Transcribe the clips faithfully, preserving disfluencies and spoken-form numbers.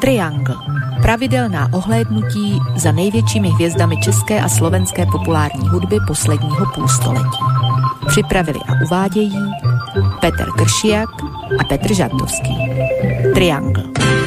Triangl. Pravidelná ohlédnutí za největšími hvězdami české a slovenské populární hudby posledního půlstoletí. Připravili a uvádějí Petr Kršiak a Petr Žantovský. Triangl.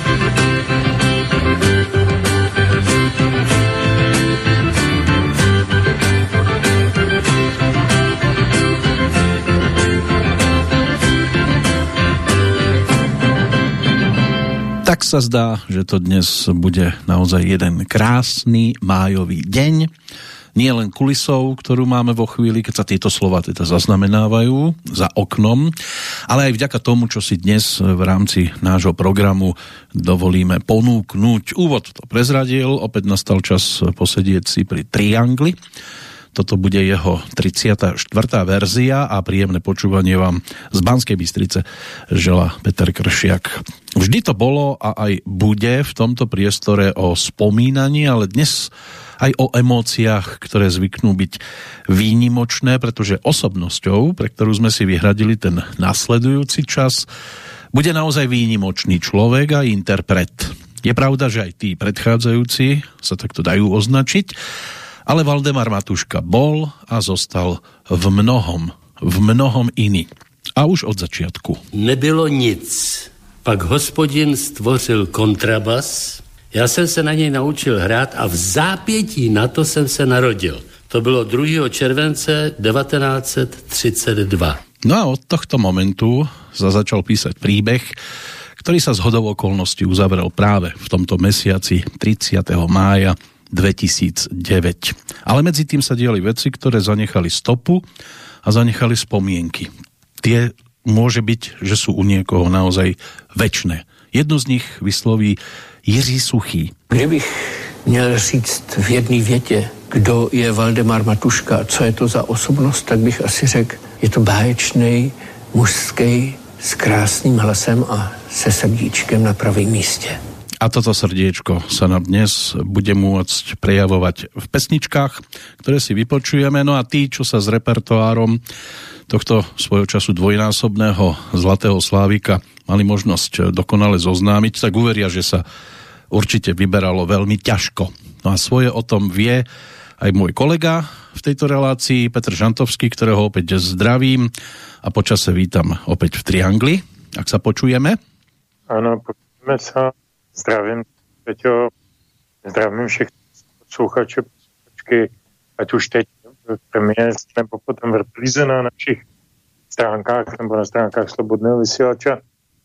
Tak sa zdá, že to dnes bude naozaj jeden krásny májový deň. Nie len kulisou, ktorú máme vo chvíli, keď sa tieto slova teda zaznamenávajú za oknom, ale aj vďaka tomu, čo si dnes v rámci nášho programu dovolíme ponúknuť. Úvod to prezradil, opäť nastal čas posedieť si pri Triangli. Toto bude jeho tridsiata štvrtá verzia a príjemné počúvanie vám z Banskej Bystrice želá Peter Kršiak. Vždy to bolo a aj bude v tomto priestore o spomínaní, ale dnes aj o emóciách, ktoré zvyknú byť výnimočné, pretože osobnosťou, pre ktorú sme si vyhradili ten nasledujúci čas, bude naozaj výnimočný človek a interpret. Je pravda, že aj tí predchádzajúci sa takto dajú označiť, ale Valdemar Matuška bol a zostal v mnohom, v mnohom iný. A už od začiatku. Nebylo nic. Pak Hospodin stvořil kontrabas. Já jsem se na něj naučil hrát a v zápětí na to jsem se narodil. To bylo druhého července devätnásť tridsaťdva. No a od tohto momentu sa začal písať príbeh, ktorý sa z hodou okolností uzavrel práve v tomto mesiaci tridsiateho mája dvetisícdeväť. Ale medzi tým sa diali veci, ktoré zanechali stopu a zanechali spomienky. Tie môže byť, že sú u niekoho naozaj večné. Jednu z nich vysloví Jiří Suchý. Kdybych měl říct v jedné větě, kdo je Valdemar Matuška, co je to za osobnost, tak bych asi řekl, je to báječnej, mužský, s krásným hlasem a se srdíčkem na pravém místě. A toto srdiečko sa nám dnes bude môcť prejavovať v pesničkách, ktoré si vypočujeme. No a tí, čo sa s repertoárom tohto svojho času dvojnásobného Zlatého Slávika mali možnosť dokonale zoznámiť, tak uveria, že sa určite vyberalo veľmi ťažko. No a svoje o tom vie aj môj kolega v tejto relácii, Petr Žantovský, ktorého opäť zdravím a počase vítam opäť v Triangli. Ak sa počujeme? Áno, počujeme sa. Zdravím, Peťo, zdravím všechny posluchače, posluchačky, ať už teď v premiéře, nebo potom v repríze na našich stránkách, nebo na stránkách Slobodného vysílača.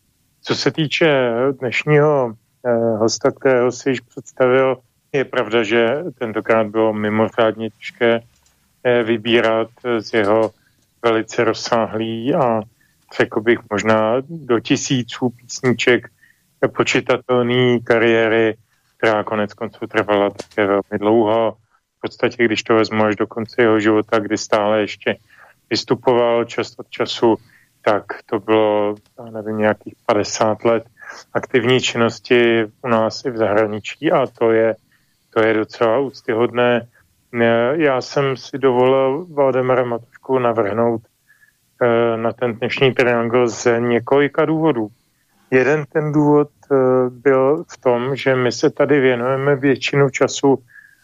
Co se týče dnešního eh, hosta, kterého si již představil, je pravda, že tentokrát bylo mimořádně těžké eh, vybírat z jeho velice rozsáhlý a řekl bych možná do tisíců písniček počitatelný kariéry, která konec konců trvala také velmi dlouho. V podstatě, když to vezmu až do konce jeho života, kdy stále ještě vystupoval čas od času, tak to bylo, já nevím, nějakých padesát let aktivní činnosti u nás i v zahraničí a to je, to je docela úctyhodné. Já jsem si dovolil Valdemara Matušku navrhnout na ten dnešní triangl z několika důvodů. Jeden ten důvod byl v tom, že my se tady věnujeme většinu času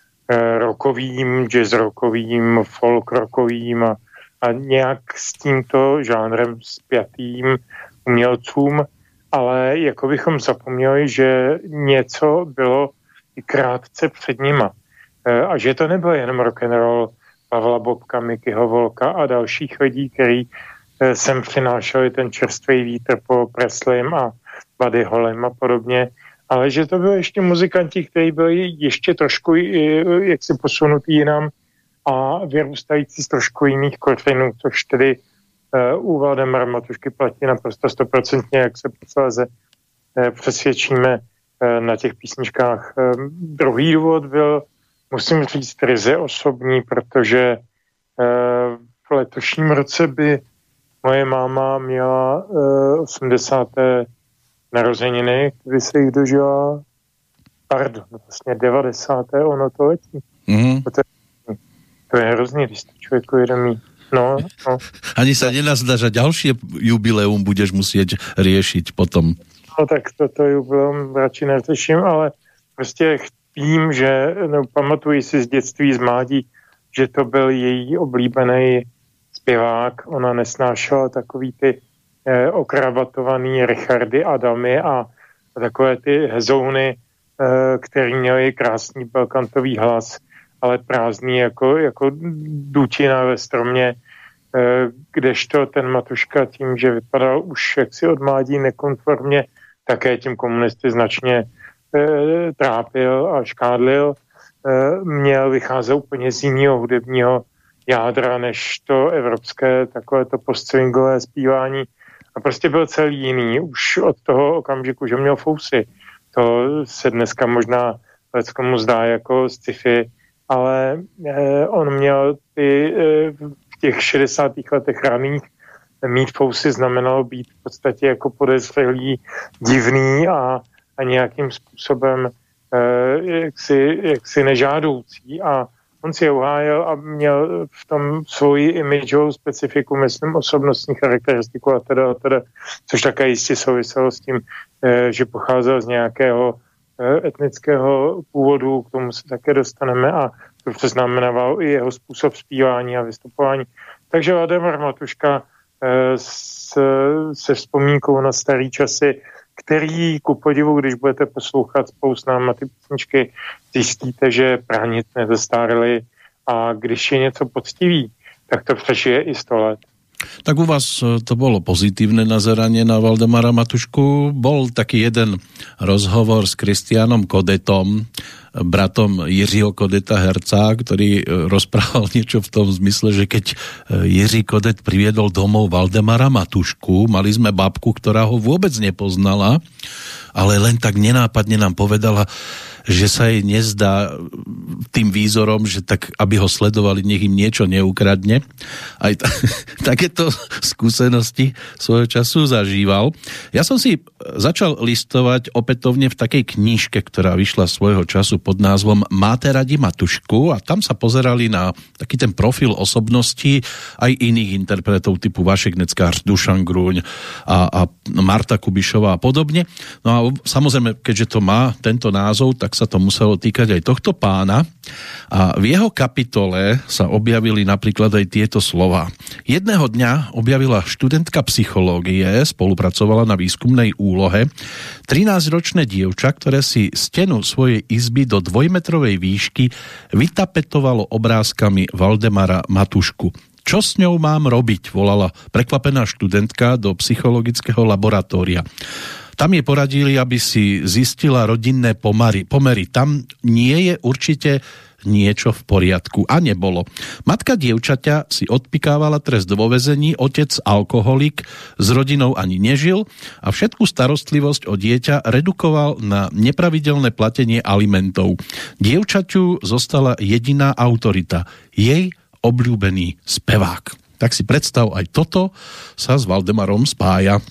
rockovým, jazz rockovým, folk rockovým a, a nějak s tímto žánrem spjatým umělcům, ale jako bychom zapomněli, že něco bylo i krátce před nima. A že to nebyl jenom rock'n'roll Pavla Bobka, Mikyho Volka a dalších lidí, který sem přinášeli ten čerstvý vítr po Presleym a Buddy Hollem a podobně, ale že to byly ještě muzikanti, kteří byli ještě trošku jaksi posunutý jinam a vyrůstající z trošku jiných kořenů, což tedy uh, u Valdemara Matušky platí naprosto stoprocentně, jak se posléze uh, přesvědčíme uh, na těch písničkách. Uh, druhý důvod byl, musím říct, ryze osobní, protože uh, v letošním roce by moje máma měla uh, osmdesáté narozeniny, kdy se jich dožila, pardon, vlastně devadesáté ono to letí. Mm. To, je, to je hrozný, když to člověk uvědomí. No, no. Ani sa nenazdá, že ďalšie jubileum budeš musieť riešiť potom. No, no tak toto jubileum radši neřeším, ale prostě vím, že no, pamatuji si z dětství, z mládí, že to byl její oblíbený zpěvák. Ona nesnášela takový ty eh, okravatovaný Richardy Adamy a, a takové ty hezouny, eh, který měli krásný belkantový hlas, ale prázdný jako, jako dučina ve stromě, eh, kdežto ten Matuška tím, že vypadal už jaksi od mládí nekonformně, také tím komunisty značně eh, trápil a škádlil, eh, měl vycházet úplně z jiného hudebního jádra, než to evropské takovéto postswingové zpívání. A prostě byl celý jiný. Už od toho okamžiku, že měl fousy. To se dneska možná leckomu zdá jako sci-fi, ale eh, on měl ty eh, v těch šedesátých letech raných mít fousy znamenalo být v podstatě jako podezřelý, divný a, a nějakým způsobem eh, jaksi, jaksi nežádoucí. A on si je uhájil a měl v tom svoji imidžovou specifiku, myslím, osobnostní charakteristiku a teda, a teda, což také jistě souviselo s tím, eh, že pocházel z nějakého eh, etnického původu, k tomu se také dostaneme a to přeznamenával i jeho způsob zpívání a vystupování. Takže Valdemar Matuška eh, s, se vzpomínkou na starý časy, který ku podivu, když budete poslouchat spolu s náma ty písničky, zjistíte, že pránic nezastárly a když je něco poctivý, tak to přežije i sto let. Tak u vás to bolo pozitívne nazeranie na Valdemara Matušku. Bol taký jeden rozhovor s Kristianom Kodetom, bratom Jiřího Kodeta herca, ktorý rozprával niečo v tom zmysle, že keď Jiří Kodet priviedol domov Valdemara Matušku, mali sme babku, ktorá ho vôbec nepoznala, ale len tak nenápadne nám povedala, že sa jej nezdá tým výzorom, že tak, aby ho sledovali, nech im niečo neukradne. Aj t- takéto skúsenosti svojho času zažíval. Ja som si začal listovať opätovne v takej knižke, ktorá vyšla svojho času pod názvom Máte radi Matušku a tam sa pozerali na taký ten profil osobností aj iných interpretov typu Vašek Neckář, Dušan Gruň a, a Marta Kubišová a podobne. No a samozrejme, keďže to má tento názov, tak sa to muselo týkať aj tohto pána a v jeho kapitole sa objavili napríklad aj tieto slova. Jedného dňa objavila študentka psychológie, spolupracovala na výskumnej úlohe, trinásťročné dievča, ktoré si stenu svojej izby do dvojmetrovej výšky vytapetovalo obrázkami Valdemara Matušku. Čo s ňou mám robiť? Volala prekvapená študentka do psychologického laboratória. Tam jej poradili, aby si zistila rodinné pomery. pomery. Tam nie je určite niečo v poriadku. A nebolo. Matka dievčaťa si odpikávala trest vo väzení, otec alkoholik, s rodinou ani nežil a všetku starostlivosť o dieťa redukoval na nepravidelné platenie alimentov. Dievčaťu zostala jediná autorita. Jej obľúbený spevák. Tak si predstav, aj toto sa s Valdemarom spája.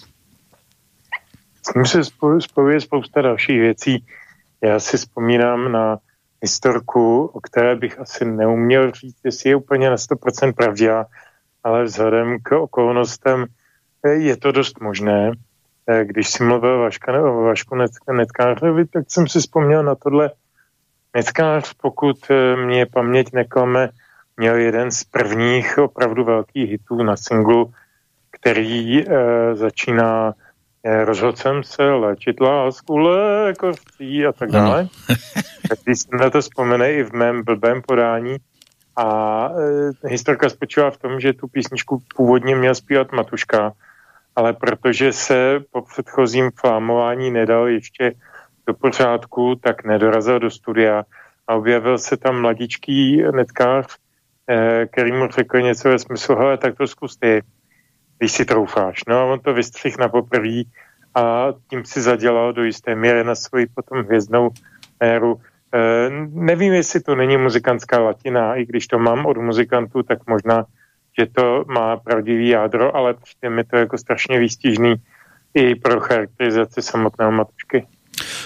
S tím se spojuje spousta dalších věcí. Já si vzpomínám na historku, o které bych asi neuměl říct, jestli je úplně na sto procent pravdivá, ale vzhledem k okolnostem je to dost možné. Když si mluvil Vaška, o Vašku Neckářovi, tak jsem si vzpomněl na tohle. Neckář, pokud mě paměť neklame, měl jeden z prvních opravdu velkých hitů na singlu, který e, začíná rozhodl jsem se léčit lásku lékařství a tak dále. Když jsem na to vzpomene i v mém blbém podání. A e, historka spočívá v tom, že tu písničku původně měl zpívat Matuška, ale protože se po předchozím flámování nedal ještě do pořádku, tak nedorazil do studia a objevil se tam mladíčký Neckář, e, který mu řekl něco ve smyslu, hele, tak to zkus ty, když si troufáš. No a on to vystřih na poprví a tím si zadělal do jisté míry na svoji potom hvězdnou éru. E, nevím, jestli to není muzikantská latina, i když to mám od muzikantů, tak možná, že to má pravdivý jádro, ale přijde mi to jako strašně výstižný i pro charakterizaci samotného Matušky.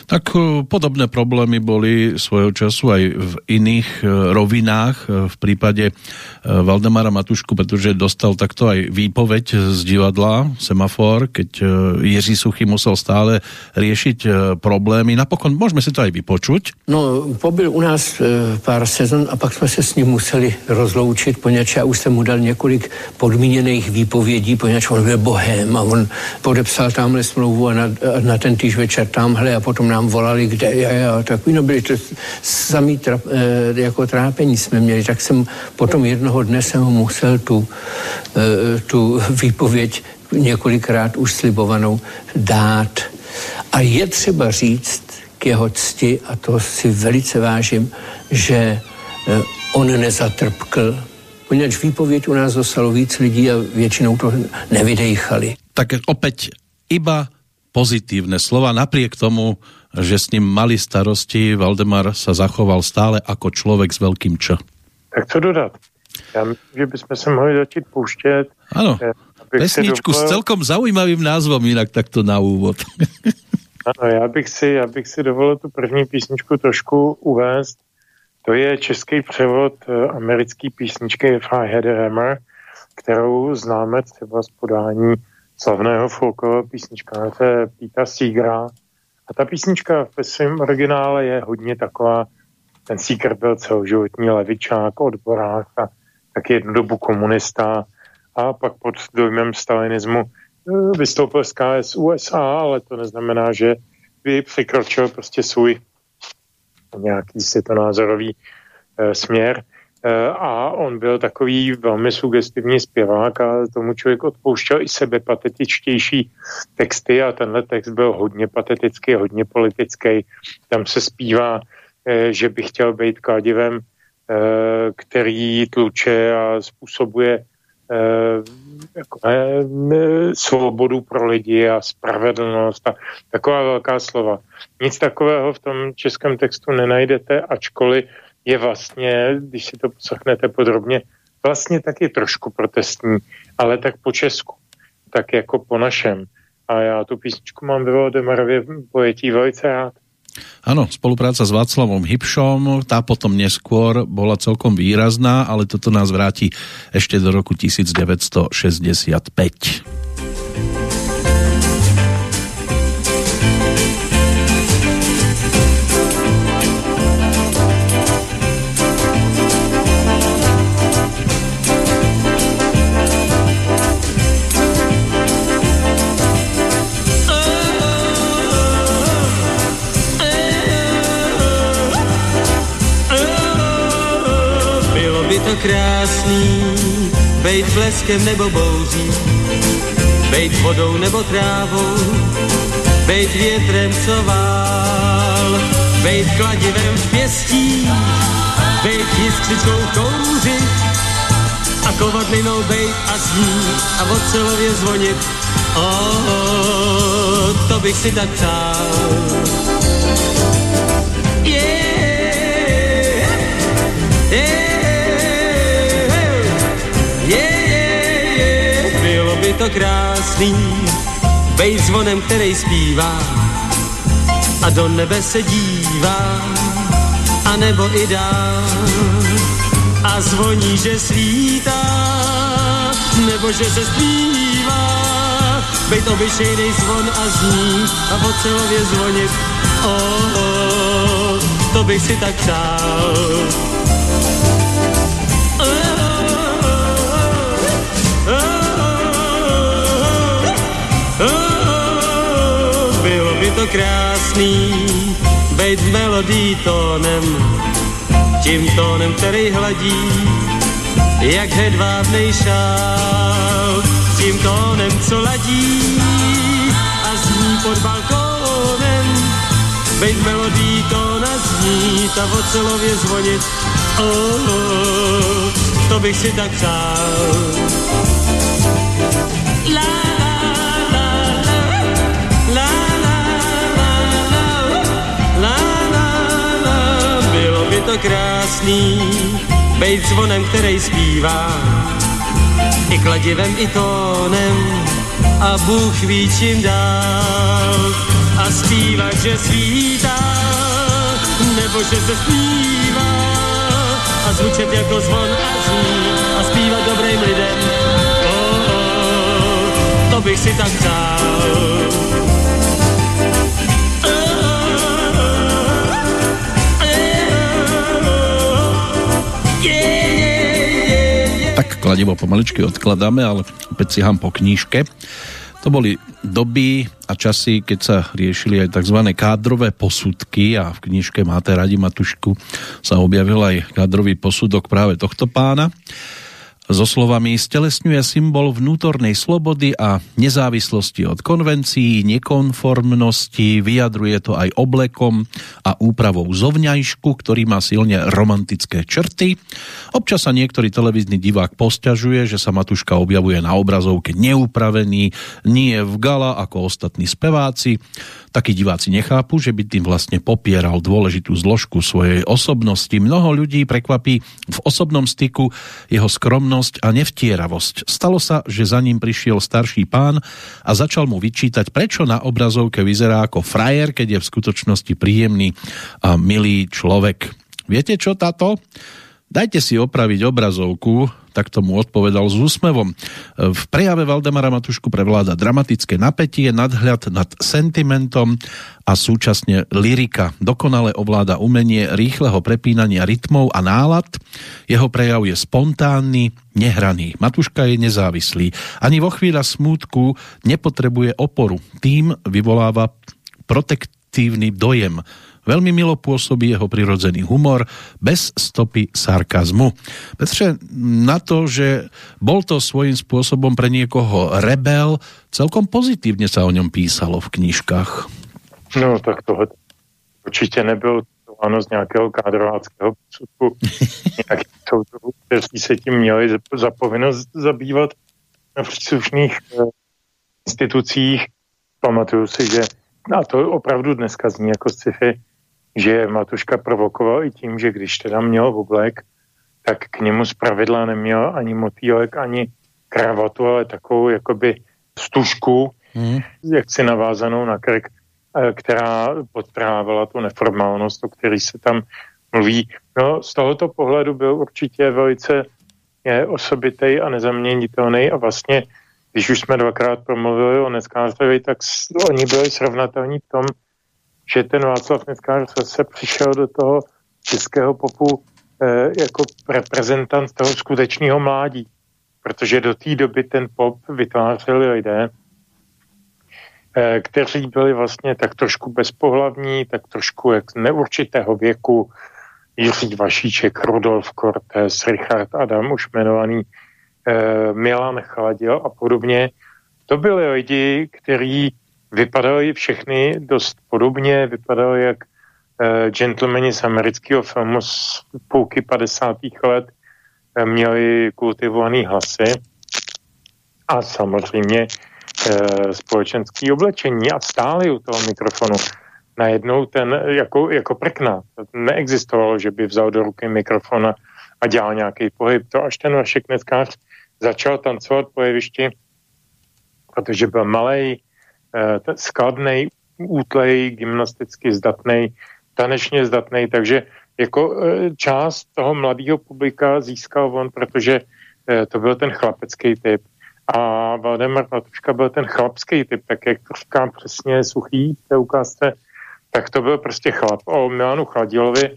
Tak podobné problémy boli svojho času aj v iných rovinách v prípade Valdemara Matušku, pretože dostal takto aj výpoveď z divadla Semafor, keď Jiří Suchý musel stále riešiť problémy. Napokon môžeme si to aj vypočuť. No, pobyl u nás pár sezon a pak jsme se s ním museli rozloučit, poněvadž já už jsem mu dal několik podmíněných výpovědí, poněvadž on byl bohém a on podepsal tamhle smlouvu a na, a na ten týž večer tamhle a potom nám volali, kde je a takový, no byli to samý tra, e, jako trápení jsme měli, tak jsem potom jednoho dne jsem musel tu, e, tu výpověď několikrát už slibovanou dát. A je třeba říct k jeho cti, a to si velice vážím, že e, on nezatrpkl, poněvadž výpověď u nás dostalo víc lidí a většinou to nevydejchali. Tak opäť iba pozitívne slova, napriek tomu, že s ním mali starosti, Valdemar sa zachoval stále ako človek s veľkým Č. Tak co dodat? Já myslím, že bychom se mohli začít pouštět. Ano, pesničku dovolil... s celkom zaujímavým názvom, jinak takto na úvod. Ano, já bych, si, já bych si dovolil tu první písničku trošku uvést. To je český převod americké písničky If I Had a Hammer, kterou známe třeba z podání slavného folkového písničkáře Peta Seegera. A ta písnička ve svém originále je hodně taková, ten Seeger byl celoživotní levičák, odborák a taky jednu dobu komunista a pak pod dojmem stalinismu vystoupil z K S U S A, ale to neznamená, že by překročil prostě svůj nějaký světonázorový e, směr. A on byl takový velmi sugestivní zpěvák a tomu člověk odpouštěl i sebe patetičtější texty a tenhle text byl hodně patetický, hodně politický. Tam se zpívá, že by chtěl být kladivem, který tluče a způsobuje jako, svobodu pro lidi a spravedlnost a taková velká slova. Nic takového v tom českém textu nenajdete, ačkoliv je vlastně, když si to poslechnete podrobně, vlastně taky trošku protestní, ale tak po česku, tak jako po našem. A já tu písničku mám ve Valdemarově pojetí velice rád. Áno, spolupráca s Václavom Hybšom, tá potom neskôr bola celkom výrazná, ale toto nás vráti ešte do roku devätnásťstošesťdesiatpäť. Krásný, bejt bleskem nebo bouří, bejt vodou nebo trávou, bejt větrem, co vál, bejt kladivem v pěstí, bejt jiskřickou kouřit a kovadlinou bejt a snít a ocelově zvonit. Oh, oh, to bych si tak přál. Yeah, yeah. Je to krásný, bejt zvonem, který zpívá a do nebe se dívá, a nebo i dál a zvoní, že svítá, nebo že se zpívá, bejt obyčejnej zvon a zní a ocelově zvonit. Oh, oh, to bych si tak přál. To krásný, bejt melodí tónem, tím tónem, který hladí, jak hedvábnej šál, tím tónem, co ladí a zní pod balkónem, bejt melodí tóna zní, ta ocelově zvonit. Oh, oh, to bych si tak přál. La, to krásný, bejt zvonem, který zpívá, i kladivem, i tónem, a Bůh ví čím dál. a zpívat, že svítá, nebo že se zpívá a zvučet jako zvon a zní a zpívat dobrým lidem. Oh, oh, to bych si tak přál. Tak kladivo pomaličky odkladáme, ale opäť siaham po knížke. To boli doby a časy, keď sa riešili aj tzv. Kádrové posudky a v knižke Máte radi Matušku sa objavil aj kádrový posudok práve tohto pána. So slovami stelesňuje symbol vnútornej slobody a nezávislosti od konvencií, nekonformnosti, vyjadruje to aj oblekom a úpravou zovňajšku, ktorý má silne romantické črty. Občas sa niektorý televízny divák posťažuje, že sa Matuška objavuje na obrazovke neupravený, nie v gala ako ostatní speváci. Takí diváci nechápu, že by tým vlastne popieral dôležitú zložku svojej osobnosti. Mnoho ľudí prekvapí v osobnom styku jeho skromnosť a nevtieravosť. Stalo sa, že za ním prišiel starší pán a začal mu vyčítať, prečo na obrazovke vyzerá ako frajer, keď je v skutočnosti príjemný a milý človek. Viete čo, táto? Dajte si opraviť obrazovku, tak tomu odpovedal s úsmevom. V prejave Valdemara Matušku prevláda dramatické napätie, nadhľad nad sentimentom a súčasne lyrika. Dokonale ovláda umenie rýchleho prepínania rytmov a nálad. Jeho prejav je spontánny, nehraný. Matuška je nezávislý. Ani vo chvíľa smútku nepotrebuje oporu. Tým vyvoláva protektívny dojem. Veľmi milo pôsobí jeho prirodzený humor, bez stopy sarkazmu. Petře, na to, že bol to svojím spôsobom pre niekoho rebel, celkom pozitívne sa o ňom písalo v knížkach. No, tak tohle určitě nebylo to ano z nějakého kádrováckého posudku. Nějaký autorů, kteří se tím měli za povinnost zabývat na příslušných eh, institucích. Pamatuju si, že a to opravdu dneska zní jako sci-fi, že Matuška provokoval i tím, že když teda měl oblek, tak k němu zpravidla neměl ani motýlek, ani kravatu, ale takovou jakoby stužku, hmm. jaksi navázanou na krk, která podtrávala tu neformálnost, o který se tam mluví. No, z tohoto pohledu byl určitě velice je, osobitej a nezaměnitelný a vlastně, když už jsme dvakrát promluvili o Neckářovi, tak oni byli srovnatelní v tom, že ten Václav Neckář zase přišel do toho českého popu eh, jako reprezentant toho skutečného mládí. Protože do té doby ten pop vytvářeli lidé, eh, kteří byli vlastně tak trošku bezpohlavní, tak trošku jak neurčitého věku. Jiří Vašíček, Rudolf Cortés, Richard Adam, už jmenovaný eh, Milan Chladil a podobně. To byli lidi, kteří vypadali všechny dost podobně, vypadali jak uh, gentlemani z amerického filmu z půlky padesátých let, uh, měli kultivovaný hlasy a samozřejmě uh, společenské oblečení a stáli u toho mikrofonu. Najednou ten, jako, jako prkna, neexistovalo, že by vzal do ruky mikrofon a, a dělal nějaký pohyb. To až ten Vašek Neckář začal tancovat po jevišti, protože byl malej, skladnej, útlej, gymnasticky zdatnej, tanečně zdatnej, takže jako část toho mladého publika získal on, protože to byl ten chlapecký typ. A Valdemar Matuška byl ten chlapský typ, tak jak to říkám přesně Suchý v té ukázce, tak to byl prostě chlap. O Milanu Chladilovi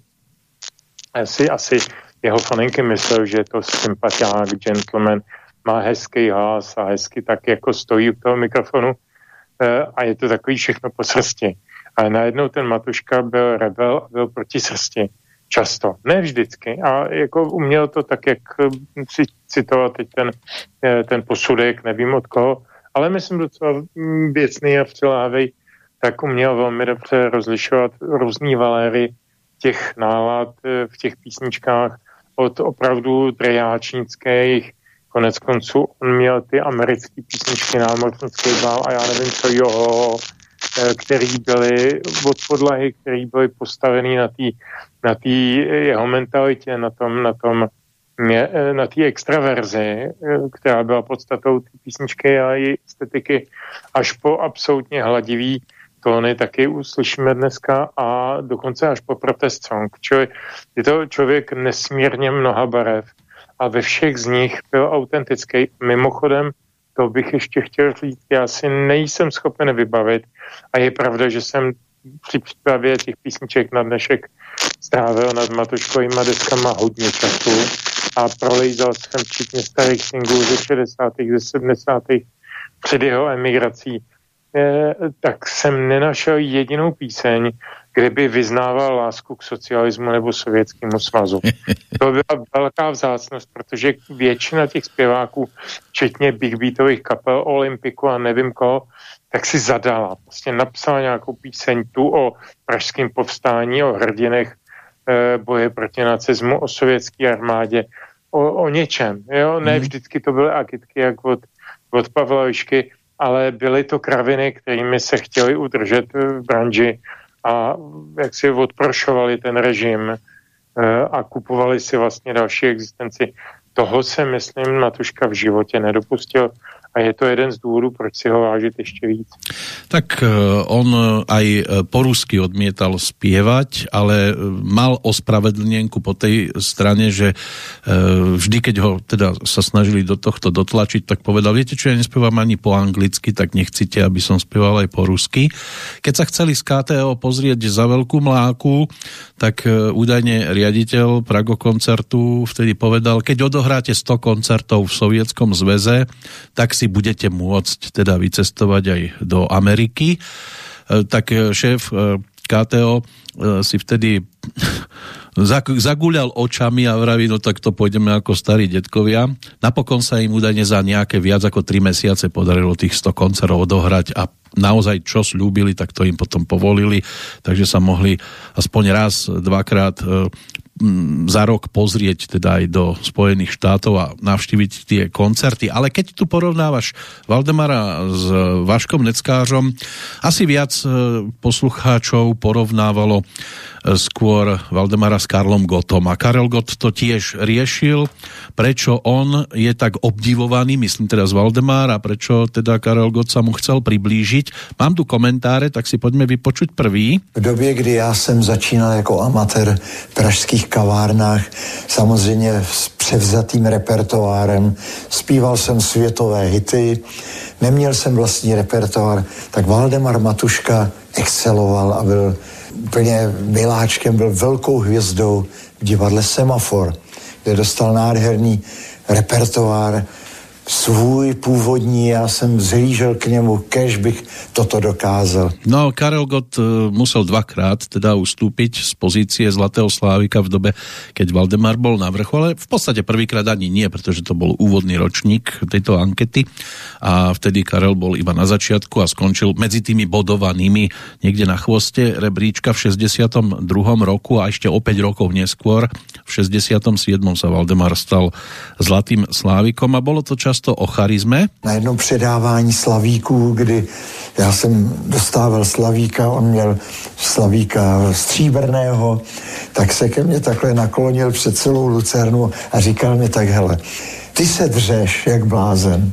si asi jeho faninky myslel, že je to sympatiák, gentleman, má hezký hlas a hezky tak jako stojí u toho mikrofonu a je to takový všechno po srsti. Ale najednou ten Matuška byl rebel a byl proti srsti. Často. Ne vždycky. A jako uměl to tak, jak si citoval teď ten, ten posudek, nevím od koho, ale myslím docela věcný a vciláhavý, tak uměl velmi dobře rozlišovat různý valéry těch nálad v těch písničkách od opravdu drejáčnických. Konec konců on měl ty americké písničky Námořnický bál a já nevím co, jo, který byly od podlahy, který byly postavený na té na tý jeho mentalitě, na tom, na tom, na té extraverzi, která byla podstatou té písničky a její estetiky, až po absolutně hladivý tóny taky uslyšíme dneska a dokonce až po protest song. Čili je to člověk nesmírně mnoha barev a ve všech z nich byl autentický. Mimochodem, to bych ještě chtěl říct, já si nejsem schopen vybavit a je pravda, že jsem při přípravě těch písniček na dnešek strávil nad Matuškovýma deskama hodně času a prolejzal jsem včetně starých singlů ze šedesátých, ze sedmdesátých před jeho emigrací, eh, tak jsem nenašel jedinou píseň, kde by vyznával lásku k socialismu nebo Sovětskému svazu. To byla velká vzácnost, protože většina těch zpěváků, včetně big beatových kapel, Olympiku a nevím koho, tak si zadala. Prostě napsala nějakou píseň tu o pražském povstání, o hrdinech e, boje proti nacismu, o sovětské armádě, o, o něčem. Jo? Ne vždycky to byly agitky jak od, od Pavla Vyšky, ale byly to kraviny, kterými se chtěli udržet v branži a jak si odprošovali ten režim e, a kupovali si vlastně další existenci. Toho se, myslím, Matuška v životě nedopustil a je to jeden z důvodů, proč si ho vážit ještě víc. Tak on aj po rusky odmietal spievať, ale mal ospravedlnenku po tej strane, že vždy, keď ho teda sa snažili do tohto dotlačiť, tak povedal, viete čo, ja nespievam ani po anglicky, tak nechcete, aby som spieval aj po rusky. Keď sa chceli z ká té ó pozrieť za veľkú mláku, tak údajne riaditeľ Prago koncertu vtedy povedal, keď odohráte sto koncertov v Sovietskom zväze, tak si budete môcť teda vycestovať aj do Ameriky. Tak šéf ká té ó si vtedy zagúľal očami a vraví, no tak to pôjdeme ako starí detkovia. Napokon sa im údajne za nejaké viac ako tri mesiace podarilo tých sto koncertov odohrať a naozaj čo sľúbili, tak to im potom povolili, takže sa mohli aspoň raz, dvakrát za rok pozrieť teda aj do Spojených štátov a navštíviť tie koncerty. Ale keď tu porovnávaš Valdemara s Vaškom Neckářom, asi viac poslucháčov porovnávalo skôr Valdemara s Karlom Gottom. A Karel Gott to tiež riešil, prečo on je tak obdivovaný, myslím teda z Valdemara, a prečo teda Karel Gott sa mu chcel priblížiť. Mám tu komentáre, tak si poďme vypočuť prvý. V době, kdy já jsem začínal jako amatér v pražských kavárnách, samozřejmě s převzatým repertoárem, zpíval jsem světové hity, neměl jsem vlastní repertoár, tak Valdemar Matuška exceloval a byl úplně miláčkem, byl velkou hvězdou v divadle Semafor, kde dostal nádherný repertoár, svůj původní, já jsem zhlížel k němu, kež bych toto dokázal. No, Karel Gott musel dvakrát teda ustúpiť z pozície Zlatého Slávika v dobe, keď Valdemar bol na vrchole. V podstate prvýkrát ani nie, pretože to bol úvodný ročník tejto ankety a vtedy Karel bol iba na začiatku a skončil medzi tými bodovanými niekde na chvoste rebríčka v šesťdesiatom druhom roku a ešte o päť rokov neskôr v šesťdesiatom siedmom sa Valdemar stal Zlatým Slávikom a bolo to čas to o charizme. Na jednom předávání slavíků, kdy já jsem dostával slavíka, on měl slavíka stříbrného, tak se ke mně takhle naklonil před celou lucernu a říkal mi tak, hele, ty se dřeš jak blázen,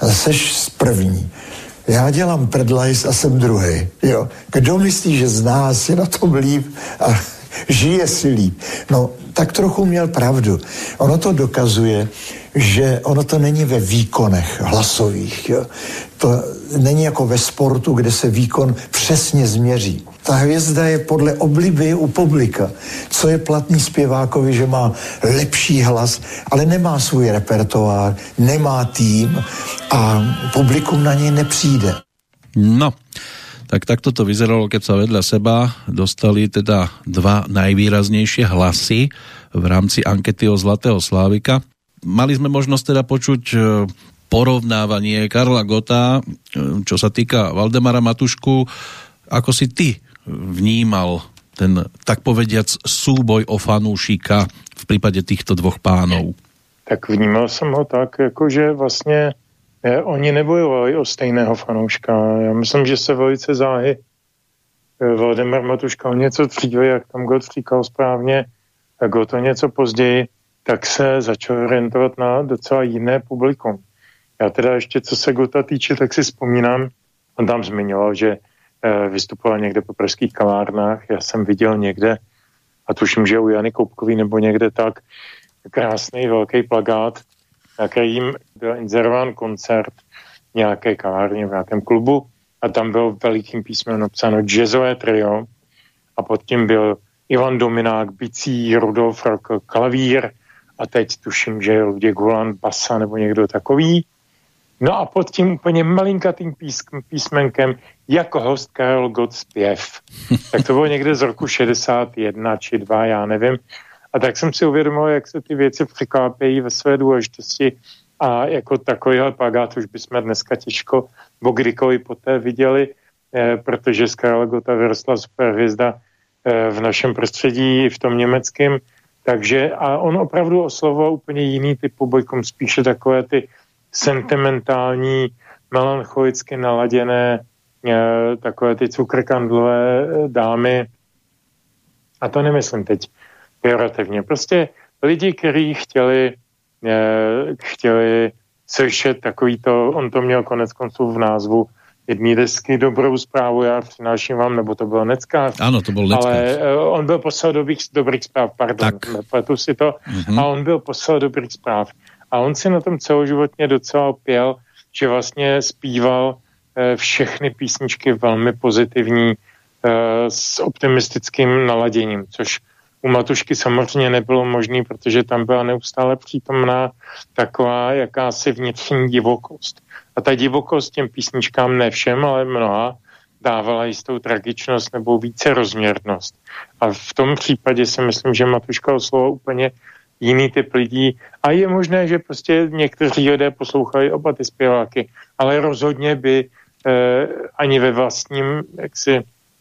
seš první. Já dělám predlajs a jsem druhý. Jo. Kdo myslí, že z nás je na tom líp a žije si líp? No, tak trochu měl pravdu. Ono to dokazuje, že ono to není ve výkonech hlasových. Jo. To není jako ve sportu, kde se výkon přesně změří. Ta hvězda je podle obliby u publika. Co je platný zpěvákovi, že má lepší hlas, ale nemá svůj repertoár, nemá tým a publikum na něj nepřijde. No, tak takto to vyzeralo, keď sa vedľa seba dostali teda dva najvýraznejšie hlasy v rámci ankety o Zlatého Slávika. Mali sme možnosť teda počuť porovnávanie Karla Gotta, čo sa týka Valdemara Matušku. Ako si ty vnímal ten, tak povediac, súboj o fanúšika v prípade týchto dvoch pánov? Tak vnímal jsem ho tak, jakože vlastně eh, oni nebojovali o stejného fanouška. Já myslím, že se velice záhy eh, Valdemar Matuška o něco dříve, jak tam Gott říkal správně, a Gott o něco později, tak se začal orientovat na docela jiné publikum. Já teda ještě, co se Gotta týče, tak si vzpomínám, on tam zmiňoval, že vystupoval někde po pražských kavárnách. Já jsem viděl někde, a tuším, že u Jany Koupkový nebo někde tak, krásný velký plakát, na kterým byl inzerován koncert nějaké kavárně v nějakém klubu a tam byl velikým písmem napsáno jazzové trio a pod tím byl Ivan Dominák, bicí, Rudolf Rokl, klavír a teď tuším, že je Luděk Hulan, basa nebo někdo takový. No a pod tím úplně malinkatým písm, písmenkem jako host Karel Gott zpěv. Tak to bylo někde z roku šedesát jedna či dva, já nevím. A tak jsem si uvědomil, jak se ty věci překlápějí ve své důležitosti a jako takovýhle plakát už bychom dneska těžko bo kdykoliv poté viděli, eh, protože z Karla Gotta vyrostla superhvězda eh, v našem prostředí, v tom německém. Takže a on opravdu oslovoval úplně jiný typ publikum, spíše takové ty sentimentální, melancholicky naladěné, eh, takové ty cukrkandlové dámy. A to nemyslím teď pejorativně. Prostě lidi, kteří chtěli, eh, chtěli slyšet takovýto, on to měl konec konců v názvu jedné desky, dobrou zprávu, já přináším vám, nebo to bylo Neckář. Ano, to byl Neckář. Ale eh, on byl poslal dobrých, dobrých zpráv, pardon, nepletu si to, mm-hmm. a on byl poslal dobrých zpráv. A on si na tom celoživotně docela pěl, že vlastně zpíval eh, všechny písničky velmi pozitivní, eh, s optimistickým naladěním, což u Matušky samozřejmě nebylo možné, protože tam byla neustále přítomná taková jakási vnitřní divokost. A ta divokost těm písničkám ne všem, ale mnoha dávala jistou tragičnost nebo více rozměrnost. A v tom případě si myslím, že Matuška oslovoval úplně jiný typ lidí. A je možné, že prostě někteří lidé poslouchali oba ty zpěváky, ale rozhodně by eh, ani ve vlastním jaksi,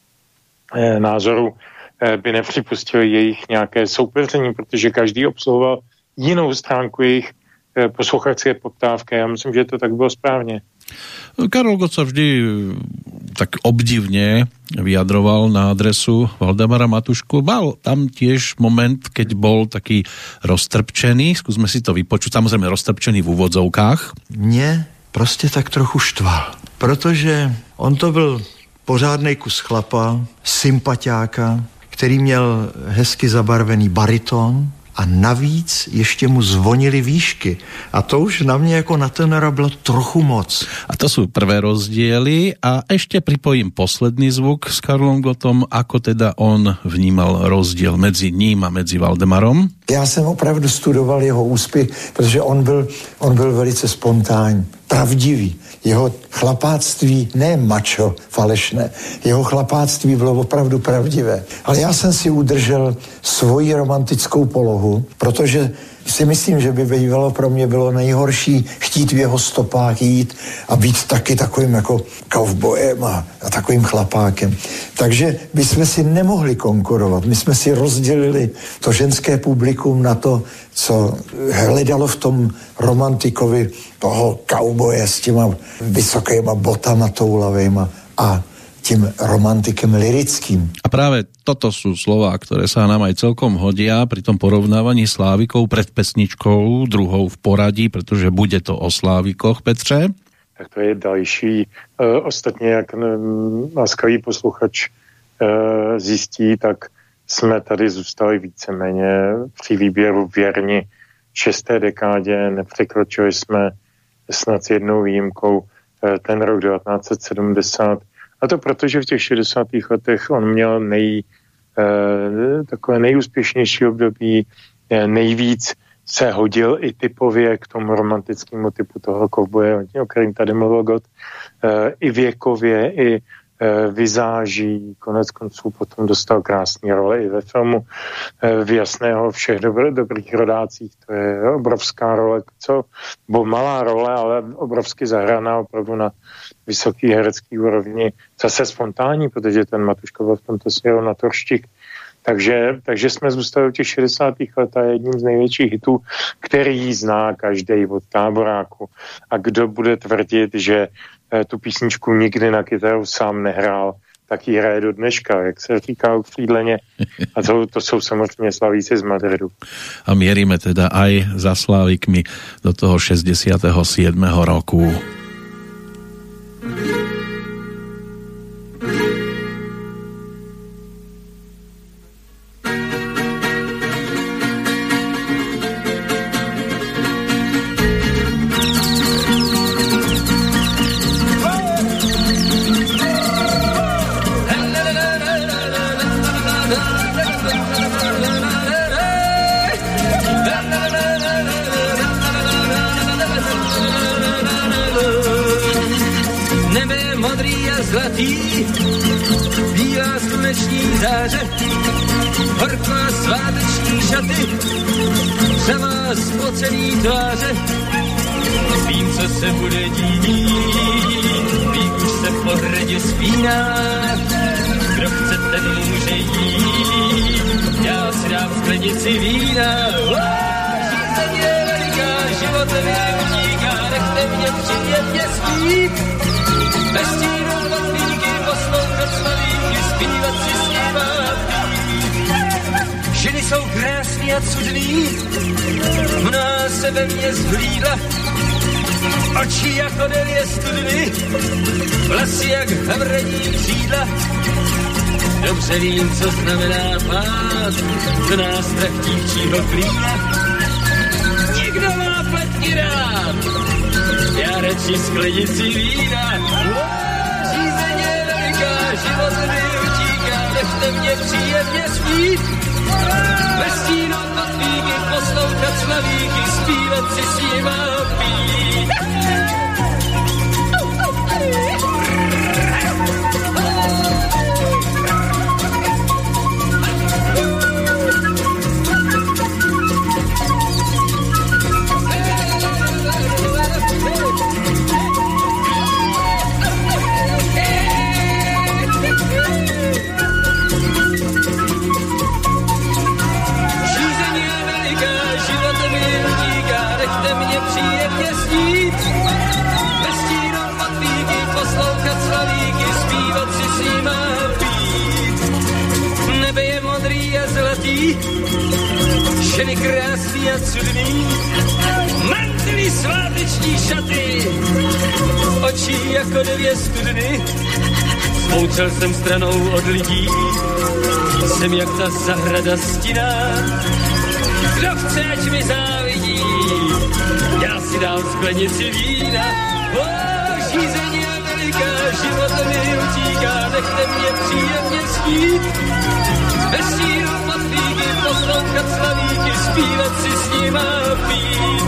eh, názoru by nepřipustili jejich nějaké soupeření, protože každý obsluhoval jinou stránku jejich posluchačské poptávky. Já myslím, že to tak bylo správně. Karol Gott sa vždy tak obdivne vyjadroval na adresu Valdemara Matušku. Mal tam tiež moment, keď bol taký roztrpčený. Skúsme si to vypočuť. Samozrejme roztrpčený v úvodzovkách. Mě prostě tak trochu štval, protože on to byl pořádnej kus chlapa, sympatiáka, který měl hezky zabarvený bariton a navíc ještě mu zvonily výšky. A to už na mě jako na tenora bylo trochu moc. A to jsou prvé rozdiely a ešte pripojím posledný zvuk s Karlom Gottom, ako teda on vnímal rozdíl mezi ním a mezi Valdemarom. Já jsem opravdu studoval jeho úspěch, protože on byl, on byl velice spontánní, pravdivý. Jeho chlapáctví, ne mačo, falešné, jeho chlapáctví bylo opravdu pravdivé. Ale já jsem si udržel svoji romantickou polohu, protože si myslím, že by bývalo pro mě bylo nejhorší chtít v jeho stopách jít a být taky takovým jako kovbojem a, a takovým chlapákem. Takže by jsme si nemohli konkurovat. My jsme si rozdělili to ženské publikum na to, co hledalo v tom romantikovi toho kauboje s těma vysokýma botama toulavejma a tím romantikem lirickým. A práve toto sú slová, ktoré sa nám aj celkom hodia pri tom porovnávaní Slávikov pred pesničkou, druhou v poradí, pretože bude to o Slávikoch, Petře. Tak to je další. E, ostatně, jak láskavý posluchač e, zjistí, tak jsme tady zůstali víceméně při výběru věrni šesté dekádě, nepřekročili jsme snad s jednou výjimkou e, ten rok devatenáct set sedmdesát. A to proto, že v těch šedesátých letech on měl nej, eh, takové nejúspěšnější období, eh, nejvíc se hodil i typově k tomu romantickému typu toho kovboje, o kterým tady mluvil Gott, eh, i věkově, i eh, vizáží, konec konců potom dostal krásné role i ve filmu eh, v Jasného všech dobr, dobrých rodácích, to je obrovská role, co, bo malá role, ale obrovsky zahraná opravdu na vysoký herecký úrovni, zase spontánní, protože ten Matuška byl v tomto směru na torštik. Takže, takže jsme zůstali v těch šedesátých letech jedním z největších hitů, který zná každý od Táboráku. A kdo bude tvrdit, že eh, tu písničku nikdy na kytaru sám nehrál, tak ji hraje do dneška, jak se říká u Frídleně. A to, to jsou samozřejmě Slavíci z Madridu. A mierime teda aj za Slávikmi do toho šesťdesiateho siedmeho roku. Thank you. zlatý, bílá sluneční záře, horká sváteční šaty, řavá spocený tváře, vím, co se bude dít, vím, už se po hradě spíná, kdo chce, ten může jít, já si dám sklenici vína. Žízeň je veliká, životem je utíká, nechte mě příjemně spít, bez stínu patlíky, poslouchat slavíky, zpívat si s nima. Ženy jsou krásný a cudný, mná se ve mně zhlídla, oči jako devět studny, vlasy jak havraní křídla. Dobře vím, co znamená pád do nástrah dívčího klína. Nikdo má pletky rád, já radši sklenici vína. Žízeň je veliká, život mi utíká, nechte mě příjemně spít. Ve stínu patlíky, poslouchat slavíky, zpívat si s nima pít. Ženy krásný a cudný, mantinely sváteční šaty, oči jako devět studny. Smoučel jsem stranou od lidí, jsem jak ta zahrada stinná. Kdo chce, ať mi závidí, já si dám sklenici vína. O, žízeň je veliká, život mi utíká, nechte mě příjemně spít. Bez stínu patlíky, poslouchat slavíky, zpívat si s nima pít.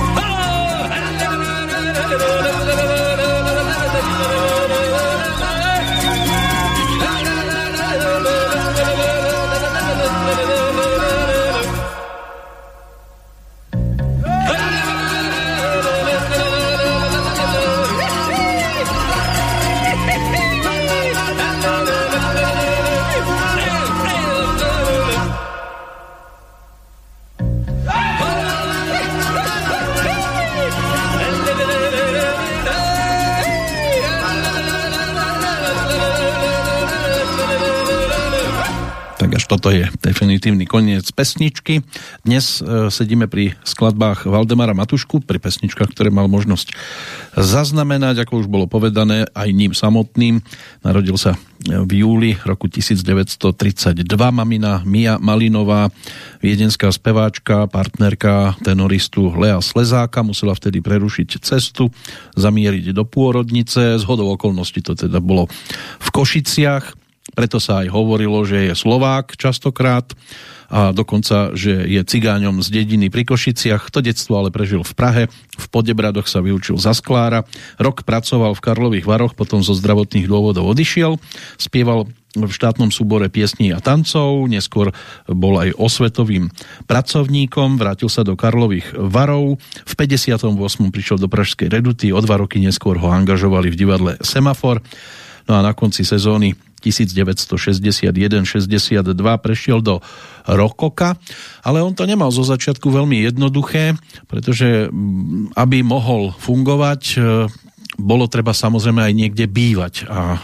Toto je definitívny koniec pesničky. Dnes e, sedíme pri skladbách Valdemara Matušku, pri pesničkách, ktoré mal možnosť zaznamenať, ako už bolo povedané, aj ním samotným. Narodil sa v júli roku devätnásťstotridsaťdva mamina Mia Malinová, viedenská speváčka, partnerka tenoristu Lea Slezáka. Musela vtedy prerušiť cestu, zamieriť do pôrodnice. Zhodou okolností to teda bolo v Košiciach. Preto sa aj hovorilo, že je Slovák častokrát a dokonca, že je cigáňom z dediny pri Košiciach. To detstvo ale prežil v Prahe, v Podebradoch sa vyučil za sklára, rok pracoval v Karlových Varoch, potom zo zdravotných dôvodov odišiel, spieval v štátnom súbore piesní a tancov, neskôr bol aj osvetovým pracovníkom, vrátil sa do Karlových Varov, v päťdesiatom ôsmom prišiel do Pražskej Reduty, o dva roky neskôr ho angažovali v divadle Semafor, no a na konci sezóny devätnásťstošesťdesiatjeden šesťdesiatdva prešiel do Rokoka, ale on to nemal zo začiatku veľmi jednoduché, pretože aby mohol fungovať, bolo treba samozrejme aj niekde bývať a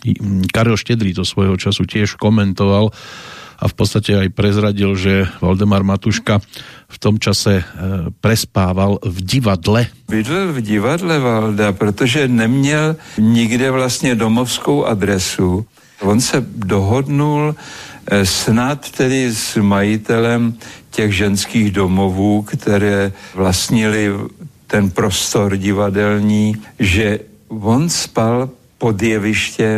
Karel Štedrý to svojho času tiež komentoval a v podstate aj prezradil, že Valdemar Matuška v tom čase prespával v divadle. Bydlel v divadle Valda, protože neměl nikde vlastně domovskou adresu. On se dohodnul snad tedy s majitelem těch ženských domovů, které vlastnili ten prostor divadelní, že on spal pod jevištěm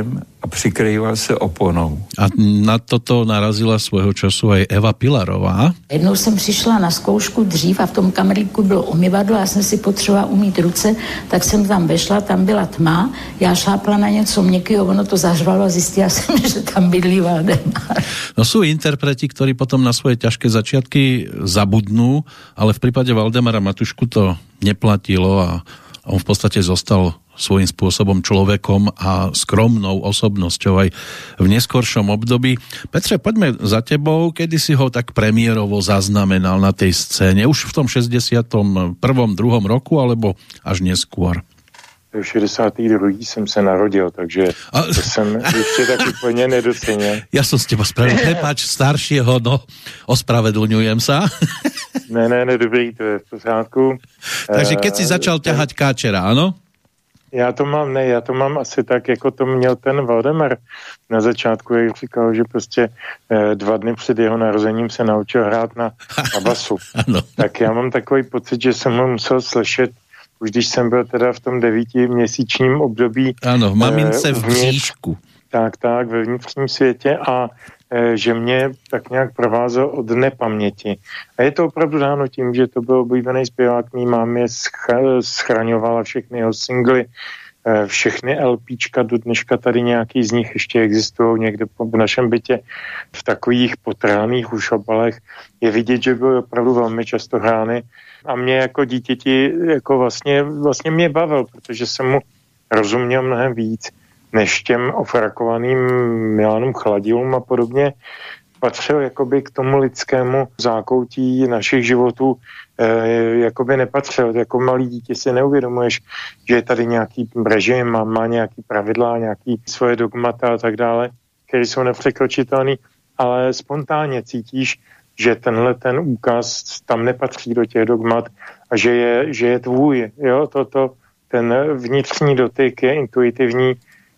a přikrýval se oponou. A na toto narazila svojho času aj Eva Pilarová. Jednou jsem přišla na zkoušku dřív a v tom kamelíku bylo umyvadlo, já jsem si potřebovala umýt ruce, tak jsem tam vešla, tam byla tma, já šápla na něco měkkého, ono to zažvalo a zjistila jsem, že tam bydlí Valdemar. No sú interpreti, ktorí potom na svoje ťažké začiatky zabudnú, ale v prípade Valdemara Matušku to neplatilo a on v podstate zostal svojím spôsobom človekom a skromnou osobnosťou aj v neskoršom období. Petre, poďme za tebou, kedy si ho tak premiérovo zaznamenal na tej scéne? Už v tom šesťdesiatom prvom druhom roku, alebo až neskôr? V šedesátém druhém jsem se narodil, takže a... to jsem ještě tak úplně nedocenil. Ja som s teba spravil, prepáč, staršieho, no, ospravedlňujem sa. Ne, ne, ne, dobrý, to je v pořádku. Takže keď si začal ťahať káčera, áno? Já to mám, ne, já to mám asi tak, jako to měl ten Valdemar na začátku, jak říkal, že prostě eh, dva dny před jeho narozením se naučil hrát na, na basu. Tak já mám takový pocit, že jsem ho musel slyšet, už když jsem byl teda v tom devítiměsíčním období. Ano, v mamince eh, v bříšku. Tak, tak, ve vnitřním světě a eh, že mě tak nějak provázel od nepaměti. A je to opravdu dáno tím, že to byl oblíbený zpěvák, mý mámě sch- schraňovala všechny jeho singly, eh, všechny LPčka, do dneška tady nějaký z nich ještě existují někde v našem bytě v takových potrhaných už obalech. Je vidět, že byly opravdu velmi často hrány. A mě jako dítěti jako vlastně, vlastně mě bavil, protože jsem mu rozuměl mnohem víc než těm ofrakovaným Milanům Chladilům a podobně. Patřil jakoby k tomu lidskému zákoutí našich životů, e, jakoby nepatřil. Jako malý dítě si neuvědomuješ, že je tady nějaký režim, má, má nějaký pravidla, nějaký svoje dogmata a tak dále, které jsou nepřekročitelné, ale spontánně cítíš, že tenhle ten úkaz tam nepatří do těch dogmat a že je, že je tvůj. Jo? Toto, ten vnitřní dotyk je intuitivní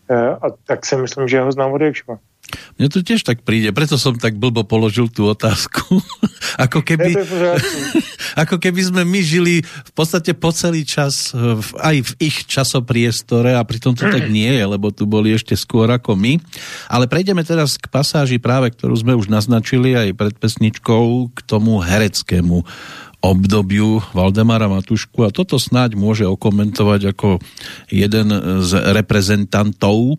a tak si myslím, že ho znám od jakživa. Mne to tiež tak príde, preto som tak blbo položil tú otázku. ako, keby, ako keby sme my žili v podstate po celý čas v, aj v ich časopriestore a pritom to tak nie je, lebo tu boli ešte skôr ako my. Ale prejdeme teraz k pasáži práve, ktorú sme už naznačili aj pred pesničkou, k tomu hereckému obdobiu Valdemara Matušku a toto snáď môže okomentovať ako jeden z reprezentantov.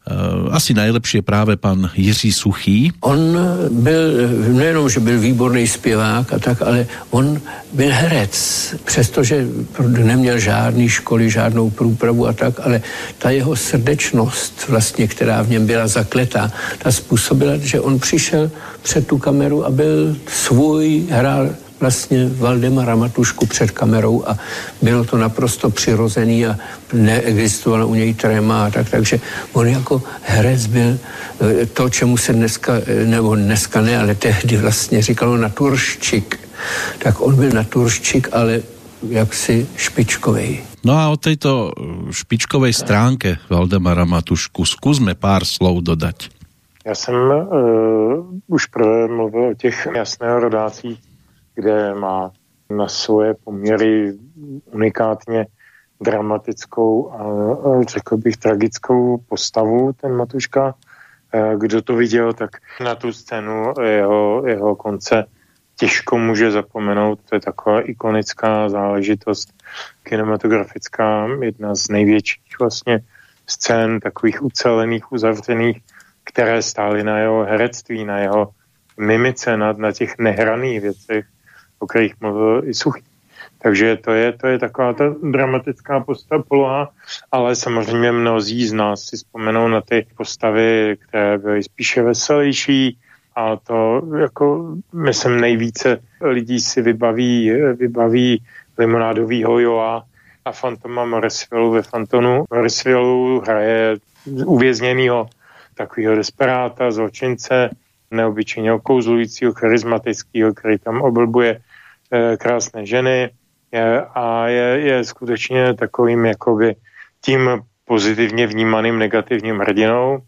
Asi najlepšie práve pán Jiří Suchý. On byl, nejenom, že byl výborný zpěvák a tak, ale on byl herec, přestože neměl žádný školy, žádnou průpravu a tak, ale ta jeho srdečnost vlastně, která v něm byla zakletá, ta způsobila, že on přišel před tu kameru a byl svůj, hrál vlastně Valdemara Matušku před kamerou a bylo to naprosto přirozený a neexistovala u něj tréma a tak, takže on jako herec byl to, čemu se dneska, nebo dneska ne, ale tehdy vlastně říkalo naturščik. Tak on byl naturščik, ale jaksi špičkovej. No a o tejto špičkovej stránke Valdemara Matušku skúsme pár slov dodať. Já jsem uh, už prvé mluvil o těch jasného rodácích, kde má na svoje poměry unikátně dramatickou a řekl bych tragickou postavu ten Matuška. Kdo to viděl, tak na tu scénu jeho, jeho konce těžko může zapomenout. To je taková ikonická záležitost kinematografická, jedna z největších vlastně scén, takových ucelených, uzavřených, které stály na jeho herectví, na jeho mimice, na, na těch nehraných věcech, o kterých mluvil i Suchý. Takže to je, to je taková ta dramatická postava poloha, ale samozřejmě mnozí z nás si vzpomenou na ty postavy, které byly spíše veselější a to jako myslím nejvíce lidí si vybaví, vybaví limonádovýho Joa a Fantoma Morrisvillu ve Fantonu. Morrisvillu hraje uvězněnýho takového desperáta, zločince, neobyčejně okouzlujícího, charismatického, který tam oblbuje e, krásné ženy je, a je, je skutečně takovým jakoby tím pozitivně vnímaným negativním hrdinou. E,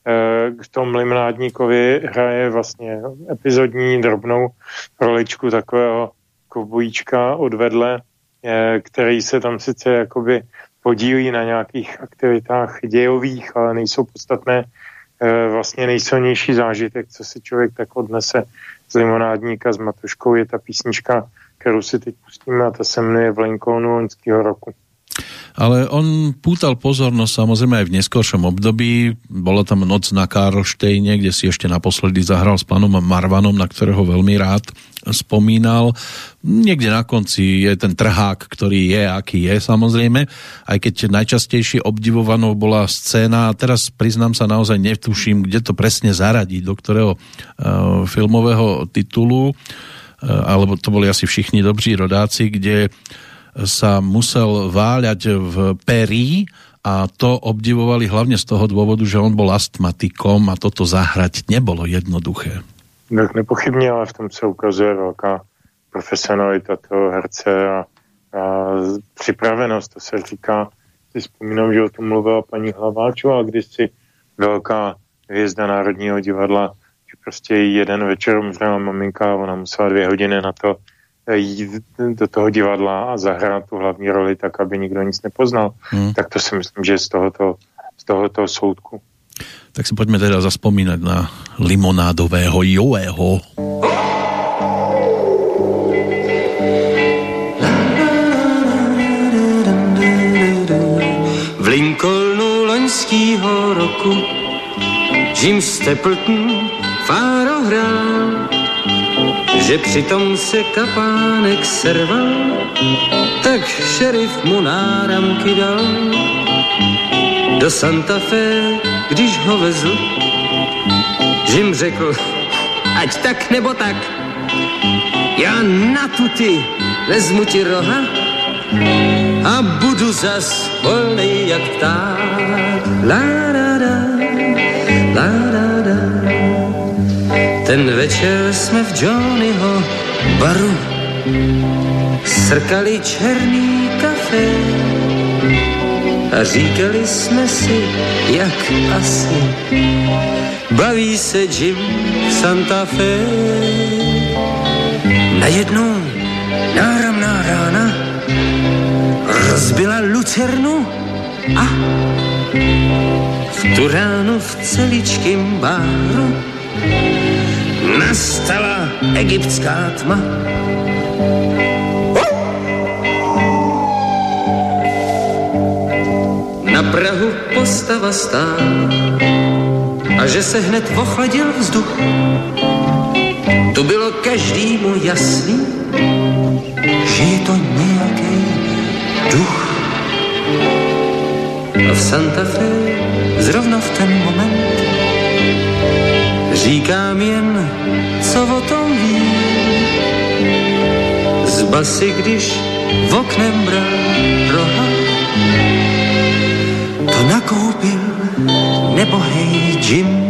k tomu limonádníkovi hraje vlastně epizodní drobnou roličku takového kovbojíčka odvedle, e, který se tam sice jakoby podílí na nějakých aktivitách dějových, ale nejsou podstatné, vlastně nejsilnější zážitek, co si člověk tak odnese z Limonádníka s Matuškou, je ta písnička, kterou si teď pustíme, a ta se jmenuje V Lincolnu loňského roku. Ale on pútal pozornosť samozrejme aj v neskoršom období. Bola tam Noc na Karlštejne, kde si ešte naposledy zahral s pánom Marvanom, na ktorého veľmi rád spomínal. Niekde na konci je ten trhák, ktorý je, aký je samozrejme, aj keď najčastejšie obdivovanou bola scéna, a teraz priznám sa, naozaj netuším, kde to presne zaradiť, do ktorého uh, filmového titulu, uh, alebo to boli asi Všichni dobří rodáci, kde sa musel váľať v perí, a to obdivovali hlavne z toho dôvodu, že on bol astmatikom a toto zahrať nebolo jednoduché. Tak nepochybně, ale v tom se ukazuje velká profesionalita toho herce a, a připravenost, to se říká. Si vzpomínám, že o tom mluvila paní Hlaváčová, když si velká hvězda Národního divadla, že prostě jeden večer umřela maminka a ona musela dvě hodiny na to jít do toho divadla a zahrát tu hlavní roli tak, aby nikdo nic nepoznal. Hmm. Tak to si myslím, že z tohoto, z tohoto soudku. Tak si poďme teda zaspomínať na limonádového Joeho. V Lincolnu loňskýho roku Jim Stapleton fáro hrál, že přitom se kapánek serval, tak šerif mu náramky dal. Do Santa Fe, když ho vezl, Jim řekl, ať tak nebo tak, já na tuty vezmu ti roha a budu zas volnej jak pták. La da da, la da da. Ten večer jsme v Johnnyho baru srkali černý kafe a říkali jsme si, jak asi baví se Jim v Santa Fe. Najednou náramná rána rozbila lucernu a v tu ránu v celičkým báru nastala egyptská tma. Na prahu postava stál a že se hned ochladil vzduch. To bylo každému jasný, že je to nějaký duch. A v Santa Fe zrovna v ten moment říkám jen, co o tom ví. Z basy, když v oknem bral roha, to nakoupil nebohej Jim.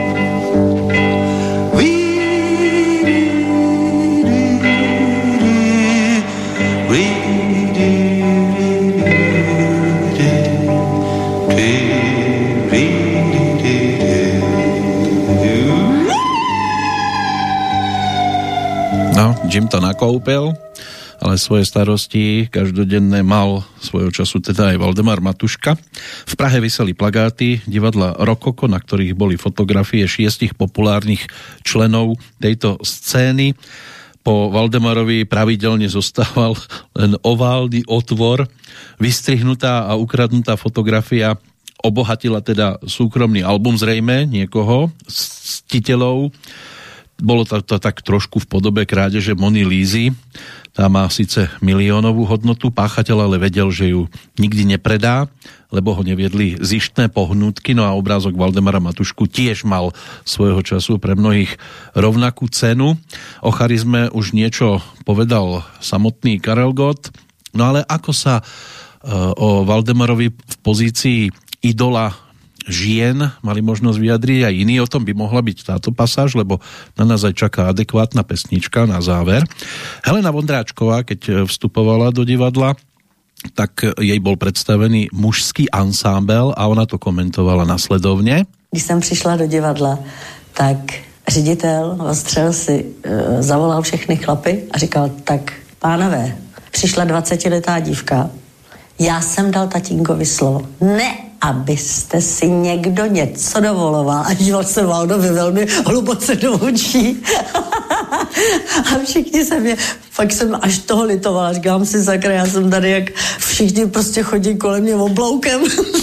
Jim to nakoupil, ale svoje starosti každodenné mal svojho času teda aj Valdemar Matuška. V Prahe viseli plagáty divadla Rokoko, na ktorých boli fotografie šiestich populárnych členov tejto scény. Po Valdemarovi pravidelne zostával len oválny otvor. Vystrihnutá a ukradnutá fotografia obohatila teda súkromný album zrejme niekoho z ctiteľov. Bolo to, to tak trošku v podobe krádeže Mony Lízy. Tá má síce miliónovú hodnotu, páchateľ ale vedel, že ju nikdy nepredá, lebo ho neviedli zištné pohnútky. No a obrázok Valdemara Matušku tiež mal svojho času pre mnohých rovnakú cenu. O charizme už niečo povedal samotný Karel Gott. No ale ako sa uh, o Valdemarovi v pozícii idola žien mali možnosť vyjadriť aj iní, o tom by mohla byť táto pasáž, lebo na nás aj čaká adekvátna pesnička na záver. Helena Vondráčková, keď vstupovala do divadla, tak jej bol predstavený mužský ansámbel a ona to komentovala nasledovne. Když jsem přišla do divadla, tak ředitel Ostřel si e, zavolal všechny chlapy a říkal, tak pánové, přišla dvacetiletá dívka, Já jsem dal tatínkovi slovo. Ne, abyste si někdo něco dovoloval. A díval se Valdovi velmi hluboce do očí. A všichni se mě, fakt jsem až toho litovala. Říkám si, sakra, já jsem tady, jak všichni prostě chodí kolem mě obloukem.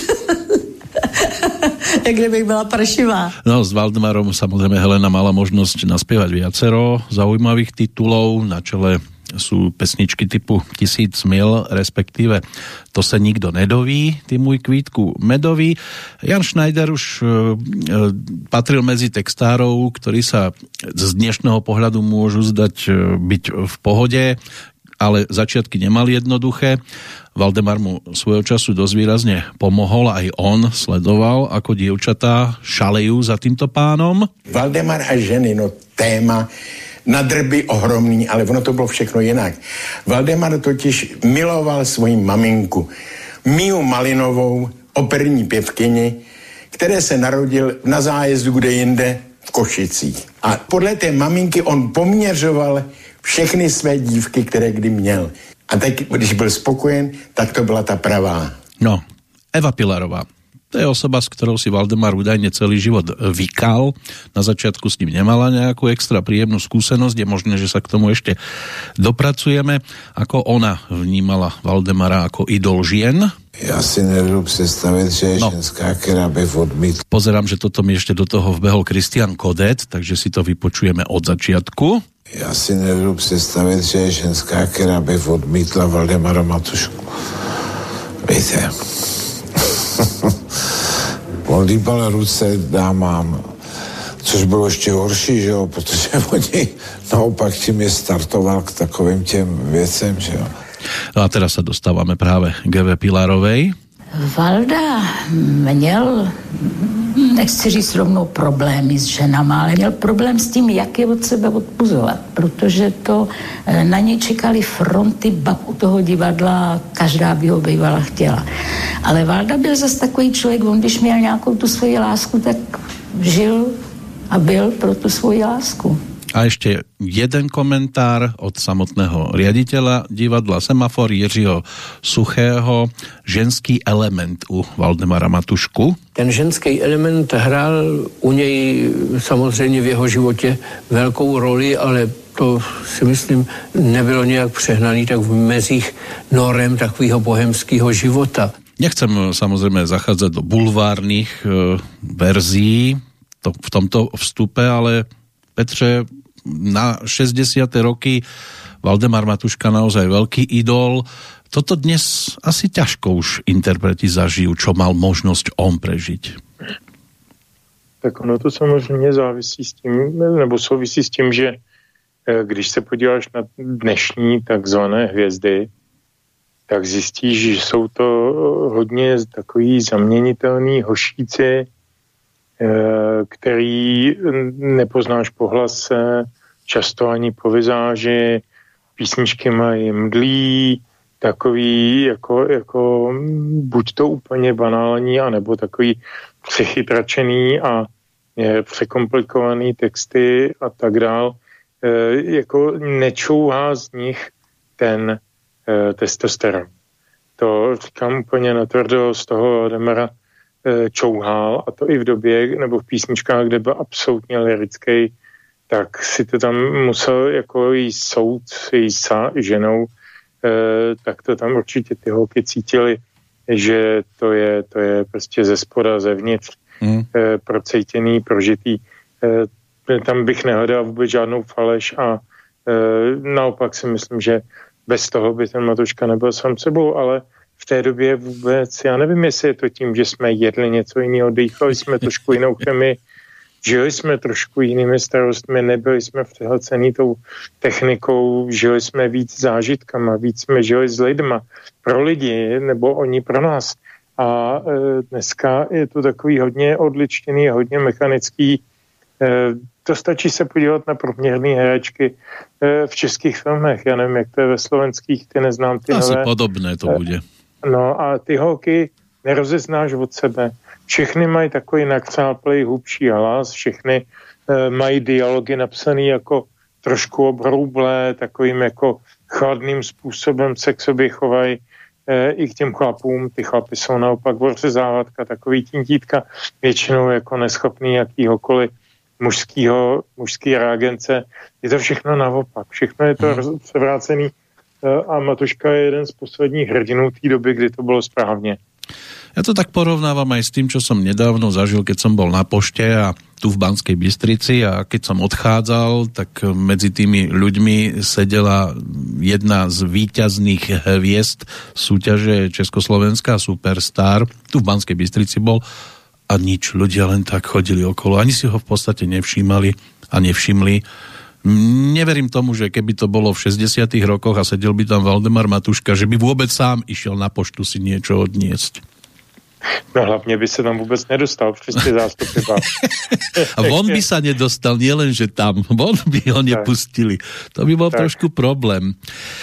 Jak kdybych byla pršivá. No, s Valdemarom samozrejme Helena mala možnosť naspievať viacero zaujímavých titulov. Na čele sú pesničky typu Tisíc mil, respektíve To se nikdo nedoví, Ty môj kvítku medový. Jan Schneider už e, patril medzi textárov, ktorí sa z dnešného pohľadu môžu zdať e, byť v pohode, ale začiatky nemali jednoduché. Valdemar mu svojho času dosť výrazne pomohol, aj on sledoval, ako dievčatá šalejú za týmto pánom. Valdemar a ženy, no téma na drby ohromný, ale ono to bylo všechno jinak. Valdemar totiž miloval svoji maminku, Miu Malinovou, operní pěvkyni, které se narodil na zájezdu kde jinde v Košicích. A podle té maminky on poměřoval všechny své dívky, které kdy měl. A tak, když byl spokojen, tak to byla ta pravá. No, Eva Pilarová. To je osoba, s ktorou si Valdemar údajne celý život vykal. Na začiatku s ním nemala nejakú extra príjemnú skúsenosť. Je možné, že sa k tomu ešte dopracujeme. Ako ona vnímala Valdemara ako idol žien? Ja si nevedu predstaviť, že je no. ženská, ktorá by odmítla. Pozerám, že toto mi ešte do toho vbehol Kristian Kodet, takže si to vypočujeme od začiatku. Ja si nevedu predstaviť, že je ženská, ktorá by odmítla Valdemara Matušku. Viete... On líbal ruce dámám, což bylo ještě horší, že jo, protože oni naopak tím je startoval k takovým těm věcem, že jo. No a teraz sa dostávame práve k Eve Pilarovej. Valda měl, nechci říct rovnou problémy s ženama, ale měl problém s tím, jak je od sebe odpuzovat, protože to na něj čekali fronty bab u toho divadla, každá by ho bývala chtěla. Ale Valda byl zase takový člověk, on když měl nějakou tu svoji lásku, tak žil a byl pro tu svoji lásku. A ešte jeden komentár od samotného riaditeľa divadla Semafor Jiřího Suchého. Ženský element u Valdemara Matušku. Ten ženský element hrál u něj samozřejmě v jeho životě velkou roli, ale to si myslím nebylo nějak přehnaný tak v mezích norem takového bohemského života. Nechcem samozrejme zachádzať do bulvárnych e, verzií to, v tomto vstupe, ale Petře, na šesťdesiate roky Valdemar Matuška naozaj veľký idol. Toto dnes asi ťažko už interpreti zažijú, čo mal možnosť on prežiť. Tak ono to samozřejmě závisí s tím, nebo souvisí s tím, že když se podíváš na dnešní takzvané hvězdy, tak zjistíš, že jsou to hodně takový zaměnitelný hošíci, který nepoznáš po hlase, často ani po vizáži, písničky mají mdlí, takový jako, jako buď to úplně banální, anebo takový přechytračený a je, překomplikovaný texty a tak dál. E, jako nečouhá z nich ten e, testosteron. To říkám úplně natvrdo, z toho Valdemara čouhal, a to i v době, nebo v písničkách, kde byl absolutně lyrický, tak si to tam musel jako jí soud s její ženou, eh, tak to tam určitě ty holky cítily, že to je, to je prostě ze spoda, zevnitř, mm. eh, procejtěný, prožitý. Eh, tam bych nehledal vůbec žádnou faleš a eh, naopak si myslím, že bez toho by ten Matuška nebyl sám sebou, ale v té době vůbec, já nevím, jestli je to tím, že jsme jedli něco jiného, dýchali jsme trošku jinou chemii, žili jsme trošku jinými starostmi, nebyli jsme přehlcený tou technikou, žili jsme víc zážitkama, víc jsme žili s lidma, pro lidi, nebo oni pro nás. A e, dneska je to takový hodně odličtěný, hodně mechanický. E, to stačí se podívat na průměrné herečky e, v českých filmech. Já nevím, jak to je ve slovenských, ty neznám ty Asi nové. podobné to bude. No a ty holky nerozeznáš od sebe. Všechny mají takový nakřáplej, hlubší hlas, všechny e, mají dialogy napsaný jako trošku obroublé, takovým jako chladným způsobem se k sobě chovají. E, e, i k těm chlapům. Ty chlapy jsou naopak borřezávatka, takový tintítka, většinou jako neschopný jakýhokoliv mužskýho, mužský reagence. Je to všechno naopak. Všechno je to hmm. převrácený e, a Matuška je jeden z posledních hrdinů té doby, kdy to bylo správně. Ja to tak porovnávam aj s tým, čo som nedávno zažil, keď som bol na pošte a tu v Banskej Bystrici, a keď som odchádzal, tak medzi tými ľuďmi sedela jedna z víťazných hviezd súťaže Československá Superstar. Tu v Banskej Bystrici bol a nič, ľudia len tak chodili okolo. Ani si ho v podstate nevšímali a nevšimli. Neverím tomu, že keby to bolo v šesťdesiatych rokoch a sedel by tam Valdemar Matuška, že by vôbec sám išiel na poštu si niečo odniesť. No hlavne by sa tam vôbec nedostal přes tie zástupy. A von by sa nedostal, nielen, že tam. Von by ho nepustili. To by bol tak trošku problém.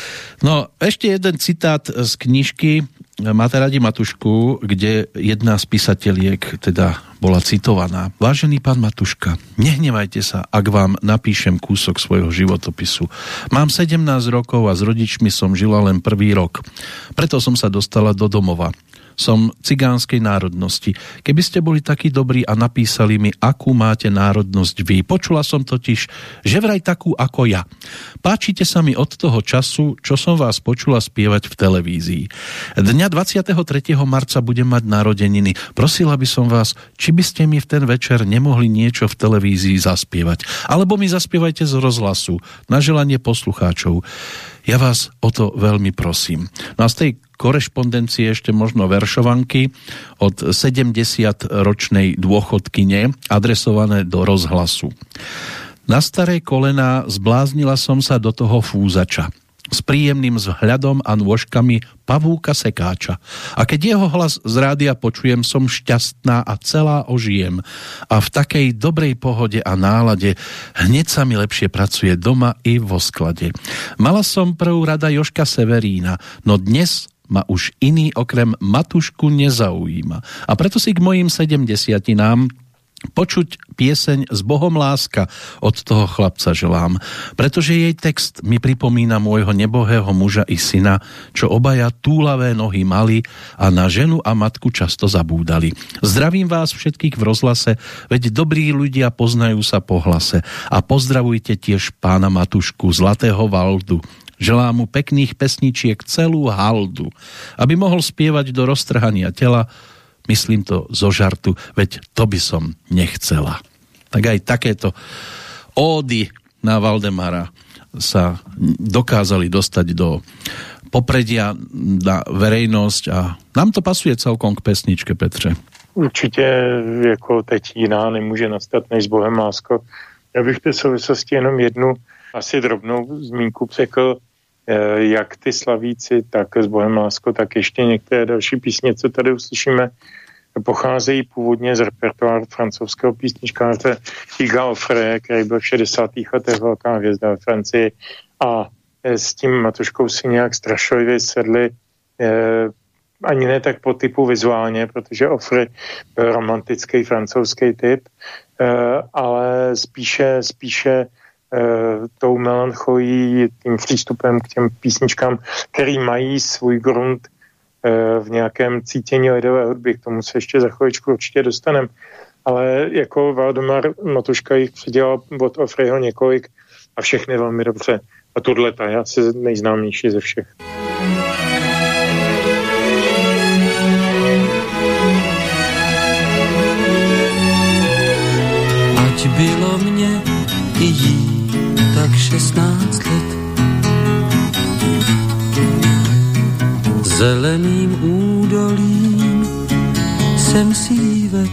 No, ešte jeden citát z knižky Máte radi Matušku, kde jedna z písateliek teda bola citovaná. Vážený pán Matuška, nehnevajte sa, ak vám napíšem kúsok svojho životopisu. Mám sedemnásť rokov a s rodičmi som žila len prvý rok. Preto som sa dostala do domova. Som cigánskej národnosti. Keby ste boli takí dobrí a napísali mi, akú máte národnosť vy. Počula som totiž, že vraj takú ako ja. Páčite sa mi od toho času, čo som vás počula spievať v televízii. Dňa dvadsiateho tretieho marca budem mať narodeniny. Prosila by som vás, či by ste mi v ten večer nemohli niečo v televízii zaspievať. Alebo mi zaspievajte z rozhlasu, na želanie poslucháčov. Ja vás o to veľmi prosím. No a z tej korešpondencie ešte možno veršovanky od sedemdesiatročnej dôchodkyne adresované do rozhlasu. Na staré kolená zbláznila som sa do toho fúzača s príjemným vzhľadom a nôžkami pavúka sekáča. A keď jeho hlas z rádia počujem, som šťastná a celá ožijem. A v takej dobrej pohode a nálade hneď sa mi lepšie pracuje doma i vo sklade. Mala som prvú rada Jožka Severína, no dnes ma už iný okrem Matušku nezaujíma. A preto si k mojim sedemdesiatinám počuť pieseň S Bohom láska od toho chlapca želám, pretože jej text mi pripomína môjho nebohého muža i syna, čo obaja túlavé nohy mali a na ženu a matku často zabúdali. Zdravím vás všetkých v rozhlase, veď dobrí ľudia poznajú sa po hlase. A pozdravujte tiež pána Matušku Zlatého Valdu. Želám mu pekných pesničiek celú haldu, aby mohol spievať do roztrhania tela. Myslím to zo žartu, veď to by som nechcela. Tak aj takéto ódy na Valdemara sa dokázali dostať do popredia na verejnosť a nám to pasuje celkom k pesničke, Petře. Určitě jako teď jiná nemůže nastat než S Bohem lásko. Já bych v té souvislosti jenom jednu asi drobnou zmínku řekl, jak ty Slavíci, tak S Bohem lásko, tak ještě některé další písně, co tady uslyšíme, pocházejí původně z repertoáru francouzského písničkáře Huga Offray, který byl v šedesátých letech velká hvězda ve Francii a s tím Matuškou si nějak strašlivě sedli, eh, ani ne tak po typu vizuálně, protože Offray byl romantický francouzský typ, eh, ale spíše, spíše eh, tou melancholí, tím přístupem k těm písničkám, který mají svůj grunt v nějakém cítění lidové hudby, k tomu se ještě za chviličku určitě dostanem. Ale jako Valdemar Matuška jich předělal od Offrayho několik a všechny velmi dobře. A tohleta je asi nejznámější ze všech. Ať bylo mě i jí tak šestnáct let, zeleným údolím jsem si ved.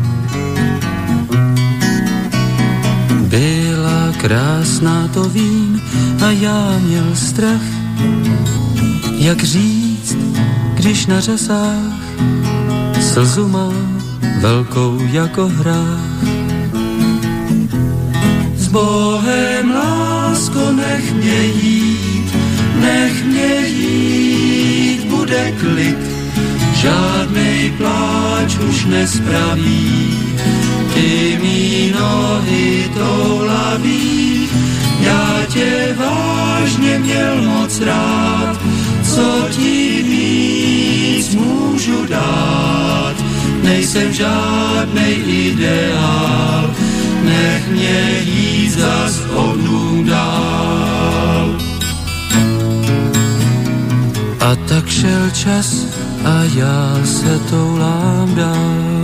Byla krásná, to vím, a já měl strach, jak říct, když na řasách slzu mám velkou jako hrách. S Bohem, lásko, nech mě jít, nech mě jít, bude klid, žádnej pláč už nespraví. Ty mý nohy toulaví, já tě vážně měl moc rád, co ti ví. nejsem žádnej ideál, nech mě jít zas odnů dál. A tak šel čas a já se toulám dál.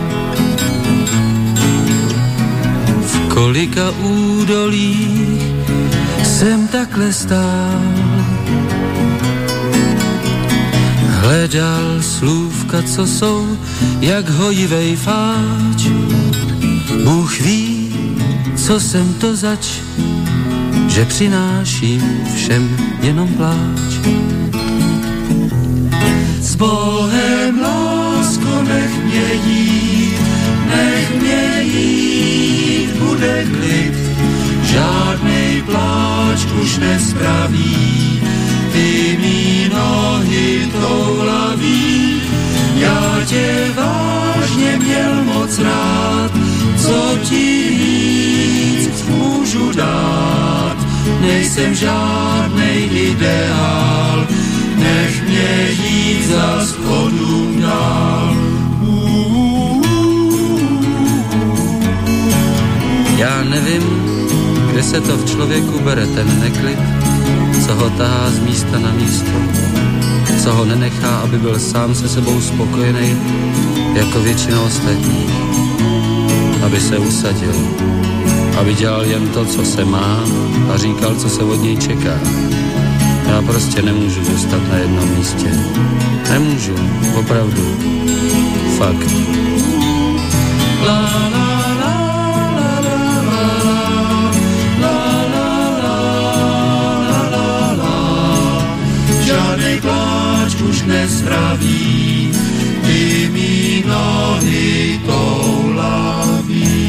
V kolika údolích jsem takhle stál, hledal slůvka, co jsou jak hojivej fáč. Bůh ví, co jsem to zač, že přináším všem jenom pláč. S Bohem, lásko, nech mě jít, nech mě jít, bude klid, žádnej pláč už nespraví, ty mý nohy toulaví. Já tě vážně měl moc rád, co ti víc můžu dát, nejsem žádnej ideál, nech mě jít zas odům dál. Já nevím, kde se to v člověku bere ten neklid, co ho tahá z místa na místo, co ho nenechá, aby byl sám se sebou spokojený, jako většina ostatních, aby se usadil, aby dělal jen to, co se má a říkal, co se od něj čeká. Já prostě nemůžu zůstat na jednom místě. Nemůžu, opravdu. Fakt. La, la, la, la, la, la, la, la, la, la, la. Žádnej pláč už nezdraví, ty mý nohy toulaví.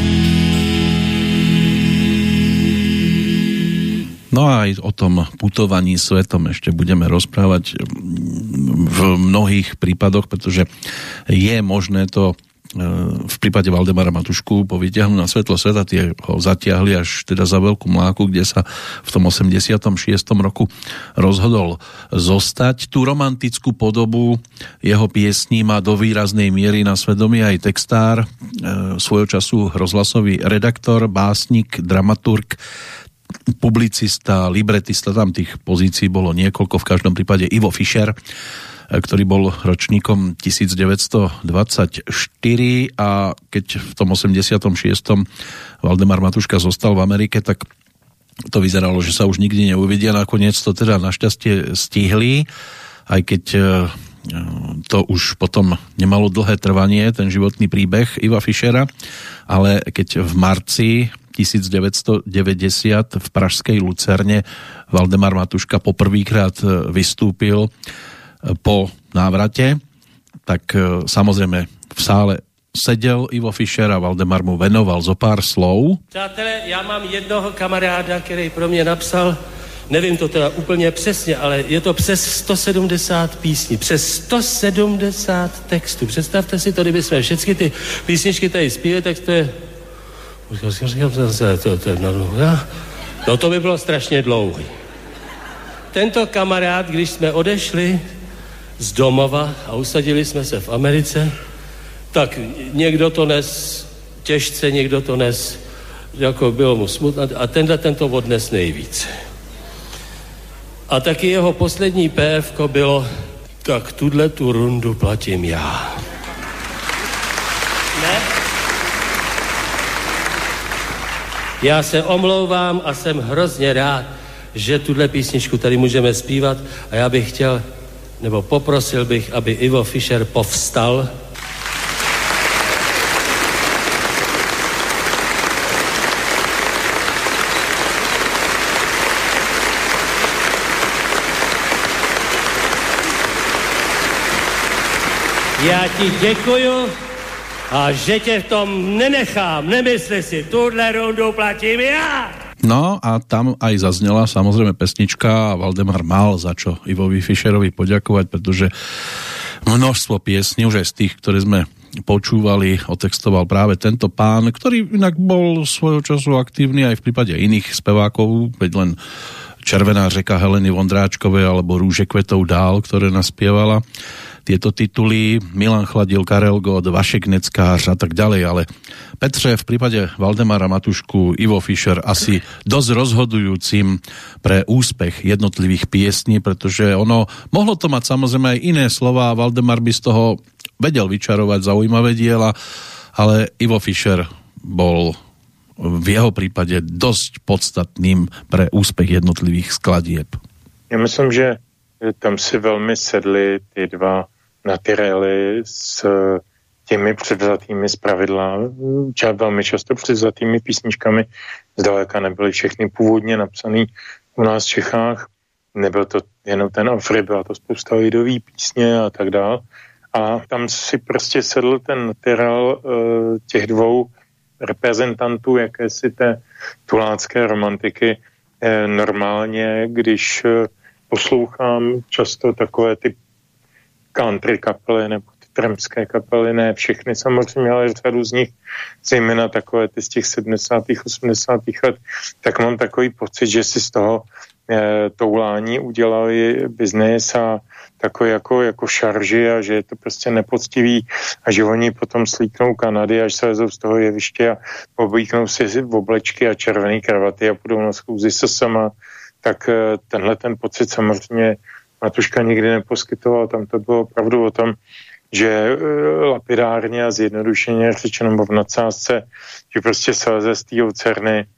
No a aj o tom putovaní svetom ešte budeme rozprávať v mnohých prípadoch, pretože je možné to v prípade Valdemara Matušku povytiahnuť na svetlo sveta. Tie ho zatiahli až teda za Veľkú Mláku, kde sa v tom osemdesiatom šiestom roku rozhodol zostať. Tú romantickú podobu jeho piesní má do výraznej miery na svedomí aj textár, svojho času rozhlasový redaktor, básnik, dramaturg, publicista, libretista, tam tých pozícií bolo niekoľko, v každom prípade Ivo Fischer, ktorý bol ročníkom devätnásťstodvadsaťštyri a keď v tom osemdesiatom šiestom Valdemar Matuška zostal v Amerike, tak to vyzeralo, že sa už nikdy neuvidia. Nakoniec to teda našťastie stihli, aj keď to už potom nemalo dlhé trvanie, ten životný príbeh Iva Fischera, ale keď v marci devätnásťstodeväťdesiat v pražskej Lucerne Valdemar Matuška poprvýkrát vystúpil po návrate, tak samozrejme v sále sedel Ivo Fischer a Valdemar mu venoval zo pár slov. Přátelé, já mám jednoho kamaráda, který pro mě napsal, nevím to teda úplně přesně, ale je to přes sto sedmdesát písní, přes sto sedmdesát textů. Představte si to, kdyby jsme všechny ty písničky tady zpívali, tak to je... No to by bylo strašně dlouhý. Tento kamarád, když jsme odešli z domova a usadili jsme se v Americe, tak někdo to nes těžce, někdo to nes, jako bylo mu smutno, a tenhle tento odnes nejvíc. A taky jeho poslední pévko bylo, tak tuhle tu rundu platím já. Ne? Já se omlouvám a jsem hrozně rád, že tuhle písničku tady můžeme zpívat a já bych chtěl, nebo poprosil bych, aby Ivo Fischer povstal. Já ti děkuju a že tě v tom nenechám, nemysli si, tuhle rundu platím já. No a tam aj zaznela samozrejme pesnička a Valdemar mal za čo Ivovi Fischerovi poďakovať, pretože množstvo piesní, už aj z tých, ktoré sme počúvali, otextoval práve tento pán, ktorý inak bol svojho času aktívny aj v prípade iných spevákov, veď len Červená řeka Heleny Vondráčkovej alebo Rúže kvetov dál, ktoré naspievala. tieto tituly, Milan Chladil, Karel Gott, Vašek Neckář a tak ďalej, ale Petře, v prípade Valdemara Matušku, Ivo Fischer asi dosť rozhodujúcim pre úspech jednotlivých piesní, pretože ono, mohlo to mať samozrejme aj iné slova a Valdemar by z toho vedel vyčarovať zaujímavé diela, ale Ivo Fischer bol v jeho prípade dosť podstatným pre úspech jednotlivých skladieb. Já myslím, že tam si velmi sedly ty dva natyrely s těmi převzatými zpravidla, velmi často převzatými písničkami, zdaleka nebyly všechny původně napsané u nás v Čechách, nebyl to jenom ten Afry, byla to spousta lidový písně a tak dál. A tam si prostě sedl ten natyrel těch dvou reprezentantů jakési té tulácké romantiky. Normálně, když poslouchám často takové ty country kapely nebo ty trampské kapely, ne všechny samozřejmě, ale řadu z nich, zejména takové ty z těch sedmdesátých, osmdesátých let, tak mám takový pocit, že si z toho e, toulání udělali biznes a takový jako, jako šarži a že je to prostě nepoctivý a že oni potom slíknou Kanady, až se lezou z toho jeviště a oblíknou si v oblečky a červený kravaty a půjdou na schůzi se sama, tak e, tenhle ten pocit samozřejmě Matuška nikdy neposkytoval. Tam to bylo opravdu o tom, že e, lapidárně a zjednodušeně řečeno v nadsázce, že prostě se leze z té lucerny, e,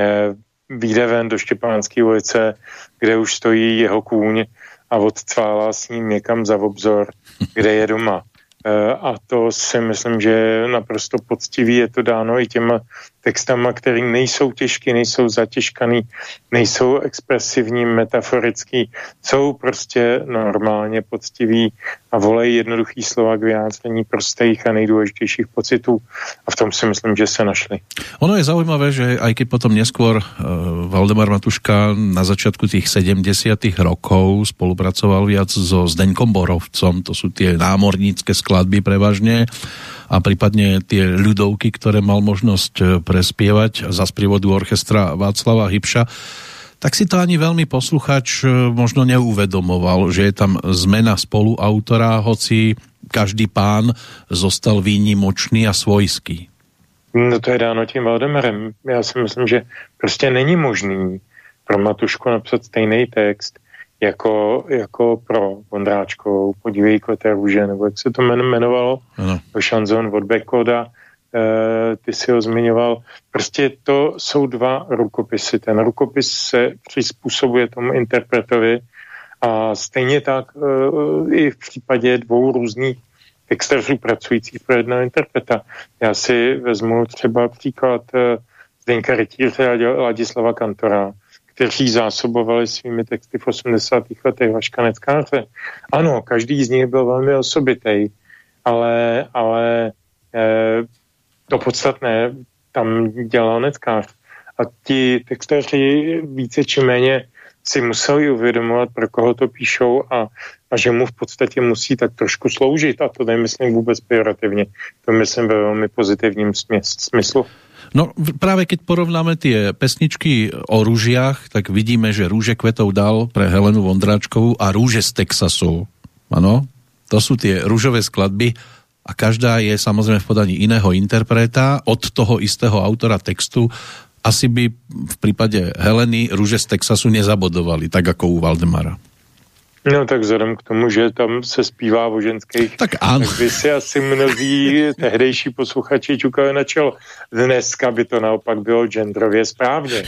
vyjde ven do Štěpánské ulice, kde už stojí jeho kůň a odcválá s ním někam za obzor, kde je doma. E, a to si myslím, že je naprosto poctivý, je to dáno i těma textama, které nejsou těžký, nejsou zatěžkaný, nejsou expresivní, metaforický, jsou prostě normálně poctiví a volají jednoduchý slova k vyjádření prostých a nejdůležitějších pocitů a v tom si myslím, že se našli. Ono je zaujímavé, že aj keď potom neskôr uh, Valdemar Matuška na začiatku tých sedemdesiatych rokov spolupracoval viac so Zdeňkom Borovcom, to sú tie námornícke skladby prevažne, a prípadne tie ľudovky, ktoré mal možnosť prespievať za sprievodu orchestra Václava Hybša, tak si to ani veľmi posluchač možno neuvedomoval, že je tam zmena spoluautora, hoci každý pán zostal výnimočný a svojský. No to je dáno tím Valdemarem. Já si myslím, že prostě není možný pro Matušku napsat stejný text jako, jako pro Vondráčkovou, Podívej kveté růže, nebo jak se to jmenovalo, ano. Šanzon od Bekoda, e, ty si ho zmiňoval. Prostě to jsou dva rukopisy. Ten rukopis se přizpůsobuje tomu interpretovi a stejně tak e, i v případě dvou různých textařů pracujících pro jednoho interpreta. Já si vezmu třeba příklad e, Zdeňka Rytíře a Ladislava Kantora, kteří zásobovali svými texty v osmdesátých letech Vaška Neckáře. Ano, každý z nich byl velmi osobitý, ale, ale eh, to podstatné tam dělal Neckář. A ti textaři více či méně si museli uvědomovat, pro koho to píšou a, a že mu v podstatě musí tak trošku sloužit. A to nemyslím vůbec pejorativně. To myslím ve velmi pozitivním smyslu. No práve keď porovnáme tie pesničky o rúžiach, tak vidíme, že Rúže kvetov dal pre Helenu Vondráčkovú a Rúže z Texasu. Áno, to sú tie rúžové skladby a každá je samozrejme v podaní iného interpreta od toho istého autora textu. Asi by v prípade Heleny Rúže z Texasu nezabodovali, tak ako u Valdemara. No tak vzhledem k tomu, že tam se zpívá o ženských, tak, tak by si asi mnozí tehdejší posluchači čukali na čelo. Dneska by to naopak bylo genderově správně.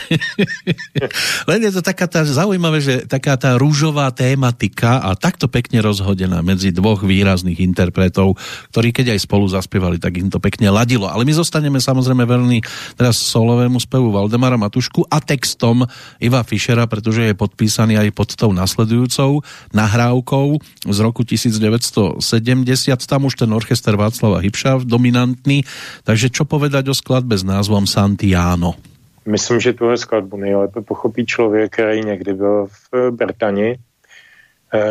Len je to taká tá zaujímavé, že taká tá rúžová tématika a takto pekne rozhodená medzi dvoch výrazných interpretov, ktorí keď aj spolu zaspievali, tak im to pekne ladilo. Ale my zostaneme samozrejme veľmi teraz solovému spevu Valdemara Matušku a textom Iva Fischera, pretože je podpísaný aj pod tou nasledujúcou nahrávkou z roku devätnásť sedemdesiat. Tam už ten orchester Václava Hybša dominantný. Takže čo povedať o skladbe s názvom Santiano? Myslím, že tuhle skladbu nejlépe pochopí člověk, který někdy byl v Británii, e,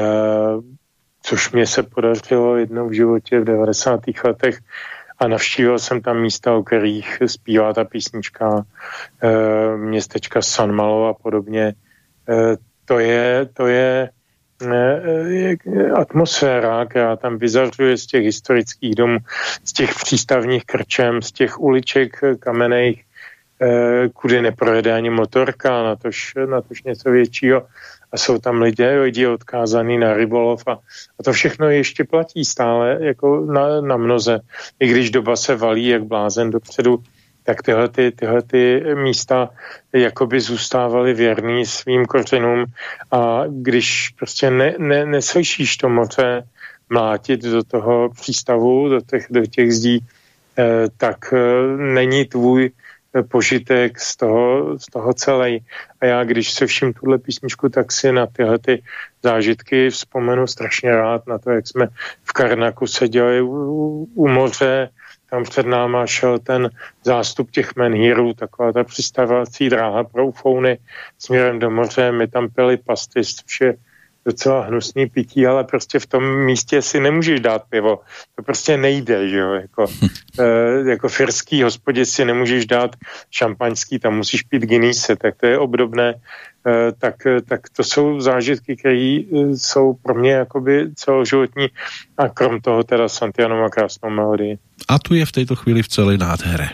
což mě se podařilo jednou v životě v devadesátých letech a navštívil jsem tam místa, o kterých zpívá ta písnička, e, městečka San Malo a podobně. E, to je, to je atmosféra, která tam vyzařuje z těch historických domů, z těch přístavních krčem, z těch uliček kamenných, kudy neprojede ani motorka, natož, natož něco většího. A jsou tam lidé, lidi odkázaný na rybolov a, a to všechno ještě platí stále jako na, na mnoze. I když doba se valí jak blázen dopředu, tak tyhle, ty, tyhle ty místa jakoby zůstávaly věrný svým kořenům a když prostě ne, ne, neslyšíš to moře mlátit do toho přístavu, do těch, do těch zdí, eh, tak eh, není tvůj požitek z toho, z toho celé. A já, když se všim tuhle písničku, tak si na tyhle ty zážitky vzpomenu strašně rád na to, jak jsme v Karnaku seděli u, u moře, tam před náma šel ten zástup těch menhírů, taková ta přistavovací dráha pro ufouny směrem do moře, my tam pili pasty, což je docela hnusný pití, ale prostě v tom místě si nemůžeš dát pivo. To prostě nejde, že jo, jako, e, jako v irský hospodě si nemůžeš dát šampaňský, tam musíš pít Guinnesse, tak to je obdobné. E, tak, tak to jsou zážitky, které jsou pro mě jakoby celoživotní a krom toho teda Santiano má krásnou melodii. A tu je v tejto chvíli v celej nádhere.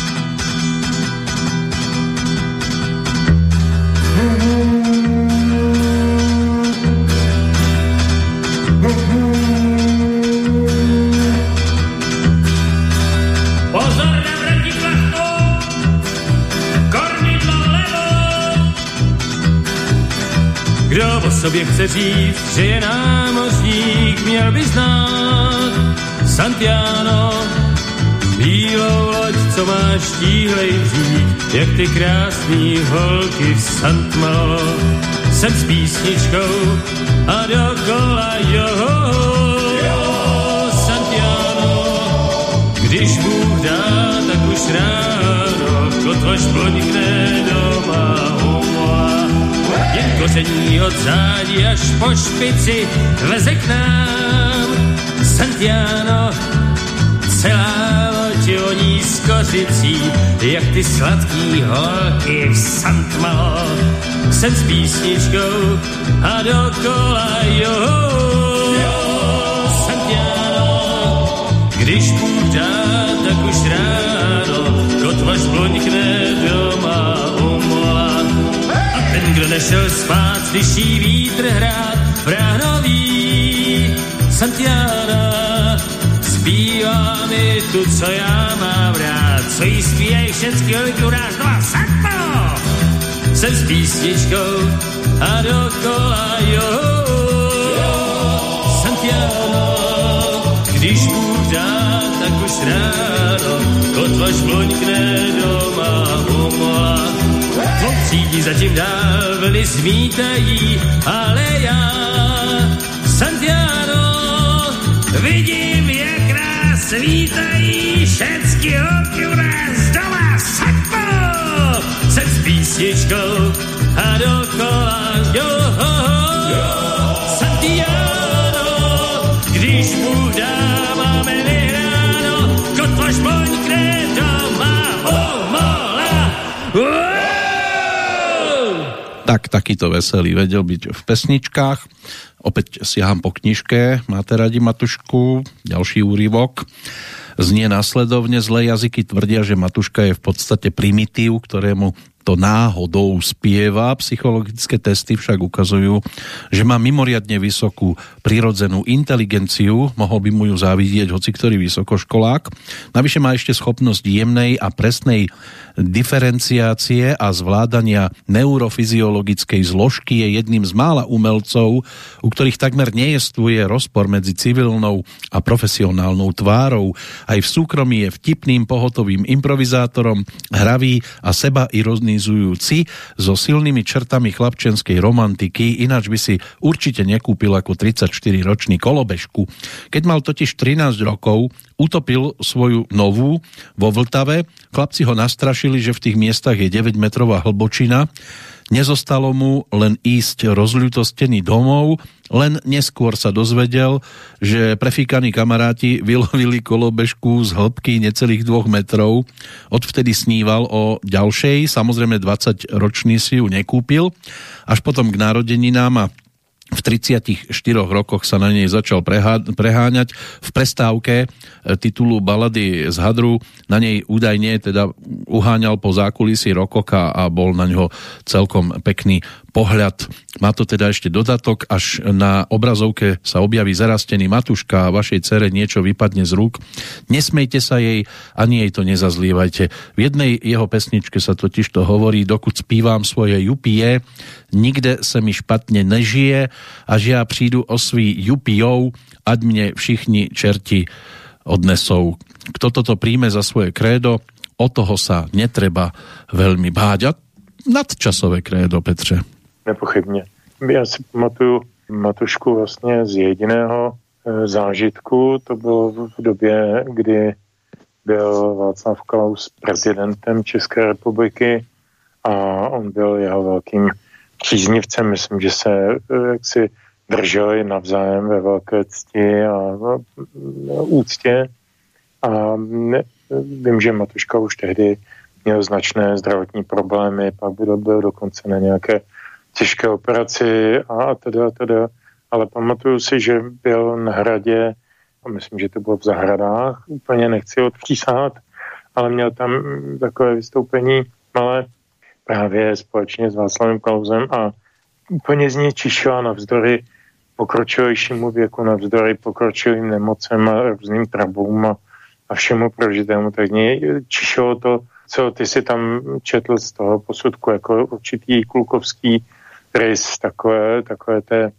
Kdo o sobě chce říct, že je námořník, měl by znát Santiano, bílou loď, co má štíhlej břík, jak ty krásný holky v Sant Malo. Jsem s písničkou a dokola jo, Santiano, když Bůh dá, tak už ráno, kotvaš podnikne doma umla. Jen koření od zádí až po špici veze k nám Santiano, celá loď voní s kořicí, jak ty sladký holky v Sant Malo. Jsem s písničkou a dokola jo, Santiano, když Bůh dá, tak už ráno, kotvaš blonikne doma umla. Ten, kdo nešel spát, slyší vítr hrát bránový Santiana. Zpívá mi tu, co já mám rád, co jí zpívají všecky holky u nás doma Santo. Jsem s písničkou a dokola jo, Santiano, když Bůh dá, tak už ráno, kotvaš bloňkne doma umla. Třídí zatím dál vlny zmítají, ale já, Santiano, vidím, jak nás svítají všecky holky u nás doma Santo. Jsem s písničkou a dokola jo, Santiano, když Bůh dá, máme vyhráno, kotvaš boňkne doma umola. Tak takýto veselý vedel byť v pesničkách. Opäť siaham po knižke. Máte radi Matušku? Ďalší úryvok. Znie následovne: zlé jazyky tvrdia, že Matuška je v podstate primitív, ktorému to náhodou spieva. Psychologické testy však ukazujú, že má mimoriadne vysokú prirodzenú inteligenciu, mohol by mu ju závidieť hocikorý vysokoškolák. Navyše má ešte schopnosť jemnej a presnej diferenciácie a zvládania neurofyziologickej zložky, je jedným z mála umelcov, u ktorých takmer nejestvuje rozpor medzi civilnou a profesionálnou tvárou. Aj v súkromí je vtipným, pohotovým improvizátorom, hravý a seba ironizujúci, so silnými črtami chlapčenskej romantiky, ináč by si určite nekúpil ako tridsaťštyriročný kolobežku. Keď mal totiž trinásť rokov, utopil svoju novú vo Vltave. Chlapci ho nastrašili, že v tých miestach je deväťmetrová hlbočina. Nezostalo mu len ísť rozľutostený domov, len neskôr sa dozvedel, že prefíkaní kamaráti vylovili kolobežku z hĺbky necelých dvoch metrov. Odvtedy sníval o ďalšej, samozrejme dvadsaťročný si ju nekúpil. Až potom k narodeninám a v tridsiatich štyroch rokoch sa na nej začal prehá- preháňať. V prestávke titulu Balady z hadru na nej údajne teda uháňal po zákulisí rokoka a bol na ňo celkom pekný pohľad. Má to teda ešte dodatok, až na obrazovke sa objaví zarastený Matuška a vašej dcere niečo vypadne z rúk. Nesmejte sa jej, ani jej to nezazlievajte. V jednej jeho pesničke sa totiž to hovorí: dokud spívam svoje jupie, nikde se mi špatne nežije, až ja prídu o svý jupijou, ať mne všichni čerti odnesou. Kto toto príjme za svoje krédo, o toho sa netreba veľmi báť. A nadčasové krédo, Petře. Nepochybně. Já si pamatuju Matušku vlastně z jediného e, zážitku. To bylo v době, kdy byl Václav Klaus prezidentem České republiky a on byl jeho velkým příznivcem. Myslím, že se e, jaksi drželi navzájem ve velké cti a, a, a úctě. A ne, vím, že Matuška už tehdy měl značné zdravotní problémy, pak byl, byl dokonce na nějaké těžké operaci a teda, teda. Ale pamatuju si, že byl na hradě, a myslím, že to bylo v zahradách, úplně nechci odpřísát, ale měl tam takové vystoupení malé právě společně s Václavem Klausem a úplně z něj čišila navzdory pokročilejšímu věku, navzdory pokročilým nemocem a různým trabům a, a všemu prožitému, tak něj čišilo to, co ty si tam četl z toho posudku, jako určitý klukovský rys, takové, takové té,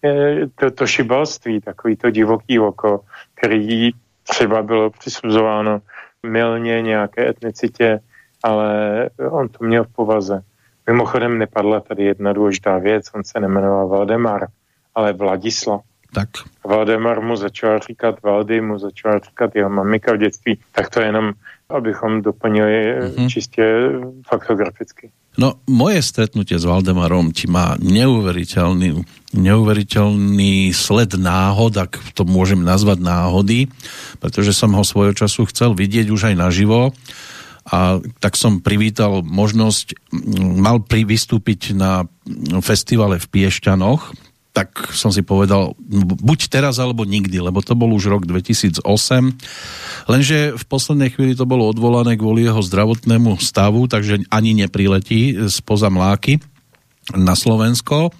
to, to šibalství, takový to divoký oko, který třeba bylo přisuzováno mylně nějaké etnicitě, ale on to měl v povaze. Mimochodem nepadla tady jedna důležitá věc, on se nemenoval Valdemar, ale Vladislav. Tak. Valdemar mu začal říkat Valdy, mu začala říkat jeho mamika v dětství, tak to jenom, abychom doplnili mm-hmm. čistě faktograficky. No, moje stretnutie s Valdemarom ti má neuveriteľný, neuveriteľný sled náhod, ak to môžem nazvať náhody, pretože som ho svojho času chcel vidieť už aj naživo a tak som privítal možnosť, mal pri vystúpiť na festivale v Piešťanoch, tak som si povedal, buď teraz alebo nikdy, lebo to bol už rok dvetisícosem. Lenže v poslednej chvíli to bolo odvolané kvôli jeho zdravotnému stavu, takže ani nepriletí spoza Mláky na Slovensko.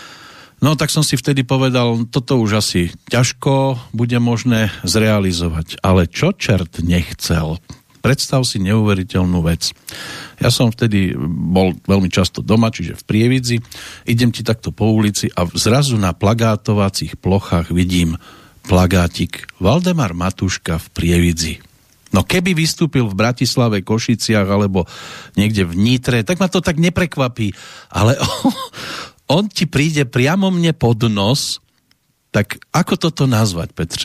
No tak som si vtedy povedal, toto už asi ťažko bude možné zrealizovať. Ale čo čert nechcel? Predstav si neuveriteľnú vec. Ja som vtedy bol veľmi často doma, čiže v Prievidzi. Idem ti takto po ulici a zrazu na plagátovacích plochách vidím plagátik Valdemar Matuška v Prievidzi. No keby vystúpil v Bratislave, Košiciach alebo niekde v Nitre, tak ma to tak neprekvapí. Ale on, on ti príde priamo mne pod nos, tak ako toto nazvať, Petře?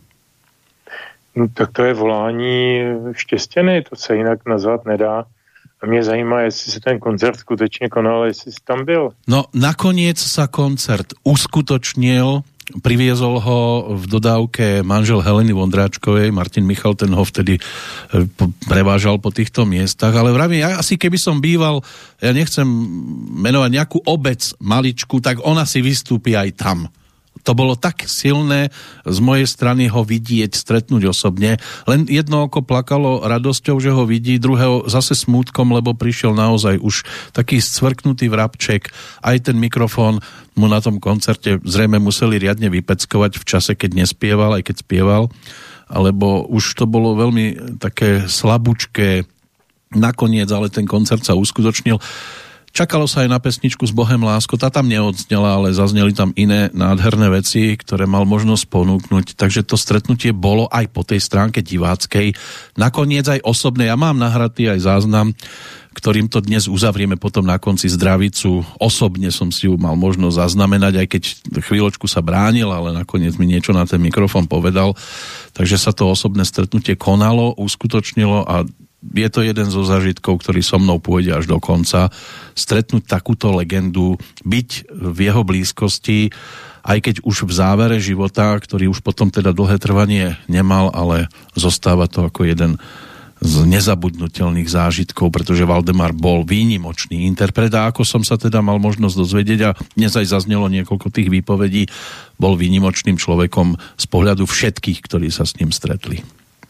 No, tak to je volání štěstěny, to se jinak nazvat nedá. A mě zajímá, jestli se ten koncert skutečně konal, jestli jsi tam byl. No, nakoniec sa koncert uskutočnil, priviezol ho v dodávke manžel Heleny Vondráčkovej, Martin Michal, ten ho vtedy prevážal po týchto miestach, ale vravím, ja asi keby som býval, ja nechcem menovať nejakú obec maličku, tak ona si vystúpi aj tam. To bolo tak silné z mojej strany ho vidieť, stretnúť osobne. Len jedno oko plakalo radosťou, že ho vidí, druhého zase smútkom, lebo prišiel naozaj už taký scvrknutý vrabček. Aj ten mikrofón mu na tom koncerte zrejme museli riadne vypeckovať v čase, keď nespieval, aj keď spieval. Alebo už to bolo veľmi také slabúčké nakoniec, ale ten koncert sa uskutočnil. Čakalo sa aj na pesničku S Bohem lásko, tá tam neodznela, ale zazneli tam iné nádherné veci, ktoré mal možnosť ponúknuť, takže to stretnutie bolo aj po tej stránke diváckej, nakoniec aj osobné. Ja mám nahratý aj záznam, ktorým to dnes uzavrieme potom na konci Zdravicu. Osobne som si ju mal možnosť zaznamenať, aj keď chvíľočku sa bránil, ale nakoniec mi niečo na ten mikrofón povedal, takže sa to osobné stretnutie konalo, uskutočnilo a je to jeden zo zážitkov, ktorý so mnou pôjde až do konca. Stretnúť takúto legendu, byť v jeho blízkosti, aj keď už v závere života, ktorý už potom teda dlhé trvanie nemal, ale zostáva to ako jeden z nezabudnutelných zážitkov, pretože Valdemar bol výnimočný interpret a ako som sa teda mal možnosť dozvedieť a dnes aj zaznelo niekoľko tých výpovedí, bol výnimočným človekom z pohľadu všetkých, ktorí sa s ním stretli.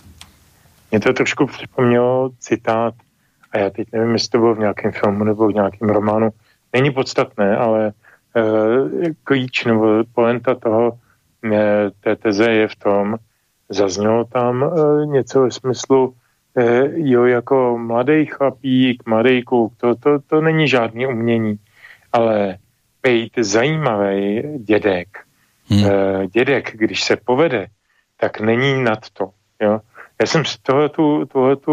Mně to trošku připomnělo citát, a já teď nevím, jestli to bylo v nějakém filmu nebo v nějakém románu, není podstatné, ale e, klíč nebo poenta toho e, té teze je v tom, zaznělo tam e, něco ve smyslu, e, jo, jako mladý chlapík, mladý kluk, to, to, to není žádný umění, ale pejt zajímavý dědek, hmm. e, dědek, když se povede, tak není nad to, jo. Já jsem si tohletu, tohletu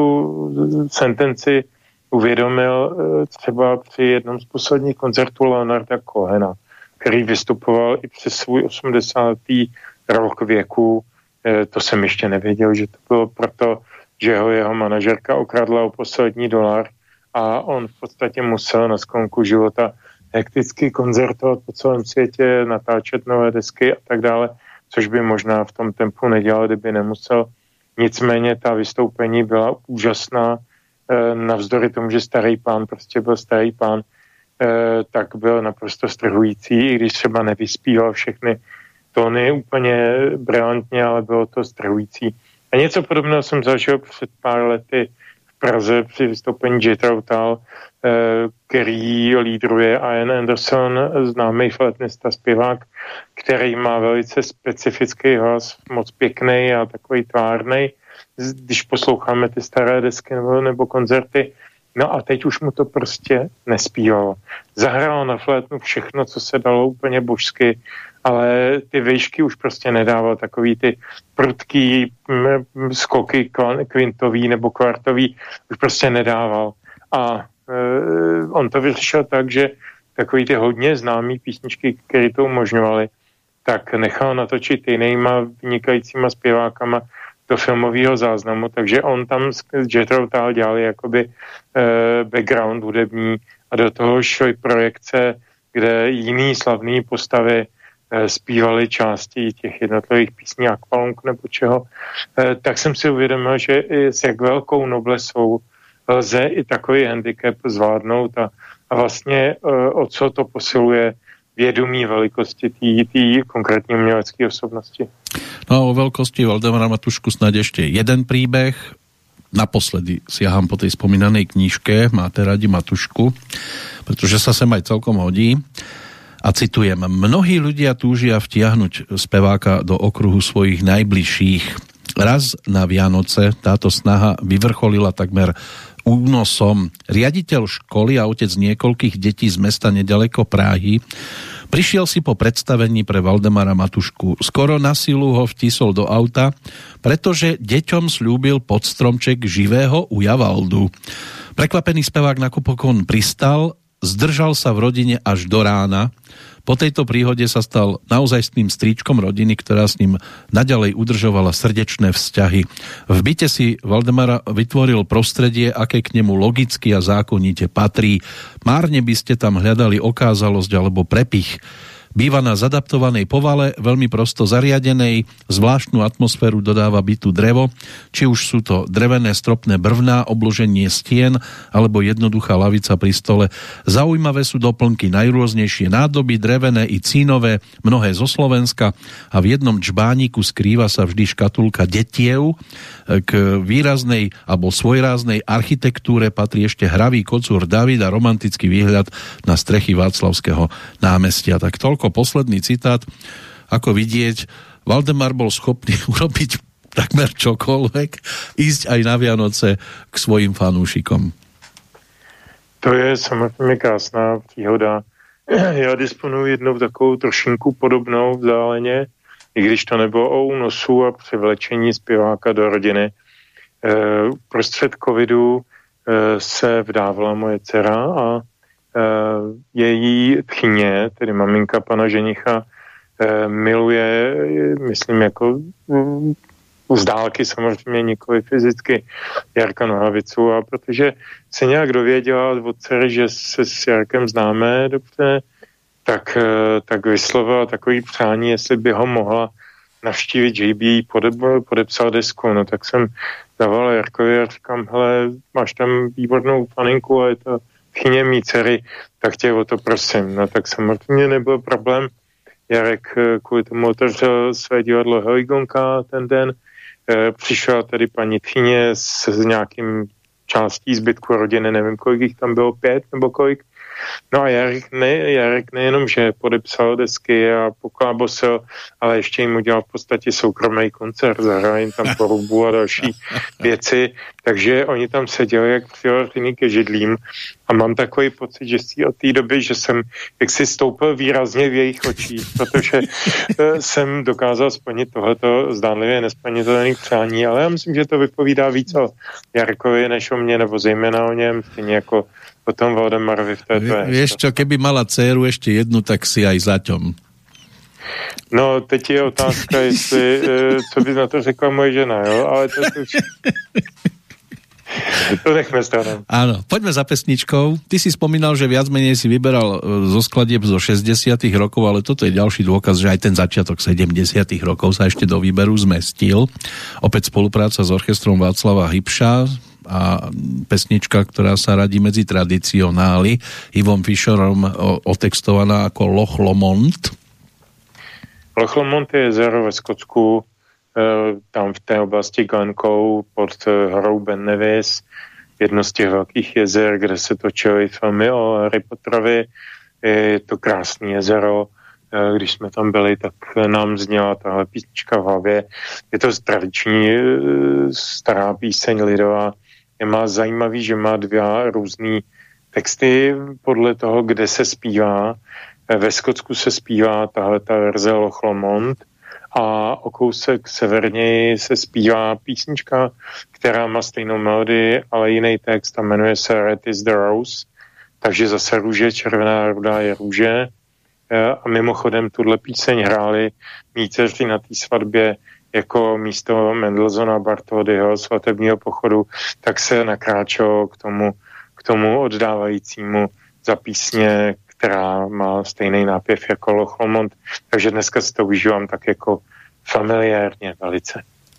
sentenci uvědomil třeba při jednom z posledních koncertů Leonarda Cohena, který vystupoval i přes svůj osmdesátý rok věku. To jsem ještě nevěděl, že to bylo proto, že ho jeho manažerka okradla o poslední dolar a on v podstatě musel na sklonku života hekticky koncertovat po celém světě, natáčet nové desky a tak dále, což by možná v tom tempu nedělal, kdyby nemusel. Nicméně ta vystoupení byla úžasná, e, navzdory tomu, že starý pán prostě byl starý pán, e, tak byl naprosto strhující, i když třeba nevyspíval všechny tóny úplně brilantně, ale bylo to strhující. A něco podobného jsem zažil před pár lety v Praze při vystoupení Jethro Tull, e, který lídruje Ian Anderson, známý flétnista, zpěvák, který má velice specifický hlas, moc pěkný a takový tvárnej, když posloucháme ty staré desky nebo, nebo koncerty. No a teď už mu to prostě nespívalo. Zahrál na flétnu všechno, co se dalo úplně božsky, ale ty výšky už prostě nedával, takový ty prudký m, skoky kvintový nebo kvartový už prostě nedával. A e, on to vyřešil tak, že takový ty hodně známý písničky, které to umožňovaly, tak nechal natočit jinýma vynikajícíma zpěvákama do filmového záznamu, takže on tam s Jethro Tull dělal jakoby e, background hudební a do toho šly projekce, kde jiný slavný postavy e, zpívali části těch jednotlivých písní Aqualung nebo čeho, e, tak jsem si uvědomil, že i s jak velkou noblesou lze i takový handicap zvládnout a, a vlastně e, o co to posiluje vědomí velikosti té konkrétní umělecké osobnosti. No a o veľkosti Valdemara Matušku snáď ešte jeden príbeh. Naposledy siaham po tej spomínanej knižke Máte radi Matušku, pretože sa sem aj celkom hodí. A citujem: mnohí ľudia túžia vtiahnuť speváka do okruhu svojich najbližších. Raz na Vianoce táto snaha vyvrcholila takmer únosom. Riaditeľ školy a otec niekoľkých detí z mesta nedaleko Prahy prišiel si po predstavení pre Valdemara Matušku. Skoro na silu ho vtisol do auta, pretože deťom slúbil pod stromček živého uja Valdu. Prekvapený spevák napokon pristal, zdržal sa v rodine až do rána. Po tejto príhode sa stal naozajstným strýčkom rodiny, ktorá s ním naďalej udržovala srdečné vzťahy. V byte si Valdemara vytvoril prostredie, aké k nemu logicky a zákonite patrí. Márne by ste tam hľadali okázalosť alebo prepich. Býva na zadaptovanej povale, veľmi prosto zariadenej, zvláštnu atmosféru dodáva bytu drevo, či už sú to drevené stropné brvná, obloženie stien, alebo jednoduchá lavica pri stole. Zaujímavé sú doplnky, najrôznejšie nádoby, drevené i cínové, mnohé zo Slovenska a v jednom čbániku skrýva sa vždy škatulka detiev. K výraznej alebo svojráznej architektúre patrí ešte hravý kocúr David a romantický výhľad na strechy Václavského námestia. Tak toľko posledný citát. Ako vidieť, Valdemar bol schopný urobiť takmer čokoľvek, ísť aj na Vianoce k svojim fanúšikom. To je samozřejmě krásná příhoda. Já disponuji jednou takovou trošinku podobnou vzdáleně, i když to nebylo o únosu a přivlečení zpěváka do rodiny. E, prostřed covidu e, se vdávala moje dcera a e, její tchyně, tedy maminka pana ženicha, e, miluje, myslím jako z dálky samozřejmě, nikoli fyzicky, Jarka Nohavicu, a protože se nějak dověděla od dcery, že se s Jarkem známe dobře, tak, tak vyslovila takový přání, jestli by ho mohla navštívit J B, podepsal desku, no tak jsem zavolal Jarkovi a říkám, hele, máš tam výbornou paninku a je to chyně mý dcery, tak tě o to prosím. No tak samozřejmě nebyl problém. Jarek kvůli tomu otevřel své divadlo Heligonka ten den. E, přišla tady paní tchyně s, s nějakým částí zbytku rodiny, nevím, kolik jich tam bylo, pět nebo kolik. No a Jarek, ne, Jarek nejenom, že podepsal desky a poklábosil, ale ještě jim udělal v podstatě soukromý koncert, zahrál jim tam porubu a další věci, takže oni tam seděli jak přiložený ke židlím a mám takový pocit, že si od té doby, že jsem jaksi stoupil výrazně v jejich očích, protože jsem dokázal splnit tohleto zdánlivě nesplnitelné přání, ale já myslím, že to vypovídá víc o Jarkovi, než o mně, nebo zejména o něm, stejně jako o tom Valdemarovi v té tvé. Vieš čo, keby mala dceru ešte jednu, tak si aj zaťom. No, teď je otázka, jestli, co by na to řekla moje žena, jo? Ale to, to, to nechme stranou. Áno, poďme za pesničkou. Ty si spomínal, že viac menej si vyberal zo skladieb zo šesťdesiatych rokov, ale toto je ďalší dôkaz, že aj ten začiatok sedemdesiatych rokov sa ešte do výberu zmestil. Opäť spolupráca s orchestrom Václava Hybša a pesnička, ktorá sa radí medzi tradicionály, Ivom Fischerom otextovaná ako Loch Lomond. Loch Lomond je jezero ve Skotsku, tam v té oblasti Glencoe pod horou Ben Nevis, jedno z těch velkých jezer, kde se točily filmy o Harry Potterovi. Je to krásné jezero, když jsme tam byli, tak nám zněla tahle písnička v hlavě. Je to tradiční stará píseň lidová. Je má zajímavý, že má dva různý texty podle toho, kde se zpívá. Ve Skotsku se zpívá tahle ta verze Loch Lomond a o kousek severněji se zpívá písnička, která má stejnou melodii, ale jiný text a jmenuje se Red is the Rose, takže zase růže, červená, rudá je růže. A mimochodem tuhle píseň hráli mí dceři na té svatbě jako místo Mendelssohna Bartholdyho svatebního pochodu, tak se nakráčelo k tomu, k tomu oddávajícímu za písně, která má stejný nápěv jako Loch Lomond. Takže dneska si to vyžívám tak jako familiárně velice.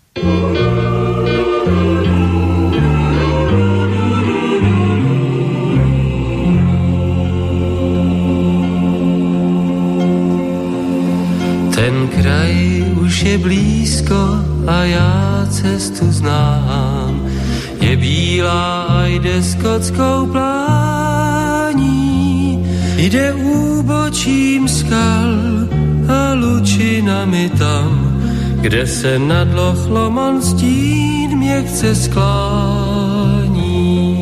Ten kraj už je blízko a já cestu znám. Je bílá a jde skotskou plání. Jde úbočím skal a lučinami tam, kde se nad Loch Lomond stín měkce sklání.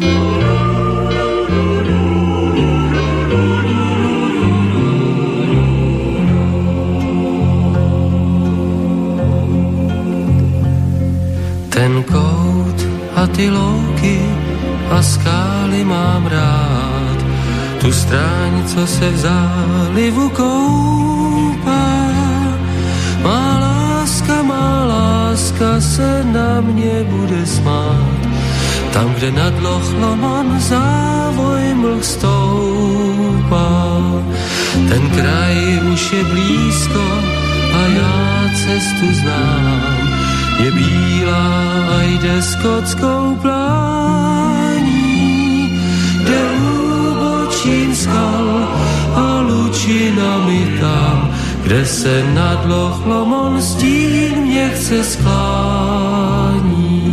Ten kout a ty louky a skály mám rád, tu stráň, co se v zálivu koupá. Má láska, má láska se na mě bude smát, tam, kde nad Loch Lomond závoj mlh stoupá. Ten kraj už je blízko a já cestu znám. Je bílá a jde skotskou plání, jde úbočím skal a lučinami tam, kde se nad Loch Lomond stín měkce sklání.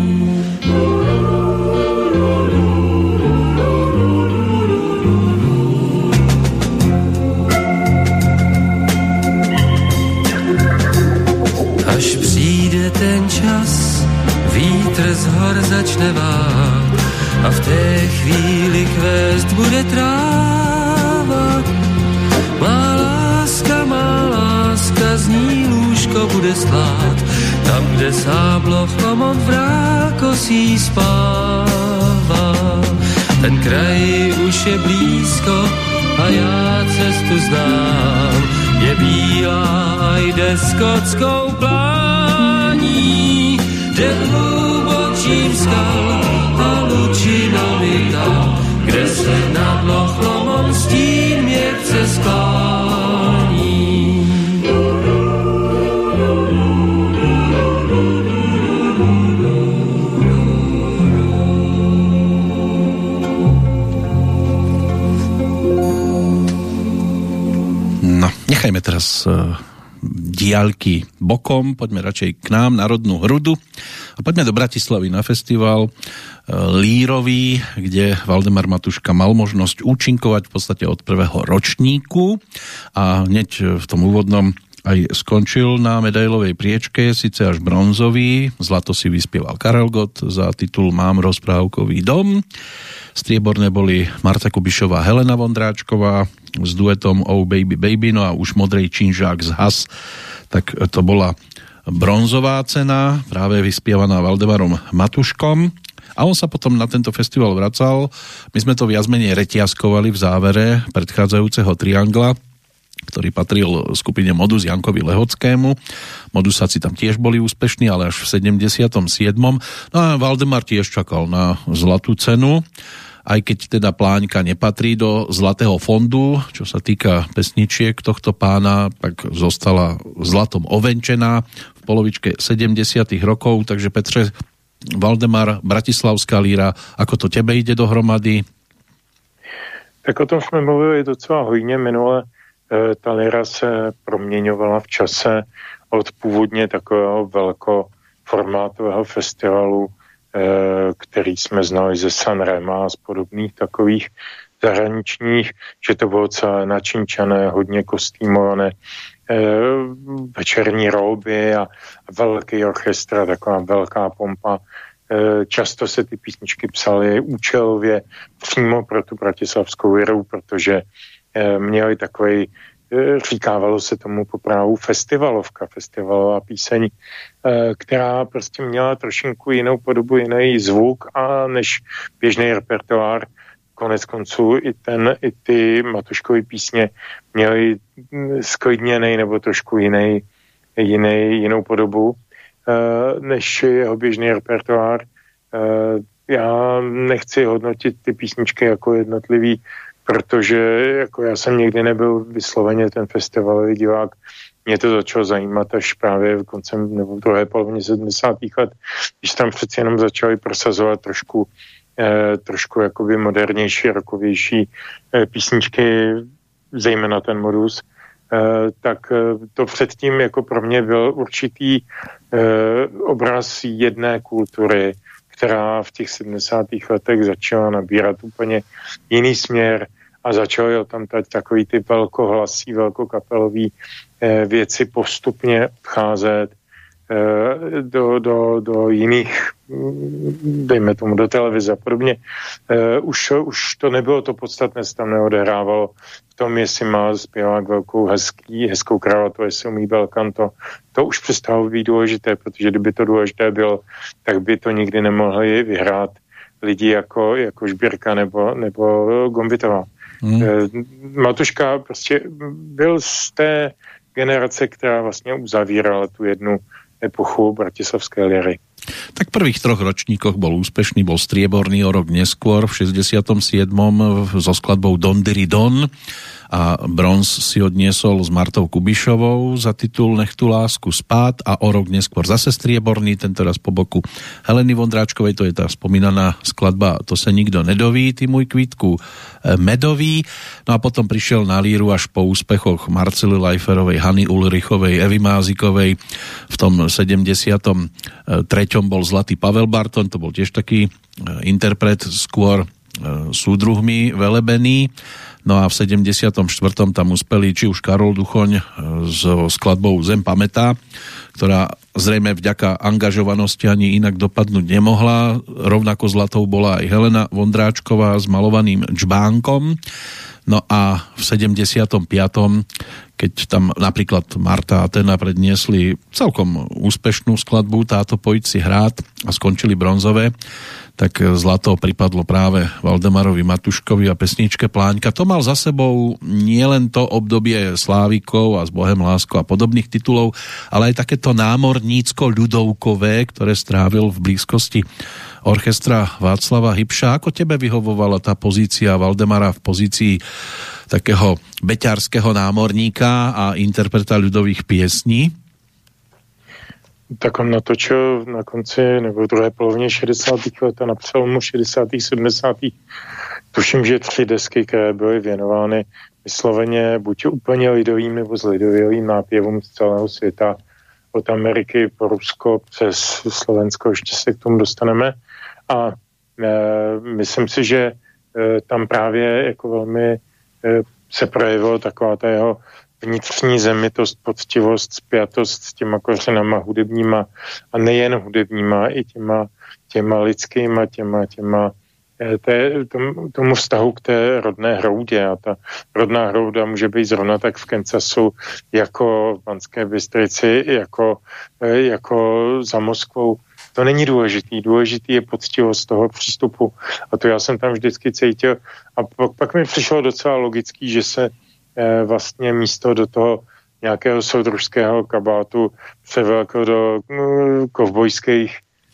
Až přijde ten čas, vítr z hor začne vát a v té chvíli kvést bude tráva. Má láska, má láska, z ní lůžko bude slát, tam, kde sám Loch Lomond v rákosí spává. Ten kraj už je blízko a já cestu znám. Je bílá a jde skotskou plání, jde hlubočím skal a lučinami tam, kde se nad Loch Lomond stín měkce sklání. No, nechajme teraz uh, diaľky bokom, poďme radšej k nám na rodnú Hrudu a poďme do Bratislavy na festival uh, Lírový, kde Valdemar Matuška mal možnosť účinkovať v podstate od prvého ročníku a hneď v tom úvodnom aj skončil na medailovej priečke, síce až bronzový, zlato si vyspieval Karel Gott za titul Mám rozprávkový dom, strieborné boli Marta Kubišová, Helena Vondráčková s duetom Oh Baby Baby, no a už Modrej činžák z Has, tak to bola bronzová cena, práve vyspievaná Valdemarom Matuškom. A on sa potom na tento festival vracal. My sme to viac menej reťazkovali v závere predchádzajúceho triangla, ktorý patril skupine Modus Jankovi Lehockému. Modusáci tam tiež boli úspešní, ale až v sedemdesiatom siedmom No a Valdemar tiež čakal na zlatú cenu, aj keď teda Pláňka nepatrí do zlatého fondu, čo sa týka pesničiek tohto pána, tak zostala zlatom ovenčená v polovičke sedemdesiatych rokov. Takže Petře, Valdemar, Bratislavská líra, ako to tebe ide dohromady? Tak o tom jsme mluvili docela hojně minule. Ta líra se proměňovala v čase od původně takového velkoformátového festivalu, který jsme znali ze Sanrema a z podobných takových zahraničních, že to bylo celé načinčané, hodně kostýmované, večerní róby a velký orchestr, taková velká pompa. Často se ty písničky psaly účelově přímo pro tu bratislavskou líru, protože měli takovej, říkávalo se tomu po právu festivalovka, festivalová píseň, která prostě měla trošinku jinou podobu, jiný zvuk a než běžný repertoár. Konec konců i ten, i ty Matuškovy písně měly sklidněnej nebo trošku jiný, jiný, jinou podobu než jeho běžný repertoár. Já nechci hodnotit ty písničky jako jednotlivý, protože jako já jsem nikdy nebyl vysloveně ten festivalový divák. Mě to začalo zajímat až právě v koncem nebo v druhé polovině sedmdesátých let, když tam přeci jenom začali prosazovat trošku, eh, trošku jakoby modernější, rokovější eh, písničky, zejména ten Modus, eh, tak eh, to předtím jako pro mě byl určitý eh, obraz jedné kultury, která v těch sedmdesátých letech začala nabírat úplně jiný směr a začaly tam takový ty velkohlasí, velkokapelový eh, věci postupně odcházet eh, do, do, do jiných, dejme tomu, do televize a podobně. Eh, už, už to nebylo to podstatné, se tam neodehrávalo v tom, jestli má zpěvák velkou hezký, hezkou kravatu, jestli umí belkanto. To už přestalo být důležité, protože kdyby to důležité bylo, tak by to nikdy nemohli vyhrát lidi jako, jako Žbírka nebo, nebo Gombitová. Hmm. Matuška prostě byl z té generace, která vlastně uzavírala tu jednu epochu bratislavské líry. Tak v prvých troch ročníkoch bol úspešný, bol strieborný o rok neskôr v šesťdesiatom siedmom so skladbou Don Diri Don a bronz si odniesol s Martou Kubišovou za titul Nech tu lásku spát a o rok neskôr zase strieborný, tentoraz po boku Heleny Vondráčkovej, to je tá spomínaná skladba To se nikdo nedoví, ty môj kvítku medový. No a potom prišiel na líru až po úspechoch Marcely Lajferovej, Hany Ulrichovej, Evy Mázikovej. V tom sedemdesiatom treťom bol zlatý Pavel Barton, to bol tiež taký interpret skôr súdruhmi velebený. No a v sedemdesiatom štvrtom tam uspeli či už Karol Duchoň so skladbou Zem pamätá, ktorá zrejme vďaka angažovanosti ani inak dopadnúť nemohla. Rovnako zlatou bola aj Helena Vondráčková s malovaným Džbánkom. No a v sedemdesiatom piatom keď tam napríklad Marta a Tena predniesli celkom úspešnú skladbu Táto pojď si hrát a skončili bronzové, tak zlato pripadlo práve Valdemarovi Matuškovi a pesničke Pláňka. To mal za sebou nielen to obdobie Slávikov a S Bohem láskou a podobných titulov, ale aj takéto námornícko-ľudovkové, ktoré strávil v blízkosti orchestra Václava Hybša. Ako tebe vyhovovala tá pozícia Valdemara v pozícii takého beťarského námorníka a interpreta ľudových piesní? Tak on natočil na konci nebo v druhé polovině šedesátých let a na přelomu šedesátých sedmdesátých tuším, že tři desky, které byly věnovány vysloveně buď úplně lidovým nebo s lidovým nápěvům z celého světa, od Ameriky po Rusko přes Slovensko, ještě se k tomu dostaneme. A e, myslím si, že e, tam právě jako velmi e, se projevilo taková ta jeho vnitřní zemitost, poctivost, spjatost s těma kořenama hudebníma a nejen hudebníma, i těma, těma lidskýma, těma, těma té, tom, tomu vztahu k té rodné hroudě. A ta rodná hrouda může být zrovna tak v Kansasu, jako v Banské Bystrici, jako, jako za Moskvou. To není důležitý. Důležitý je poctivost toho přístupu. A to já jsem tam vždycky cítil. A pak, pak mi přišlo docela logický, že se eh, vlastně místo do toho nějakého soudružského kabátu převelko do no, kovbojských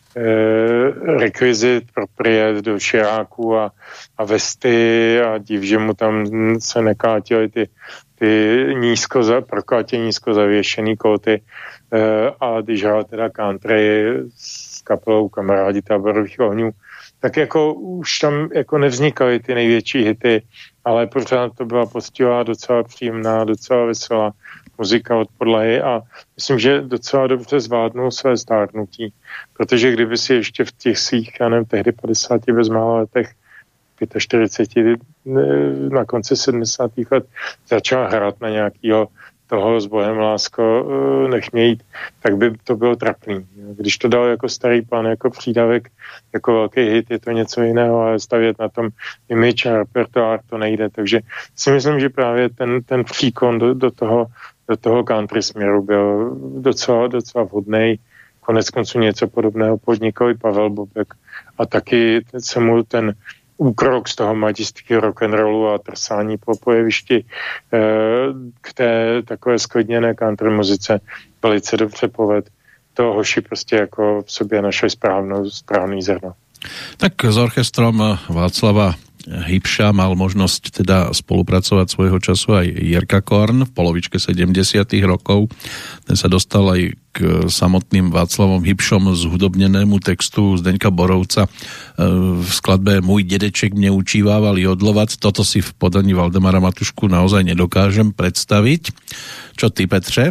eh, rekvizit, propriet do širáků a, a vesty a div, že mu tam se nekátily ty, ty nízko, za, prokátě nízko zavěšený kóty eh, a když hrál teda country s kapelou Kamarádi táborových ohňů, tak jako už tam jako nevznikaly ty největší hity, ale pořád to byla poctivá, docela příjemná, docela veselá muzika od podlahy a myslím, že docela dobře zvládnul své stárnutí, protože kdyby si ještě v těch svých, já nevím, tehdy padesáti bezmála letech, čtyřiceti pěti na konci sedmdesátých let začal hrát na nějakýho toho s Bohem lásko nech mě jít, tak by to bylo trapný. Když to dal jako starý pán, jako přídavek, jako velký hit, je to něco jiného, ale stavět na tom image a repertoár to nejde. Takže si myslím, že právě ten, ten příkon do, do toho, do toho country směru byl docela, docela vhodnej. Konec konců něco podobného podnikl i Pavel Bobek a taky se mu ten úkrok z toho mladiství rock'n'rollu a trsání po, po jevišti e, k té takové sklidněné country muzice velice dobře poved. To hoši prostě jako v sobě našli správnou, správný zrno. Tak s orchestrom Václava Hybša mal možnosť teda spolupracovať svojho času aj Jirka Korn v polovičke sedemdesiatych rokov. Ten sa dostal aj k samotným Václavom Hybšom zhudobnenému textu Zdeňka Borovca v skladbe Můj dědeček mě učívával jodlovat. Toto si v podaní Valdemara Matušku naozaj nedokážem predstaviť. Čo ty, Petře?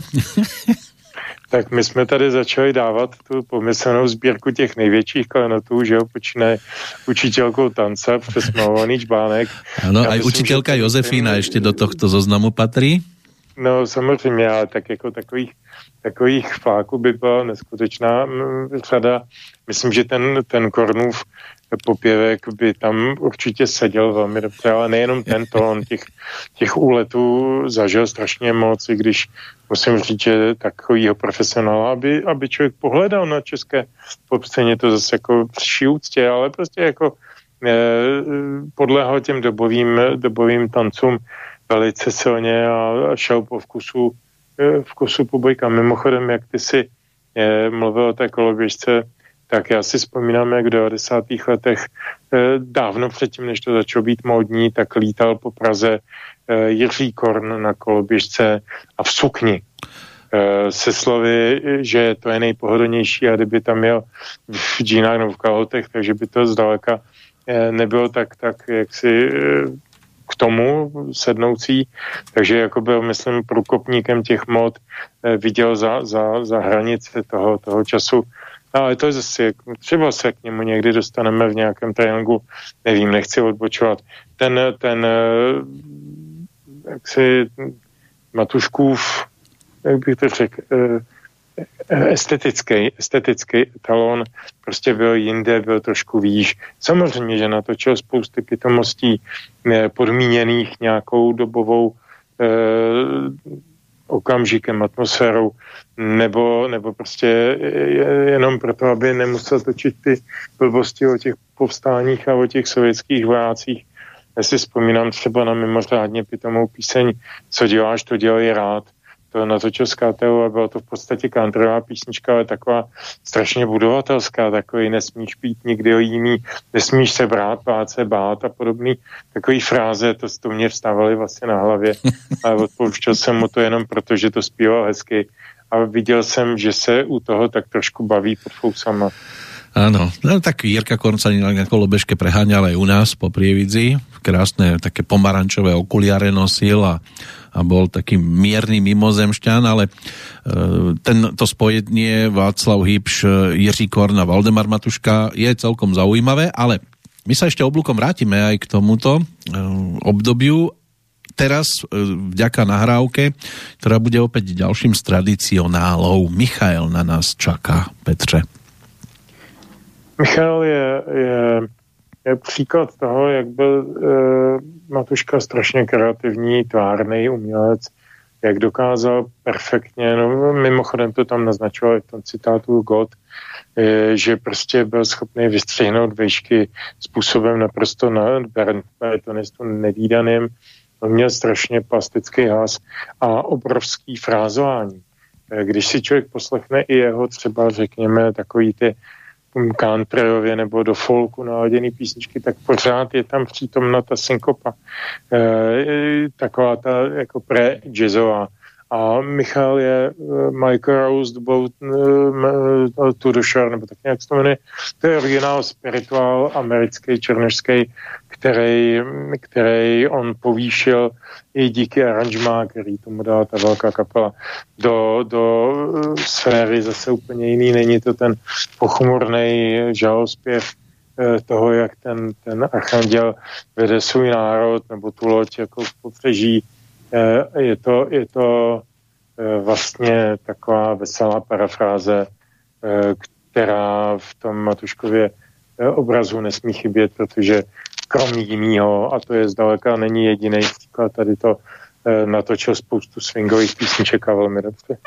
Tak my jsme tady začali dávat tu pomyslnou sbírku těch největších klenotů, že jo, počínaje učiteľkou tanca přes malovaný čbánek. Ano, aj myslím, učiteľka Josefína ten... ještě do tohto zoznamu patří? No samozřejmě, ale tak jako takových, takových fláků by byla neskutečná řada. Myslím, že ten, ten Kornův popěvek by tam určitě seděl velmi dobře, ale nejenom ten tón, těch, těch úletů zažil strašně moc, i když musím říct, že takovýho profesionála, aby, aby člověk pohledal na české popscéně, to zase jako při úctě, ale prostě jako eh, podléhal těm dobovým, dobovým tancům velice silně a, a šel po vkusu, eh, vkusu pobojka. Mimochodem, jak ty si eh, mluvil o té koloběžce, tak já si vzpomínám, jak v devadesátých letech eh, dávno předtím, než to začalo být módní, tak lítal po Praze eh, Jiří Korn na koloběžce a v sukni eh, se slovy, že to je nejpohodlnější a kdyby tam jel v džínách nebo v kalhotech, takže by to zdaleka eh, nebylo tak, tak jaksi eh, k tomu sednoucí, takže jako byl, myslím, průkopníkem těch mod, eh, viděl za, za, za hranice toho, toho času. Ale to je zase, třeba se k němu někdy dostaneme v nějakém tréninku, nevím, nechci odbočovat. Ten, ten jaksi Matuškův, jak bych to řekl, estetický, estetický etalon prostě byl jinde, byl trošku výš. Samozřejmě, že natočil spousty pitomostí podmíněných nějakou dobovou okamžikem, atmosférou, nebo, nebo prostě jenom proto, aby nemusel točit ty blbosti o těch povstáních a o těch sovětských vojácích. Já si vzpomínám třeba na mimořádně pitomou píseň Co děláš, to dělej rád. To natočil z K T U a byla to v podstatě countryová písnička, ale taková strašně budovatelská, takový nesmíš pít nikdy o jiný, nesmíš se brát, bát se bát a podobný takový fráze, to, to mě vstávaly vlastně na hlavě, ale odpouštěl jsem mu to jenom proto, že to zpíval hezky a viděl jsem, že se u toho tak trošku baví pod fousama. Áno, no, tak Jirka Kornca na kolobežke preháňal aj u nás po Prievidzi. Krásne také pomarančové okuliare nosil a, a bol taký mierny mimozemšťan, ale e, ten, to spojenie Václav Hybš, Jiří Korn a Valdemar Matuška je celkom zaujímavé, ale my sa ešte oblúkom vrátime aj k tomuto e, obdobiu. Teraz e, vďaka nahrávke, ktorá bude opäť ďalším z tradicionálov. Michael na nás čaká, Petře. Michal je, je, je příklad toho, jak byl e, Matuška strašně kreativní, tvárnej umělec, jak dokázal perfektně, no mimochodem to tam naznačoval i v tom citátu God, e, že prostě byl schopný vystřihnout vejšky způsobem naprosto na baritonistu nevídaným. On měl strašně plastický hlas a obrovský frázování. E, když si člověk poslechne i jeho třeba, řekněme, takový ty countryově nebo do folku naladěný písničky, tak pořád je tam přítomna ta synkopa. E, taková ta jako pre-jazzová. A Michal je uh, Michael Rose Boat uh, To the Shore, nebo tak nějak se to jmenuje. To je originál spirituál americký, černošský, který, který on povýšil i díky aranžmá, který tomu dala ta velká kapela, do, do uh, sféry zase úplně jiný. Není to ten pochmurný žalospěv uh, toho, jak ten, ten archanděl vede svůj národ, nebo tu loď jako popřeží. Je to, je to vlastně taková veselá parafráze, která v tom Matuškově obrazu nesmí chybět, protože kromě jinýho, a to je zdaleka není jediný příklad, tady to natočil spoustu swingových písniček a velmi dobře.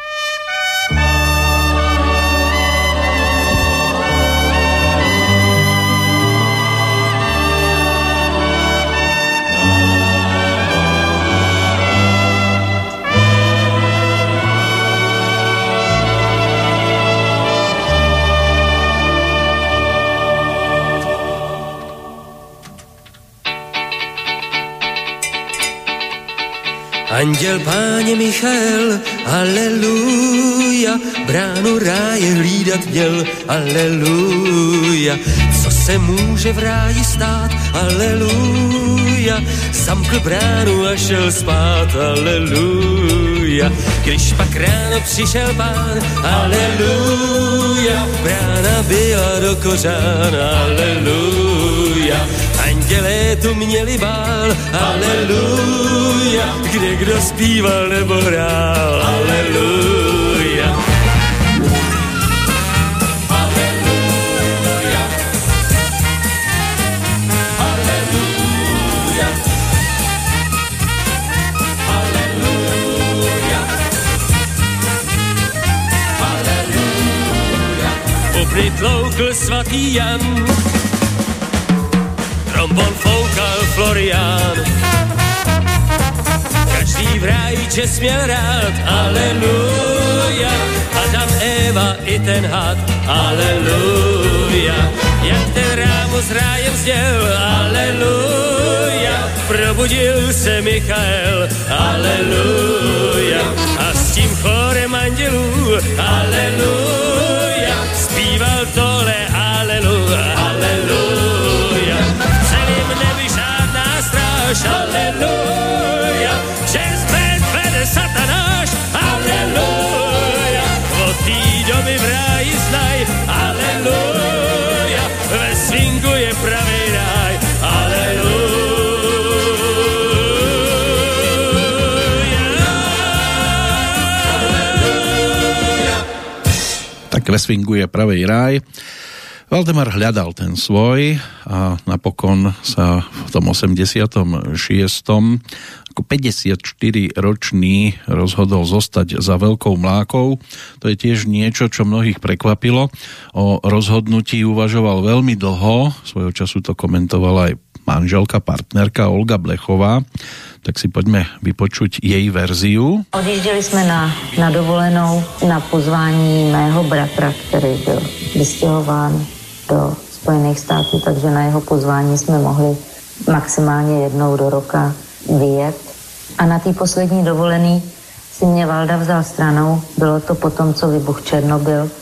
Anděl Páně Michael, aleluja, bránu ráje hlídat měl, aleluja. Co se může v ráji stát, aleluja, zamkl bránu a šel spát, aleluja. Když pak ráno přišel Pán, aleluja, brána byla do kořán, aleluja. Andělé tu měli bál, aleluja, kde kdo zpíval nebo hrál, aleluja. Aleluja. Aleluja. Aleluja. Aleluja. Popry tloukl svatý Jan, trombon foukal Florián, každý v rájíče směl rád, aleluja, Adam, Eva i ten had, aleluja, jak ten rámo s rájem zděl, aleluja, probudil se Michael, aleluja, a s tím chorem andělů, aleluja, zpíval tohle, aleluja, aleluja. Aleluja, čest před vede satanáš, aleluja, od té doby v ráji znaj, aleluja, ve swingu je pravý ráj, aleluja. Tak ve swingu je pravý ráj. Valdemar hľadal ten svoj a napokon sa v tom osemdesiatom šiestom ako päťdesiatštyriročný rozhodol zostať za Veľkou Mlákou. To je tiež niečo, čo mnohých prekvapilo. O rozhodnutí uvažoval veľmi dlho, svojho času to komentovala aj manželka, partnerka Olga Blechová. Tak si poďme vypočuť jej verziu. Odjížděli jsme na, na dovolenou na pozvání mého bratra, který byl vystěhován do Spojených států, takže na jeho pozvání jsme mohli maximálně jednou do roka vyjet. A na té poslední dovolený si mě Valda vzal stranou, bylo to potom, co vybuch Černobyl,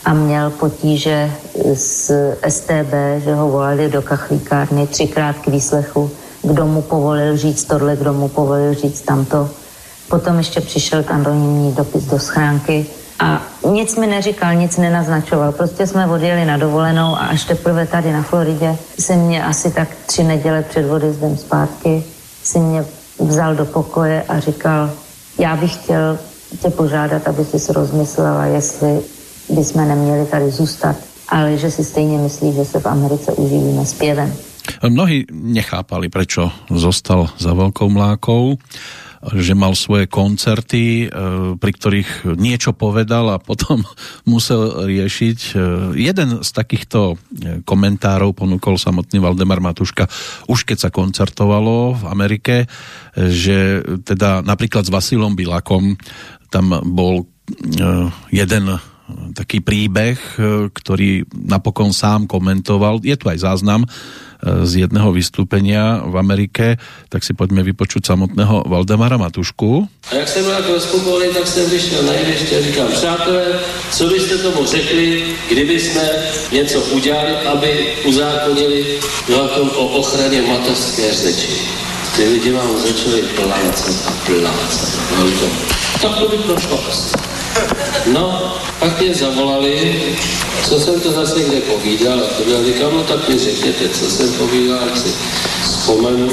a měl potíže s S T B, že ho volali do kachlíkárny třikrát k výslechu, kdo mu povolil říct tohle, kdo mu povolil říct tamto. Potom ještě přišel anonymní dopis do schránky a nic mi neříkal, nic nenaznačoval. Prostě jsme odjeli na dovolenou a až teprve tady na Floridě si mě asi tak tři neděle před odjezdem zpátky si mě vzal do pokoje a říkal, já bych chtěl tě požádat, aby si rozmyslela, jestli bychom neměli tady zůstat, ale že si stejně myslí, že se v Americe uživíme zpěvem. Mnohí nechápali, prečo zostal za Veľkou Mlákou, že mal svoje koncerty, pri ktorých niečo povedal a potom musel riešiť. Jeden z takýchto komentárov ponúkol samotný Valdemar Matuška už keď sa koncertovalo v Amerike, že teda napríklad s Vasilom Bilakom tam bol jeden taký príbeh, ktorý napokon sám komentoval. Je tu aj záznam z jedného vystúpenia v Amerike, tak si poďme vypočuť samotného Valdemara Matušku. A jak jsem byl jako rozpokovaný, tak jsem vyšel na jeviště a říkám, přátelé, co byste tomu řekli, kdyby jsme něco udělali, aby uzákonili zákon o ochraně mateřské řeči. Ty lidi vám začali plácat a plácat. Tak to by prošlo asi. No, pak mě zavolali, co jsem to zase někde povídal, a to já říkám, no tak mi řekněte, co jsem povídal, jak si vzpomenu.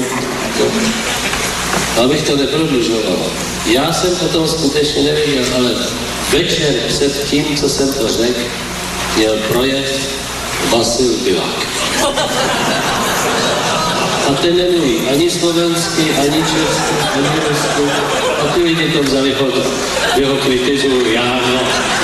Abych to neprodlužoval. Já jsem o tom skutečně nevěděl, ale večer před tím, co jsem to řekl, měl projev Vasil Bilak. A ten nemluví ani slovensky, ani česky, ani rusky. A ty lidi to vzali pod jeho kritizujú, já no.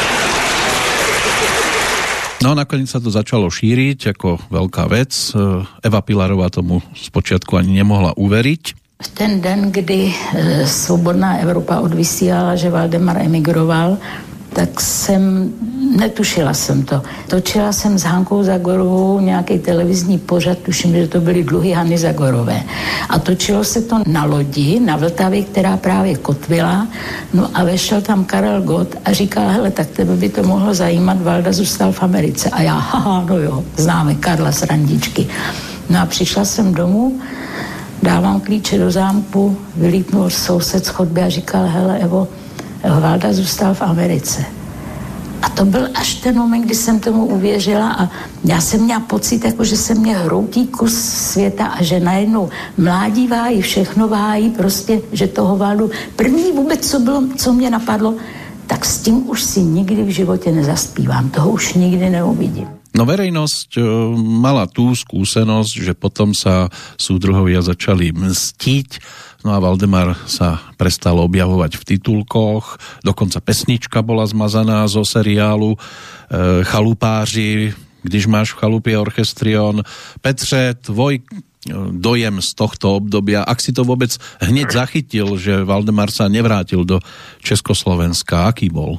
No nakoniec sa to začalo šíriť ako veľká vec. Eva Pilarová tomu zpočiatku ani nemohla uveriť. V ten den, kdy Svobodná Evropa odvysílala, že Valdemar emigroval, tak jsem, netušila jsem to. Točila jsem s Hankou Zagorovou nějaký televizní pořad, tuším, že to byly Dluhy Hany Zagorové. A točilo se to na lodi, na Vltavě, která právě kotvila, no a vešel tam Karel Gott a říkal, hele, tak tebe by to mohlo zajímat, Valda zůstal v Americe. A já, haha, no jo, známe Karla z Randičky. No a přišla jsem domů, dávám klíče do zámku, vylítnul soused z chodby a říkal, hele, Evo, Valda zůstal v Americe. A to byl až ten moment, kdy jsem tomu uvěřila a já jsem měla pocit, jako že se mě hroutí kus světa a že najednou mládí vájí, všechno vájí, prostě, že toho Valdu. První vůbec, co bylo, co mě napadlo, tak s tím už si nikdy v životě nezaspívám, toho už nikdy neuvidím. No verejnosť mala tú skúsenosť, že potom sa súdruhovia začali mstiť, no a Valdemar sa prestal objavovať v titulkoch, dokonca pesnička bola zmazaná zo seriálu e, Chalupáři, když máš v chalupě orchestrion. Petře, tvoj dojem z tohto obdobia, ak si to vôbec hneď zachytil, že Valdemar sa nevrátil do Československa, aký bol?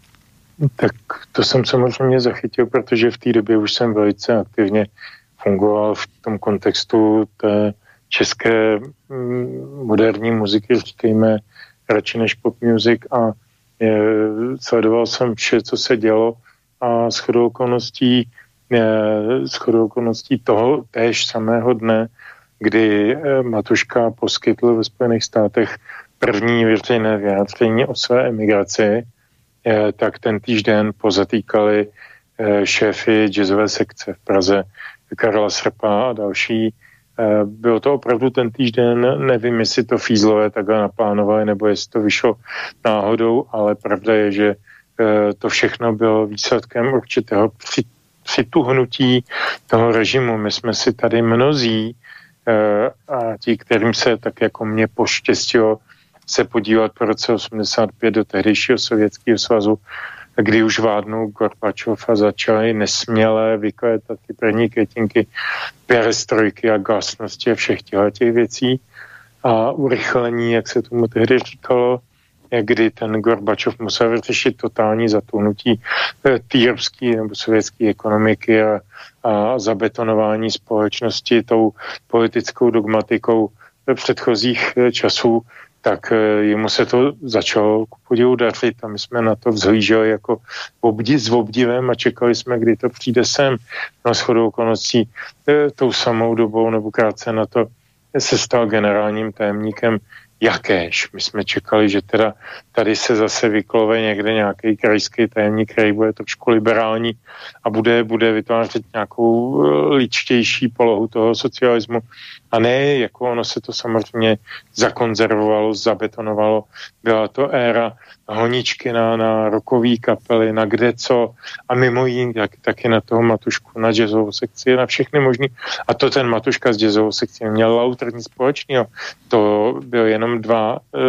Tak to jsem samozřejmě zachytil, protože v té době už jsem velice aktivně fungoval v tom kontextu té české moderní muziky, říkejme radši než pop music a je, sledoval jsem vše, co se dělo a shodou okolností, shodou okolností toho též samého dne, kdy Matuška poskytl ve Spojených státech první veřejné vyjádření o své emigraci, tak ten týžden pozatýkali šéfy jazzové sekce v Praze Karla Srpa a další. Bylo to opravdu ten týžden, nevím, jestli to Fízlové takhle naplánovali, nebo jestli to vyšlo náhodou, ale pravda je, že to všechno bylo výsledkem určitého přituhnutí toho režimu. My jsme si tady mnozí a ti, kterým se tak jako mě poštěstilo se podívat po roce osmdesát pět do tehdejšího Sovětského svazu, kdy už vládnou Gorbačov a začaly nesmělé vyklétat ty první květinky perestrojky a glasnosti a všech těch věcí a urychlení, jak se tomu tehdy říkalo, kdy ten Gorbačov musel vyřešit totální zatuhnutí týrovské nebo sovětské ekonomiky a, a zabetonování společnosti tou politickou dogmatikou předchozích časů, tak jemu se to začalo ku podivu dařit a my jsme na to vzhlíželi jako obdiv, s obdivem a čekali jsme, kdy to přijde sem. No shodou okolností tou samou dobou nebo krátce na to se stal generálním tajemníkem Jakéž. My jsme čekali, že teda tady se zase vyklove někde nějaký krajský tajemník, který bude trošku liberální a bude, bude vytvářet nějakou ličtější polohu toho socialismu. A ne, jako ono se to samozřejmě zakonzervovalo, zabetonovalo. Byla to éra honičky na, na rokový kapely, na kdeco a mimo jiný tak, taky na toho Matušku, na jazzovou sekci, na všechny možný. A to ten Matuška s jazzovou sekcí měl lauter nic společného. To byl jenom dva e,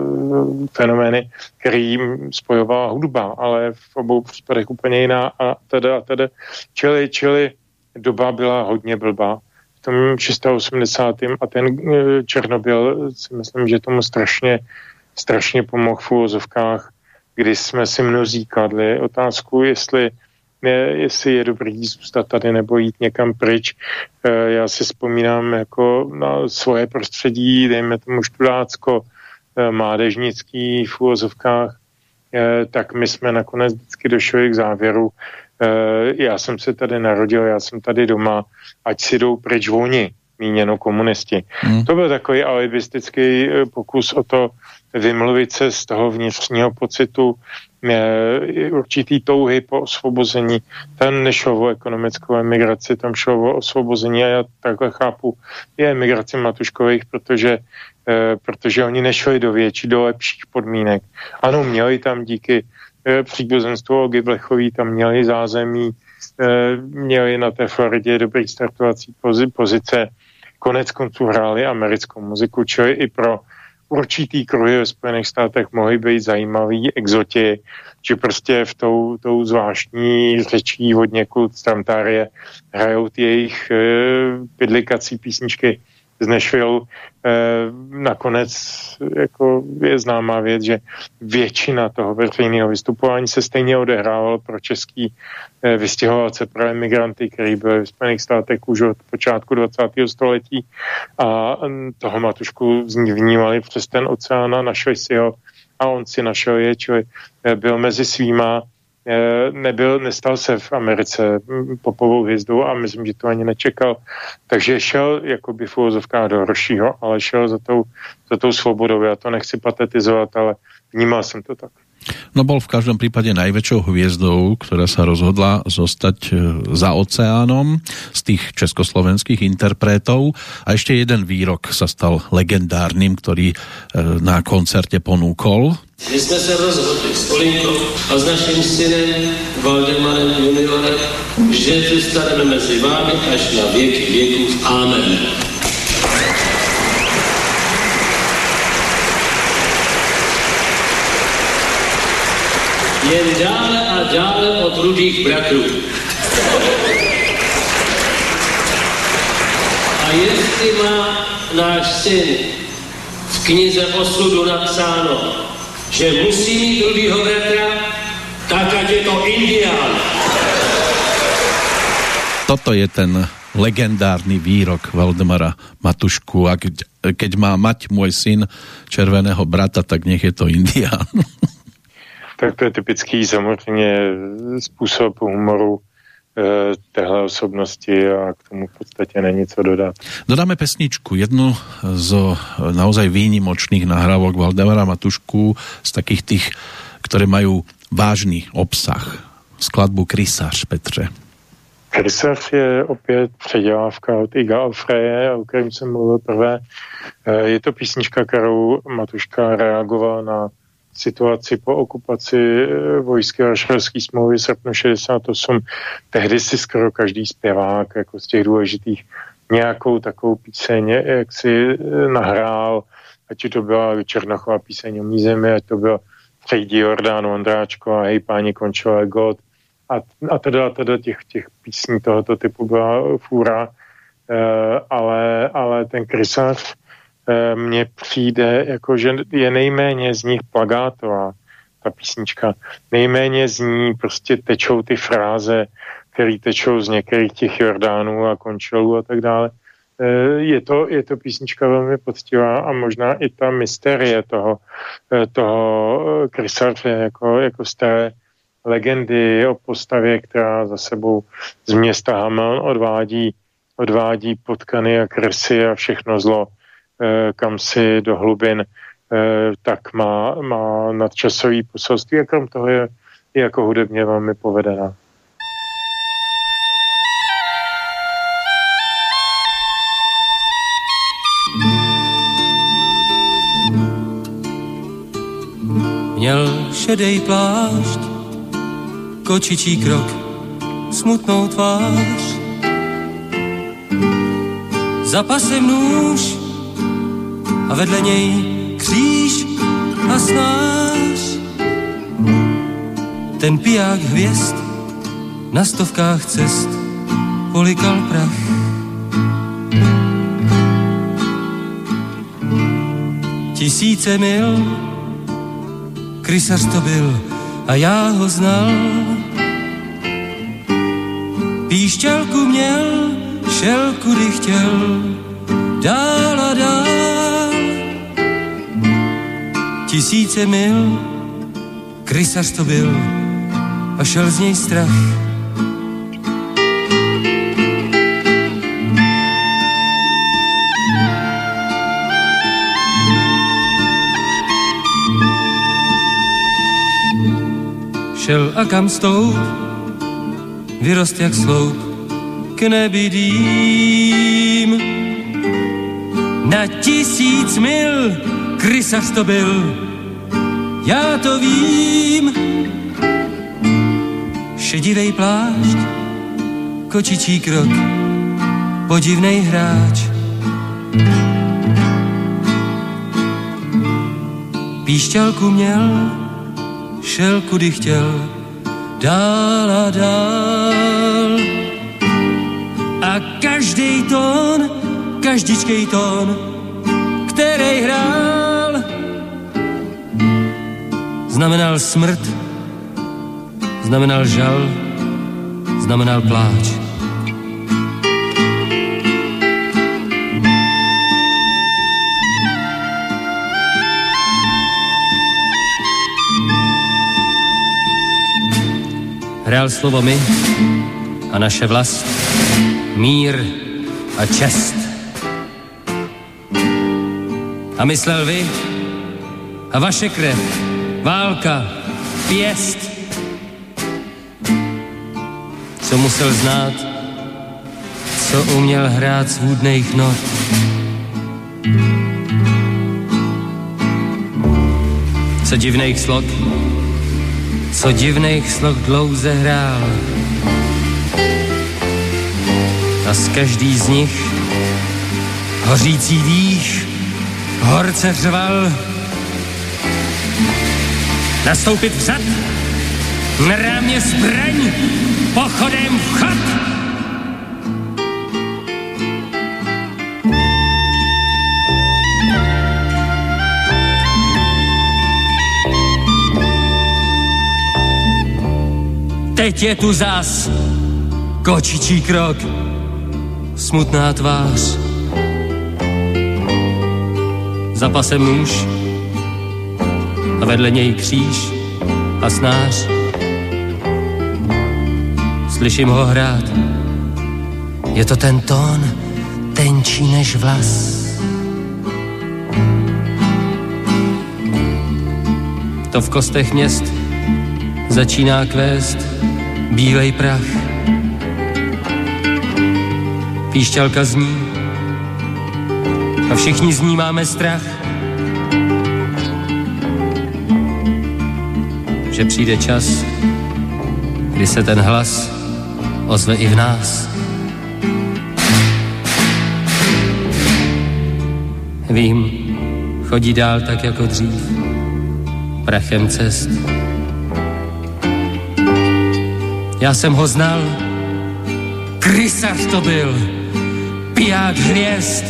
fenomény, který spojovala hudba, ale v obou případech úplně jiná a teda a teda. Čili, čili doba byla hodně blbá. V tom osmdesátém šestém a ten e, Černobyl si myslím, že tomu strašně strašně pomohl v úvozovkách, kdy jsme si mnozí kladli otázku, jestli je, jestli je dobrý zůstat tady nebo jít někam pryč. E, já si vzpomínám jako na svoje prostředí, dejme tomu študácko, e, mládežnický v úvozovkách, e, tak my jsme nakonec vždycky došli k závěru, e, já jsem se tady narodil, já jsem tady doma, ať si jdou pryč oni, míněno komunisti. Hmm. To byl takový alibistický pokus o to vymluvit se z toho vnitřního pocitu e, určitý touhy po osvobození. Tam nešlo o ekonomickou emigraci, tam šlo o osvobození a já takhle chápu i emigraci Matuškových, protože, e, protože oni nešli do větší, do lepších podmínek. Ano, měli tam díky e, příbuzenstvu Olgy Blechový, tam měli zázemí, e, měli na té Floridě dobrý startovací pozice, konec konců hráli americkou muziku, čili i pro určitý kruhy ve Spojených státech mohly být zajímavý exoti, že prostě v tou, tou zvláštní řečí od někud z Tantárie hrajou ty jejich e, pidlikací písničky z Nashville. E, nakonec jako je známá věc, že většina toho veřejného vystupování se stejně odehrávalo pro český e, vystěhovalce, pro emigranty, který byli v Spojených státech už od počátku dvacátého století a toho Matušku vnímali přes ten oceán a našli si ho a on si našel je, čili e, byl mezi svýma, nebyl, nestal se v Americe popovou hvězdou a myslím, že to ani nečekal. Takže šel jakoby v úvozovkách do horšího, ale šel za tou, za tou svobodou. Já to nechci patetizovat, ale vnímal jsem to tak. No bol v každom prípade najväčšou hviezdou, ktorá sa rozhodla zostať za oceánom z tých československých interpretov. A ešte jeden výrok sa stal legendárnym, ktorý na koncerte ponúkol. My jsme se rozhodli s Olinkou a s naším synem Valdemarem juniorem, že zůstaneme mezi vámi až na věky věků. Amen. Jen dále a dále od rudých bratrů. A jestli má náš syn v knize osudu napsáno, že musí mít rudýho bratra, tak ať je to indián. Toto je ten legendárny výrok Valdemara Matušku. A keď, keď má mať môj syn červeného brata, tak nech je to indián. Tak to je typický samozřejmě způsob humoru e, téhle osobnosti a k tomu v podstatě není co dodat. Dodáme pesničku, jednu z naozaj výnimočných nahrávok Valdemara Matušku, z takých tých, ktoré majú vážný obsah. Skladbu Krysař, Petře. Krysař je opět předělávka od Iga Alfreje, o kterém jsem mluvil prvé. E, je to písnička, kterou Matuška reagoval na situaci po okupaci vojské Varšavské smlouvy v srpnu šedesát osm. Tehdy si skoro každý zpěvák jako z těch důležitých nějakou takovou píseň, jak si nahrál, ať to byla Černochová píseň o mý zemi, ať to byl Přejdi Jordán, Ondráčko a Hej páni Končové God a, a teda, a teda těch, těch písní tohoto typu byla fůra, e, ale, ale ten Krysař mně přijde, jako, že je nejméně z nich plagátová, ta písnička. Nejméně z ní prostě tečou ty fráze, které tečou z některých těch Jordánů a Končelů a tak dále. je to, je to písnička velmi poctivá a možná i ta mysterie toho, toho Krysarfe jako, jako staré legendy o postavě, která za sebou z města Hameln odvádí, odvádí potkany a kresy a všechno zlo kam si do hlubin, tak má, má nadčasový poselství a krom toho je, je jako hudebně velmi povedená. Měl šedej plášť, kočičí krok, smutnou tvář. Za pasem nůž a vedle něj kříž a snář. Ten piják hvězd na stovkách cest polikal prach. Tisíce mil Krysař to byl a já ho znal. Píšťalku měl, šel kudy chtěl, dál a dál. Tisíce mil, Krysař to byl a šel z něj strach. Šel a kam stoup, vyrost jak sloup k nebi dým. Na tisíc mil Krysař to byl, já to vím. Šedivej plášť, kočičí krok, podivnej hráč. Píšťalku měl, šel kudy chtěl, dál a dál. A každý tón, každičkej tón, který hrál, znamenal smrt, znamenal žal, znamenal pláč. Hrál slovo my a naše vlast, mír a čest. A myslel vy a vaše krev, válka, pěst. Co musel znát, co uměl hrát svůdných not. Co divných slok, co divných slok dlouze hrál. A z každý z nich hořící dých horce řval. Nastoupit vzad, na rámě zbraň, pochodem vchod. Teď je tu zas kočičí krok, smutná tvář. Za pasem nůž a vedle něj kříž a snář. Slyším ho hrát, je to ten tón, tenčí než vlas. To v kostech měst začíná kvést bílej prach. Píšťalka zní a všichni z ní máme strach, že přijde čas, kdy se ten hlas ozve i v nás. Vím, chodí dál tak jako dřív, prachem cest. Já jsem ho znal, Krysař to byl, piják hvězd.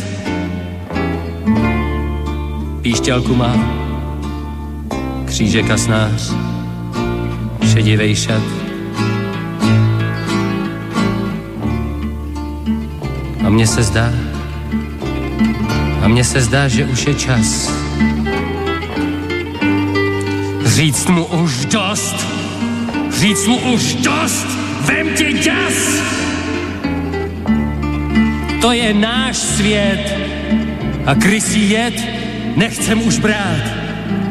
Píšťalku má, křížek a snář, šedivej šat. A mně se zdá, A mně se zdá, že už je čas říct mu už dost, říct mu už dost, vem ti děs! To je náš svět a krysí jed nechcem už brát.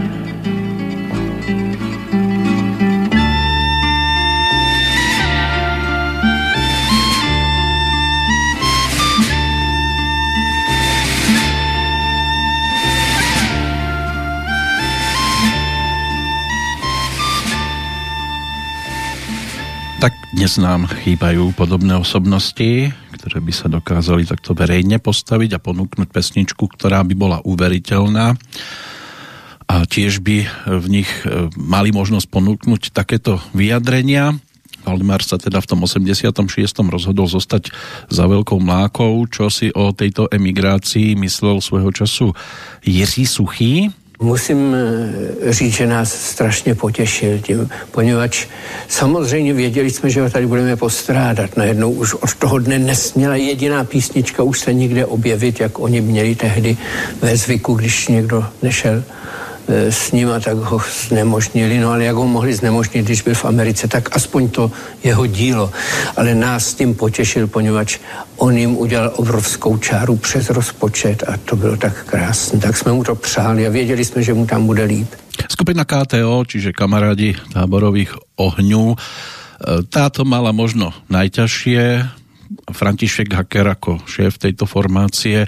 Tak dnes nám chýbajú podobné osobnosti, ktoré by sa dokázali takto verejne postaviť a ponúknuť pesničku, ktorá by bola uveriteľná a tiež by v nich mali možnosť ponúknuť takéto vyjadrenia. Valdemar sa teda v tom osemdesiatom šiestom rozhodol zostať za Veľkou Mlákou. Čo si o tejto emigrácii myslel svojho času Jiří Suchý? Musím říct, že nás strašně potěšil tím, poněvadž samozřejmě věděli jsme, že ho tady budeme postrádat. Najednou už od toho dne nesměla jediná písnička už se někde objevit, jak oni měli tehdy ve zvyku, když někdo nešel s nima, tak ho znemožnili. No ale jak ho mohli znemožnit, když byl v Americe, tak aspoň to jeho dílo. Ale nás s tím potěšil, poněvadž on jim udělal obrovskou čáru přes rozpočet a to bylo tak krásné. Tak jsme mu to přáli a věděli jsme, že mu tam bude líp. Skupina ká té ó, čiže Kamarádi táborových ohňů, táto mala možno najťažšie. František Hacker ako šéf tejto formácie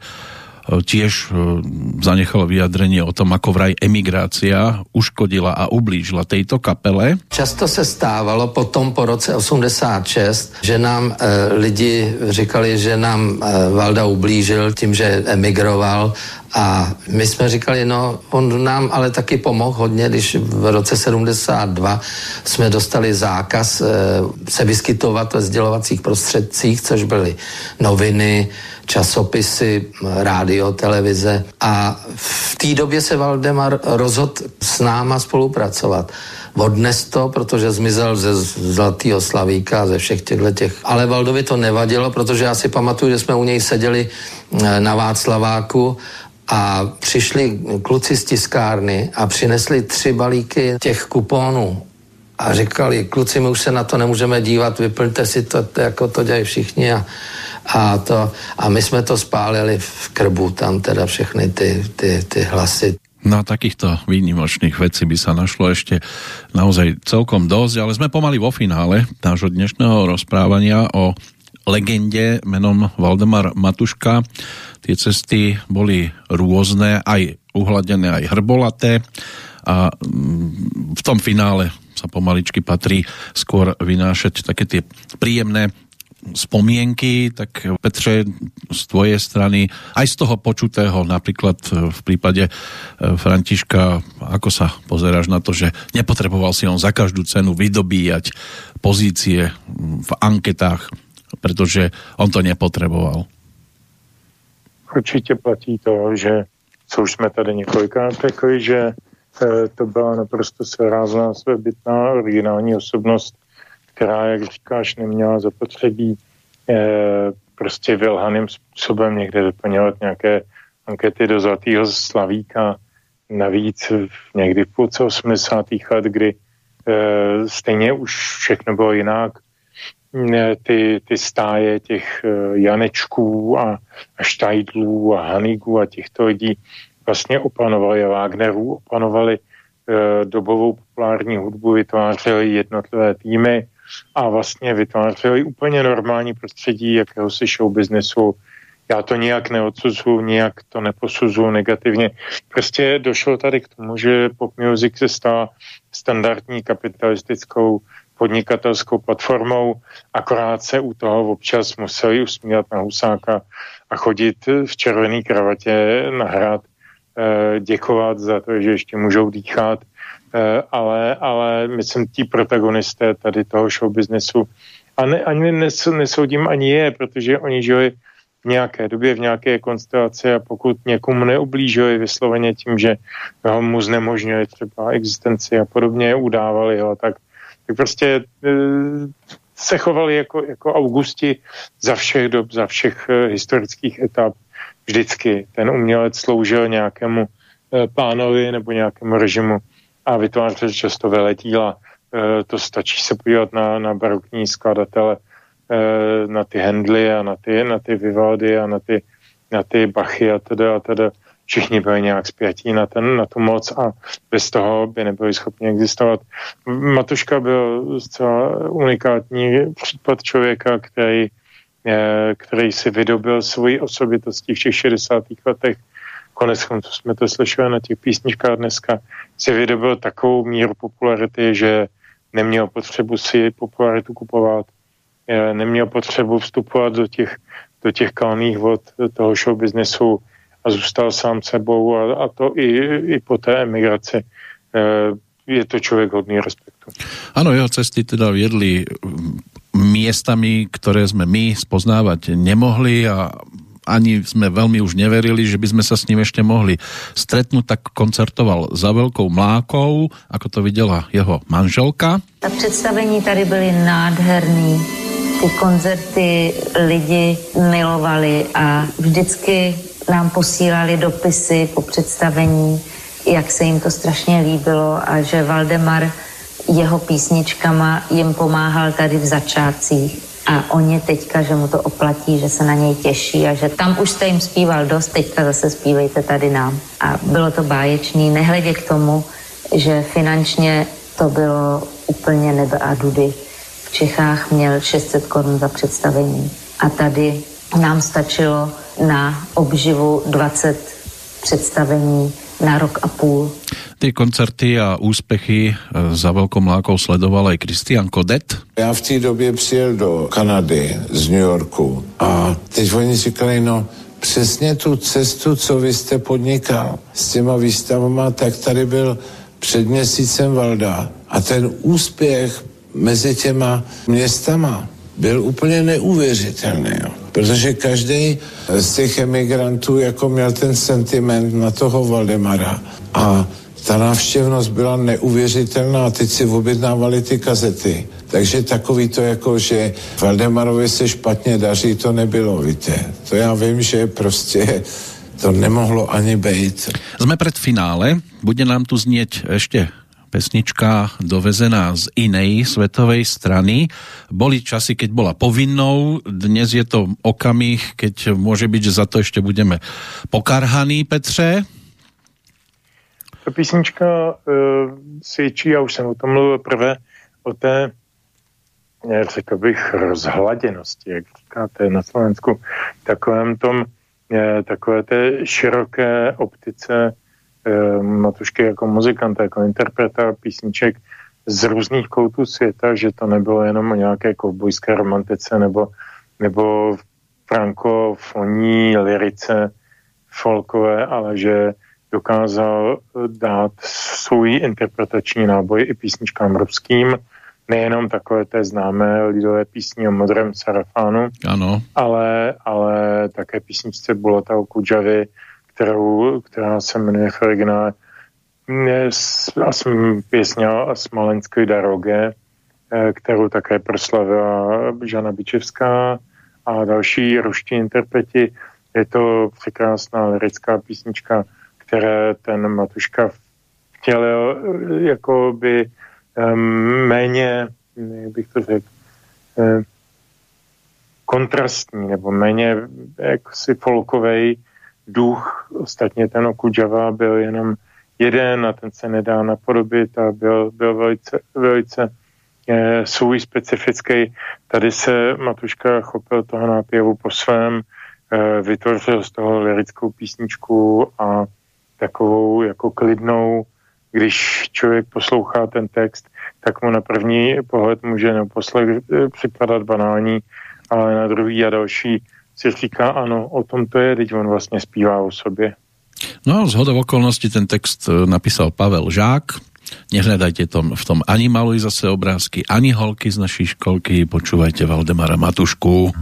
tiež zanechal vyjadrenie o tom, ako vraj emigrácia uškodila a ublížila tejto kapele. Často se stávalo potom po roce osmdesát šest, že nám e, lidi říkali, že nám e, Valda ublížil tím, že emigroval a my jsme říkali, no on nám ale taky pomohl hodně, když v roce sedmdesát dva jsme dostali zákaz e, se vyskytovat ve sdělovacích prostředcích, což byly noviny, časopisy, rádio, televize a v té době se Valdemar rozhodl s náma spolupracovat. Odnes to, protože zmizel ze Zlatýho Slavíka, ze všech těchto těch. Ale Valdovi to nevadilo, protože já si pamatuju, že jsme u něj seděli na Václaváku a přišli kluci z tiskárny a přinesli tři balíky těch kuponů. A říkali, kluci, my už se na to nemůžeme dívat, vyplňte si to, to jako to dělají všichni a A, to, a my jsme to spálili v krbu, tam teda všechny ty, ty, ty hlasy. No takýchto výnimočných vecí by sa našlo ešte naozaj celkom dosť, ale sme pomaly vo finále nášho dnešného rozprávania o legende menom Valdemar Matuška. Tie cesty boli rôzne, aj uhladené, aj hrbolaté a v tom finále sa pomaličky patrí skôr vynášať také tie príjemné spomienky. Tak Petře, z tvojej strany, aj z toho počutého, napríklad v prípade Františka, ako sa pozeráš na to, že nepotreboval si on za každú cenu vydobíjať pozície v anketách, pretože on to nepotreboval? Určitě platí to, že co už jsme tady několikrát řekli, že to byla naprosto svérázná, svébytná, originální osobnost, která, jak říkáš, neměla zapotřebí eh, prostě vylhaným způsobem někde doplňovat nějaké ankety do Zlatýho Slavíka. Navíc někdy v půlce osmdesátých let, kdy eh, stejně už všechno bylo jinak. Eh, ty, ty stáje těch eh, Janečků a, a Štajdlů a Hanigů a těchto lidí vlastně opanovali a Wagnerů, opanovali eh, dobovou populární hudbu, vytvářeli jednotlivé týmy a vlastně vytvářeli úplně normální prostředí jakéhosi showbiznesu. Já to nijak neodsuzuju, nijak to neposuzuju negativně. Prostě došlo tady k tomu, že pop music se stala standardní kapitalistickou podnikatelskou platformou, akorát se u toho občas museli usmívat na Husáka a chodit v červený kravatě na hrad, děkovat za to, že ještě můžou dýchat. Uh, ale, ale myslím, tí protagonisté tady toho showbiznesu a ne, ani nes, nesoudím ani je, protože oni žili v nějaké době, v nějaké konstelaci a pokud někomu neublížili vysloveně tím, že ho mu znemožnili třeba existenci a podobně, udávali ho, tak, tak prostě uh, se chovali jako, jako Augusti za všech dob, za všech uh, historických etap. vždycky ten umělec sloužil nějakému e, pánovi nebo nějakému režimu a vytvářel často veletíla. E, to stačí se podívat na, na barokní skladatele, e, na ty Handly a na ty, na ty Vivaldy a na ty, na ty Bachy a teda a teda. Všichni byli nějak spjatí na, ten, na tu moc a bez toho by nebyli schopni existovat. Matuška byl zcela unikátní případ člověka, který, který si vydobil svoji osobitosti v těch šedesátých letech. Konec konců jsme to slyšeli na těch písničkách dneska. Si vydobil takovou míru popularity, že neměl potřebu si popularitu kupovat, neměl potřebu vstupovat do těch, do těch kalných vod toho showbiznesu a zůstal sám sebou a, a to i, i po té emigraci. E, je to človek hodný respektu. Áno, jeho cesty teda viedli miestami, ktoré sme my spoznávať nemohli a ani sme veľmi už neverili, že by sme sa s ním ešte mohli stretnúť, tak koncertoval za Veľkou Mlákou, ako to videla jeho manželka. Ta představení tady byly nádherný. Ty koncerty lidi milovali a vždycky nám posílali dopisy po představení, jak se jim to strašně líbilo a že Valdemar jeho písničkama jim pomáhal tady v začátcích a oni teďka, že mu to oplatí, že se na něj těší a že tam už jste jim zpíval dost, teďka zase zpívejte tady nám. A bylo to báječný, nehledě k tomu, že finančně to bylo úplně nebe a dudy. V Čechách měl šest set korun za představení a tady nám stačilo na obživu dvacet představení na rok a půl. Ty koncerty a úspechy za Veľkou Mlákou sledoval aj Christian Kodet. Já v té době přijel do Kanady z New Yorku a teď oni říkali, no přesně tu cestu, co vy jste podnikal s těma výstavama, tak tady byl před měsícem Valda a ten úspěch mezi těma městama byl úplně neuvěřitelný, jo. Protože každý z těch emigrantů jako měl ten sentiment na toho Valdemara a ta návštěvnost byla neuvěřitelná a teď si objednávali ty kazety. Takže takový to jako, že Valdemarovi se špatně daří, to nebylo, víte. To já vím, že prostě to nemohlo ani bejt. Sme pred finále, bude nám tu znieť ešte pesnička dovezená z inej svetovej strany. Boli časy, keď bola povinnou, dnes je to okamih, keď môže byť, že za to ešte budeme pokarhaní, Petře. Ta písnička uh, svědčí, já už jsem o tom mluvil prvé, o té, řekl bych, rozhladěnosti, jak říkáte na Slovensku, takovém tom, je, takové té široké optice Matušky jako muzikanta, jako interpreta písniček z různých koutů světa, že to nebylo jenom o nějaké kovbojské romantice nebo, nebo frankofonní lyrice folkové, ale že dokázal dát svůj interpretační náboj i písničkám ruským, nejenom takové té známé lidové písni o modrém sarafánu, ano. Ale, ale také písničce Bulata Okudžavy, kterou, která se jmenuje v originále pěsně o Smolenské daroge, kterou také proslavila Žana Bičevská a další ruští interpreti. Je to překrásná lirická písnička, které ten Matuška vtělil jako by méně, jak bych to řekl, kontrastní nebo méně jakosi folkovej duch. Ostatně ten Okudžava byl jenom jeden a ten se nedá napodobit a byl, byl velice, velice eh, svůj specifický. Tady se Matuška chopil toho nápěvu po svém, eh, vytvořil z toho lirickou písničku a takovou jako klidnou, když člověk poslouchá ten text, tak mu na první pohled může neposlech eh, připadat banální, ale na druhý a další si říká, ano, o tom to je, teď on vlastně zpívá o sobě. No, zhodou okolností ten text napísal Pavel Žák. Nehľadajte tom, v tom ani maluj zase obrázky, ani holky z našej školky. Počúvajte Valdemara Matušku.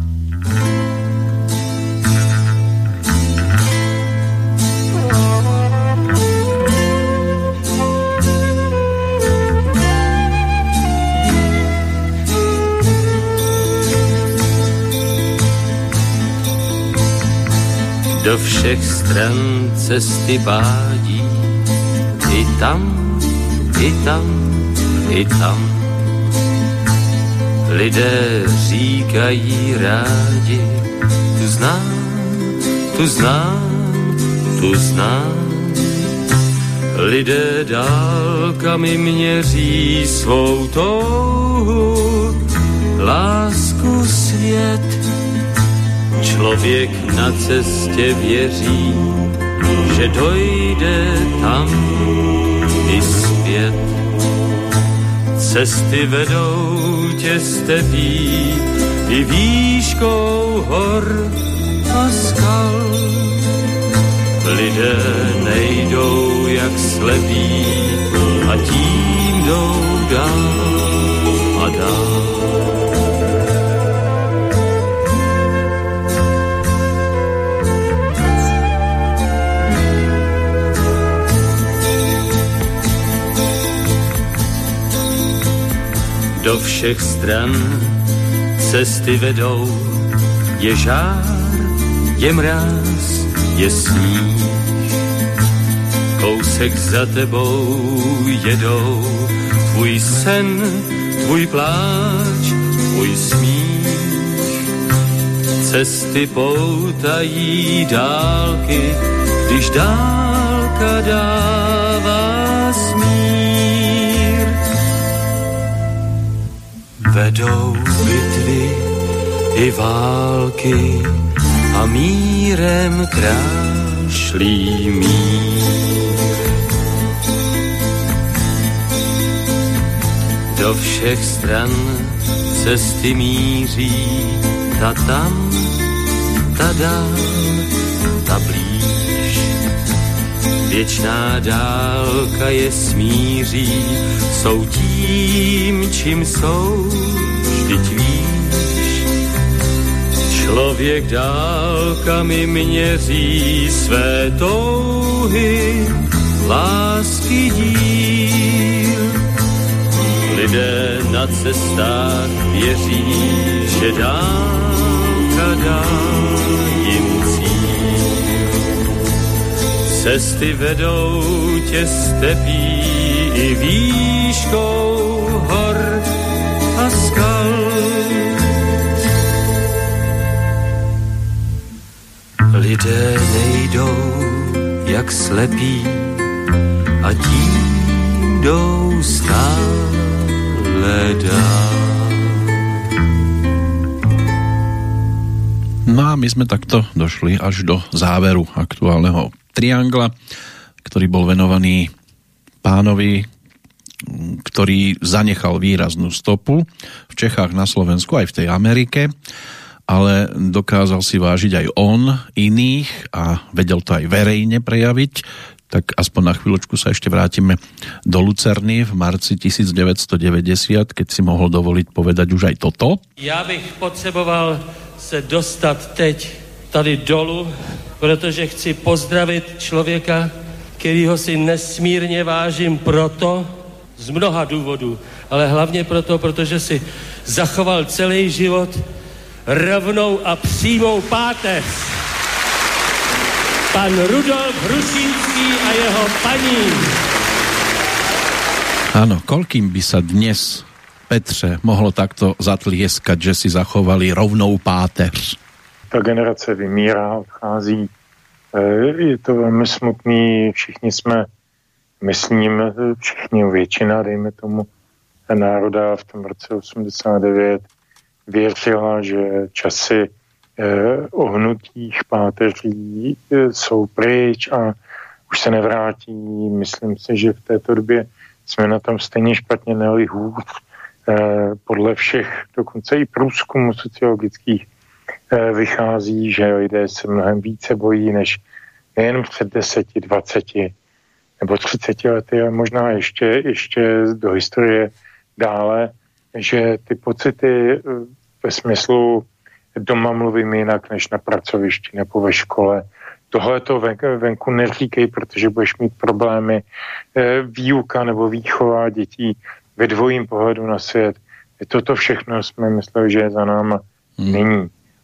do všech stran cesty pádí. I tam, i tam, i tam. Lidé říkají rádi, tu znám, tu znám, tu znám. Lidé dálkami měří svou touhu, lásku, svět. Člověk na cestě věří, že dojde tam i zpět. Cesty vedou tě stepí i výškou hor a skal. Lidé nejdou jak slepí a tím jdou dál a dál. Do všech stran cesty vedou, je žár, je mráz, je sníh. Kousek za tebou jedou, tvůj sen, tvůj pláč, tvůj smích. Cesty poutají dálky, když dálka dává smír. Vedou bitvy i války a mírem krášlí mír. Do všech stran cesty míří, ta tam, ta dál, ta blíž. Věčná dálka je smíří, jsou tím, čím jsou, vždyť víš. Člověk dálkami měří své touhy, lásky díl. Lidé na cestách věří, že dálka dá jim cíl. Cesty vedou tě stepí i výškou hor a skal. Lidé nejdou jak slepí a tím jdou stále dál. No a my sme takto došli až do záveru aktuálneho triangla, ktorý bol venovaný pánovi, ktorý zanechal výraznú stopu v Čechách, na Slovensku aj v tej Amerike, ale dokázal si vážiť aj on iných a vedel to aj verejne prejaviť. Tak aspoň na chvíľočku sa ešte vrátime do Lucerny v marci devätnásťstodeväťdesiat, keď si mohol dovoliť povedať už aj toto. Já bych potřeboval se dostat teď tady dolu, protože chci pozdravit člověka, kterýho si nesmírně vážím proto, z mnoha důvodů, ale hlavně proto, protože si zachoval celý život rovnou a přímou páteř. Pan Rudolf Hrušínský a jeho paní. Áno, koľkým by sa dnes, Petře, mohlo takto zatlieskať, že si zachovali rovnou páteř? Ta generace vymírá, odchází. Je to velmi smutný. Všichni jsme, myslím, všichni, většina, dejme tomu, národa v tom roce osmdesát devět věřila, že časy eh, ohnutých páteří eh, jsou pryč a už se nevrátí. Myslím si, že v této době jsme na tom stejně špatně, ne-li hůř. Eh, podle všech, dokonce i průzkumů sociologických, eh, vychází, že lidé se mnohem více bojí, než nejen před deseti, dvaceti nebo třiceti lety, ale možná ještě, ještě do historie dále, že ty pocity ve smyslu doma mluvím jinak než na pracovišti nebo ve škole. Tohle to ven, venku neříkej, protože budeš mít problémy. Výuka nebo výchova dětí ve dvojím pohledu na svět. Toto všechno jsme mysleli, že za náma hmm. není.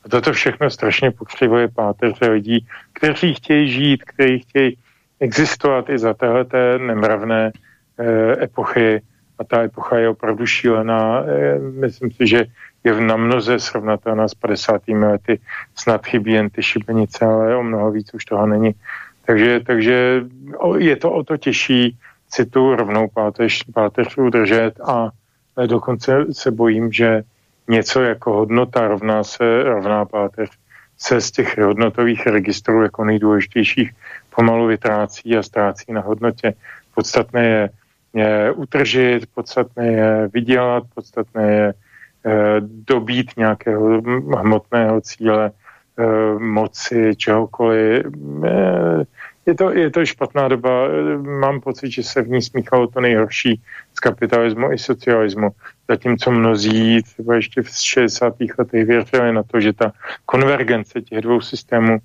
A toto všechno strašně pokřivuje páteře lidí, kteří chtějí žít, kteří chtějí existovat i za téhleté nemravné eh, epochy. A ta epocha je opravdu šílená. Eh, myslím si, že je na mnoze srovnatelná s padesátými lety. Snad chybí jen ty šibenice, ale o mnoho víc už toho není. Takže, takže je to o to těžší si tu rovnou páteř, páteř udržet a dokonce se bojím, že něco jako hodnota rovná se rovná páteř se z těch hodnotových registrů jako nejdůležitějších pomalu vytrácí a ztrácí na hodnotě. Podstatné je, je utržit, podstatné je vydělat, podstatné je eh, dobít nějakého hmotného cíle, eh, moci, čehokoliv. Eh, je, to, je to špatná doba. Mám pocit, že se v ní smíchalo to nejhorší z kapitalismu i socialismu. Zatímco mnozí třeba ještě v šedesátých letech věřili na to, že ta konvergence těch dvou systémů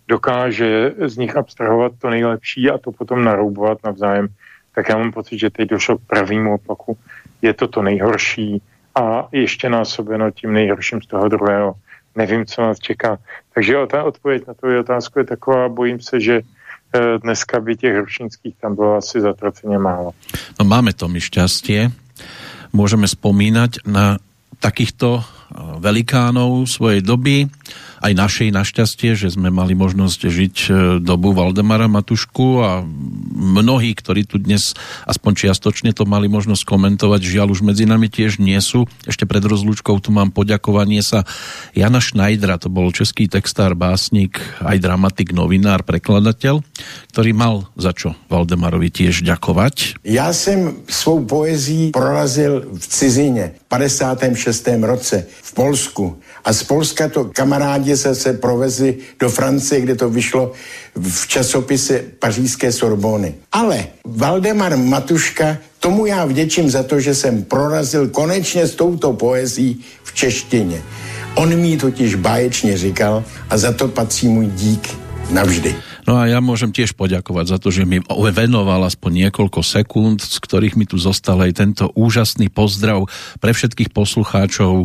dokáže z nich abstrahovat to nejlepší a to potom naroubovat navzájem, tak já mám pocit, že teď došlo k pravému opaku. Je to to nejhorší a ještě násobeno tím nejhorším z toho druhého. Nevím, co nás čeká. Takže ta odpověď na tu otázku je taková, bojím se, že dneska by těch ročníckých tam bylo asi zatraceně málo. No máme to my šťastie. Môžeme spomínať na takýchto velikánov svojej doby, aj našej našťastie, že sme mali možnosť žiť dobu Valdemara Matušku a mnohí, ktorí tu dnes aspoň čiastočne to mali možnosť komentovať, žiaľ už medzi nami tiež nie sú. Ešte pred rozlúčkou tu mám poďakovanie sa Jana Šnajdra, to bol český textár, básnik, aj dramatik, novinár, prekladateľ, ktorý mal za čo Valdemarovi tiež ďakovať. Já jsem svou poezí prorazil v cizině v padesátém šestém roce v Polsku a z Polska to kamarádi se se provezli do Francie, kde to vyšlo v časopise pařížské Sorbony. Ale Valdemar Matuška, tomu já vděčím za to, že jsem prorazil konečně s touto poezí v češtině. On mi totiž báječně říkal a za to patří můj dík navždy. No a ja môžem tiež poďakovať za to, že mi venoval aspoň niekoľko sekúnd, z ktorých mi tu zostal aj tento úžasný pozdrav pre všetkých poslucháčov.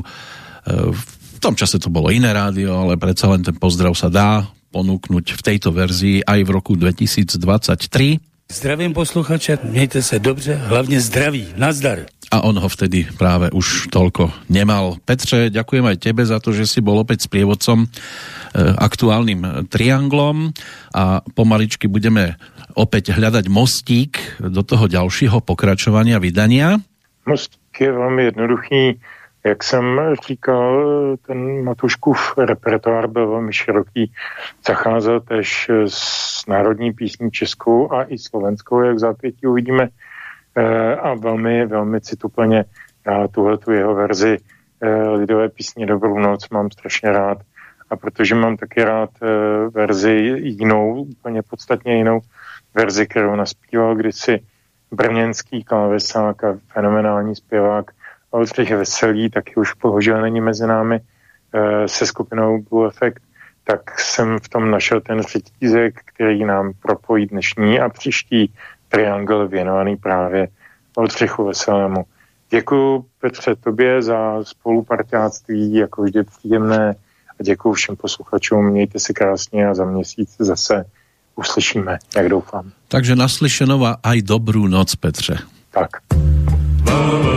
V tom čase to bolo iné rádio, ale predsa len ten pozdrav sa dá ponúknuť v tejto verzii aj v roku dvetisícdvadsaťtri. Zdravím posluchače, mějte se dobře, hlavně zdraví, nazdar. A on ho vtedy práve už toľko nemal. Petře, ďakujem aj tebe za to, že si bol opäť sprievodcom e, aktuálnym trianglom a pomaličky budeme opäť hľadať mostík do toho ďalšího pokračovania vydania. Mostík je veľmi jednoduchý. Jak jsem říkal, ten Matuškův repertoár byl velmi široký. Zacházel tež s národní písní českou a i slovenskou, jak v zápětí uvidíme. A velmi, velmi cituplně já tuhletu jeho verzi lidové písně Dobrou noc mám strašně rád. A protože mám taky rád verzi jinou, úplně podstatně jinou verzi, kterou naspíval kdysi brněnský klávesák a fenomenální zpěvák Oldřich Veselý, taky už bohužel není mezi námi, se skupinou Blue Effect, tak jsem v tom našel ten řetízek, který nám propojí dnešní a příští triangl věnovaný právě Oldřichu Veselému. Děkuju, Petře, tobě za spoluparťáctví, jako vždy příjemné, a děkuju všem posluchačům, mějte se krásně a za měsíc zase uslyšíme, jak doufám. Takže naslyšenou a aj dobrú noc, Petře. Tak.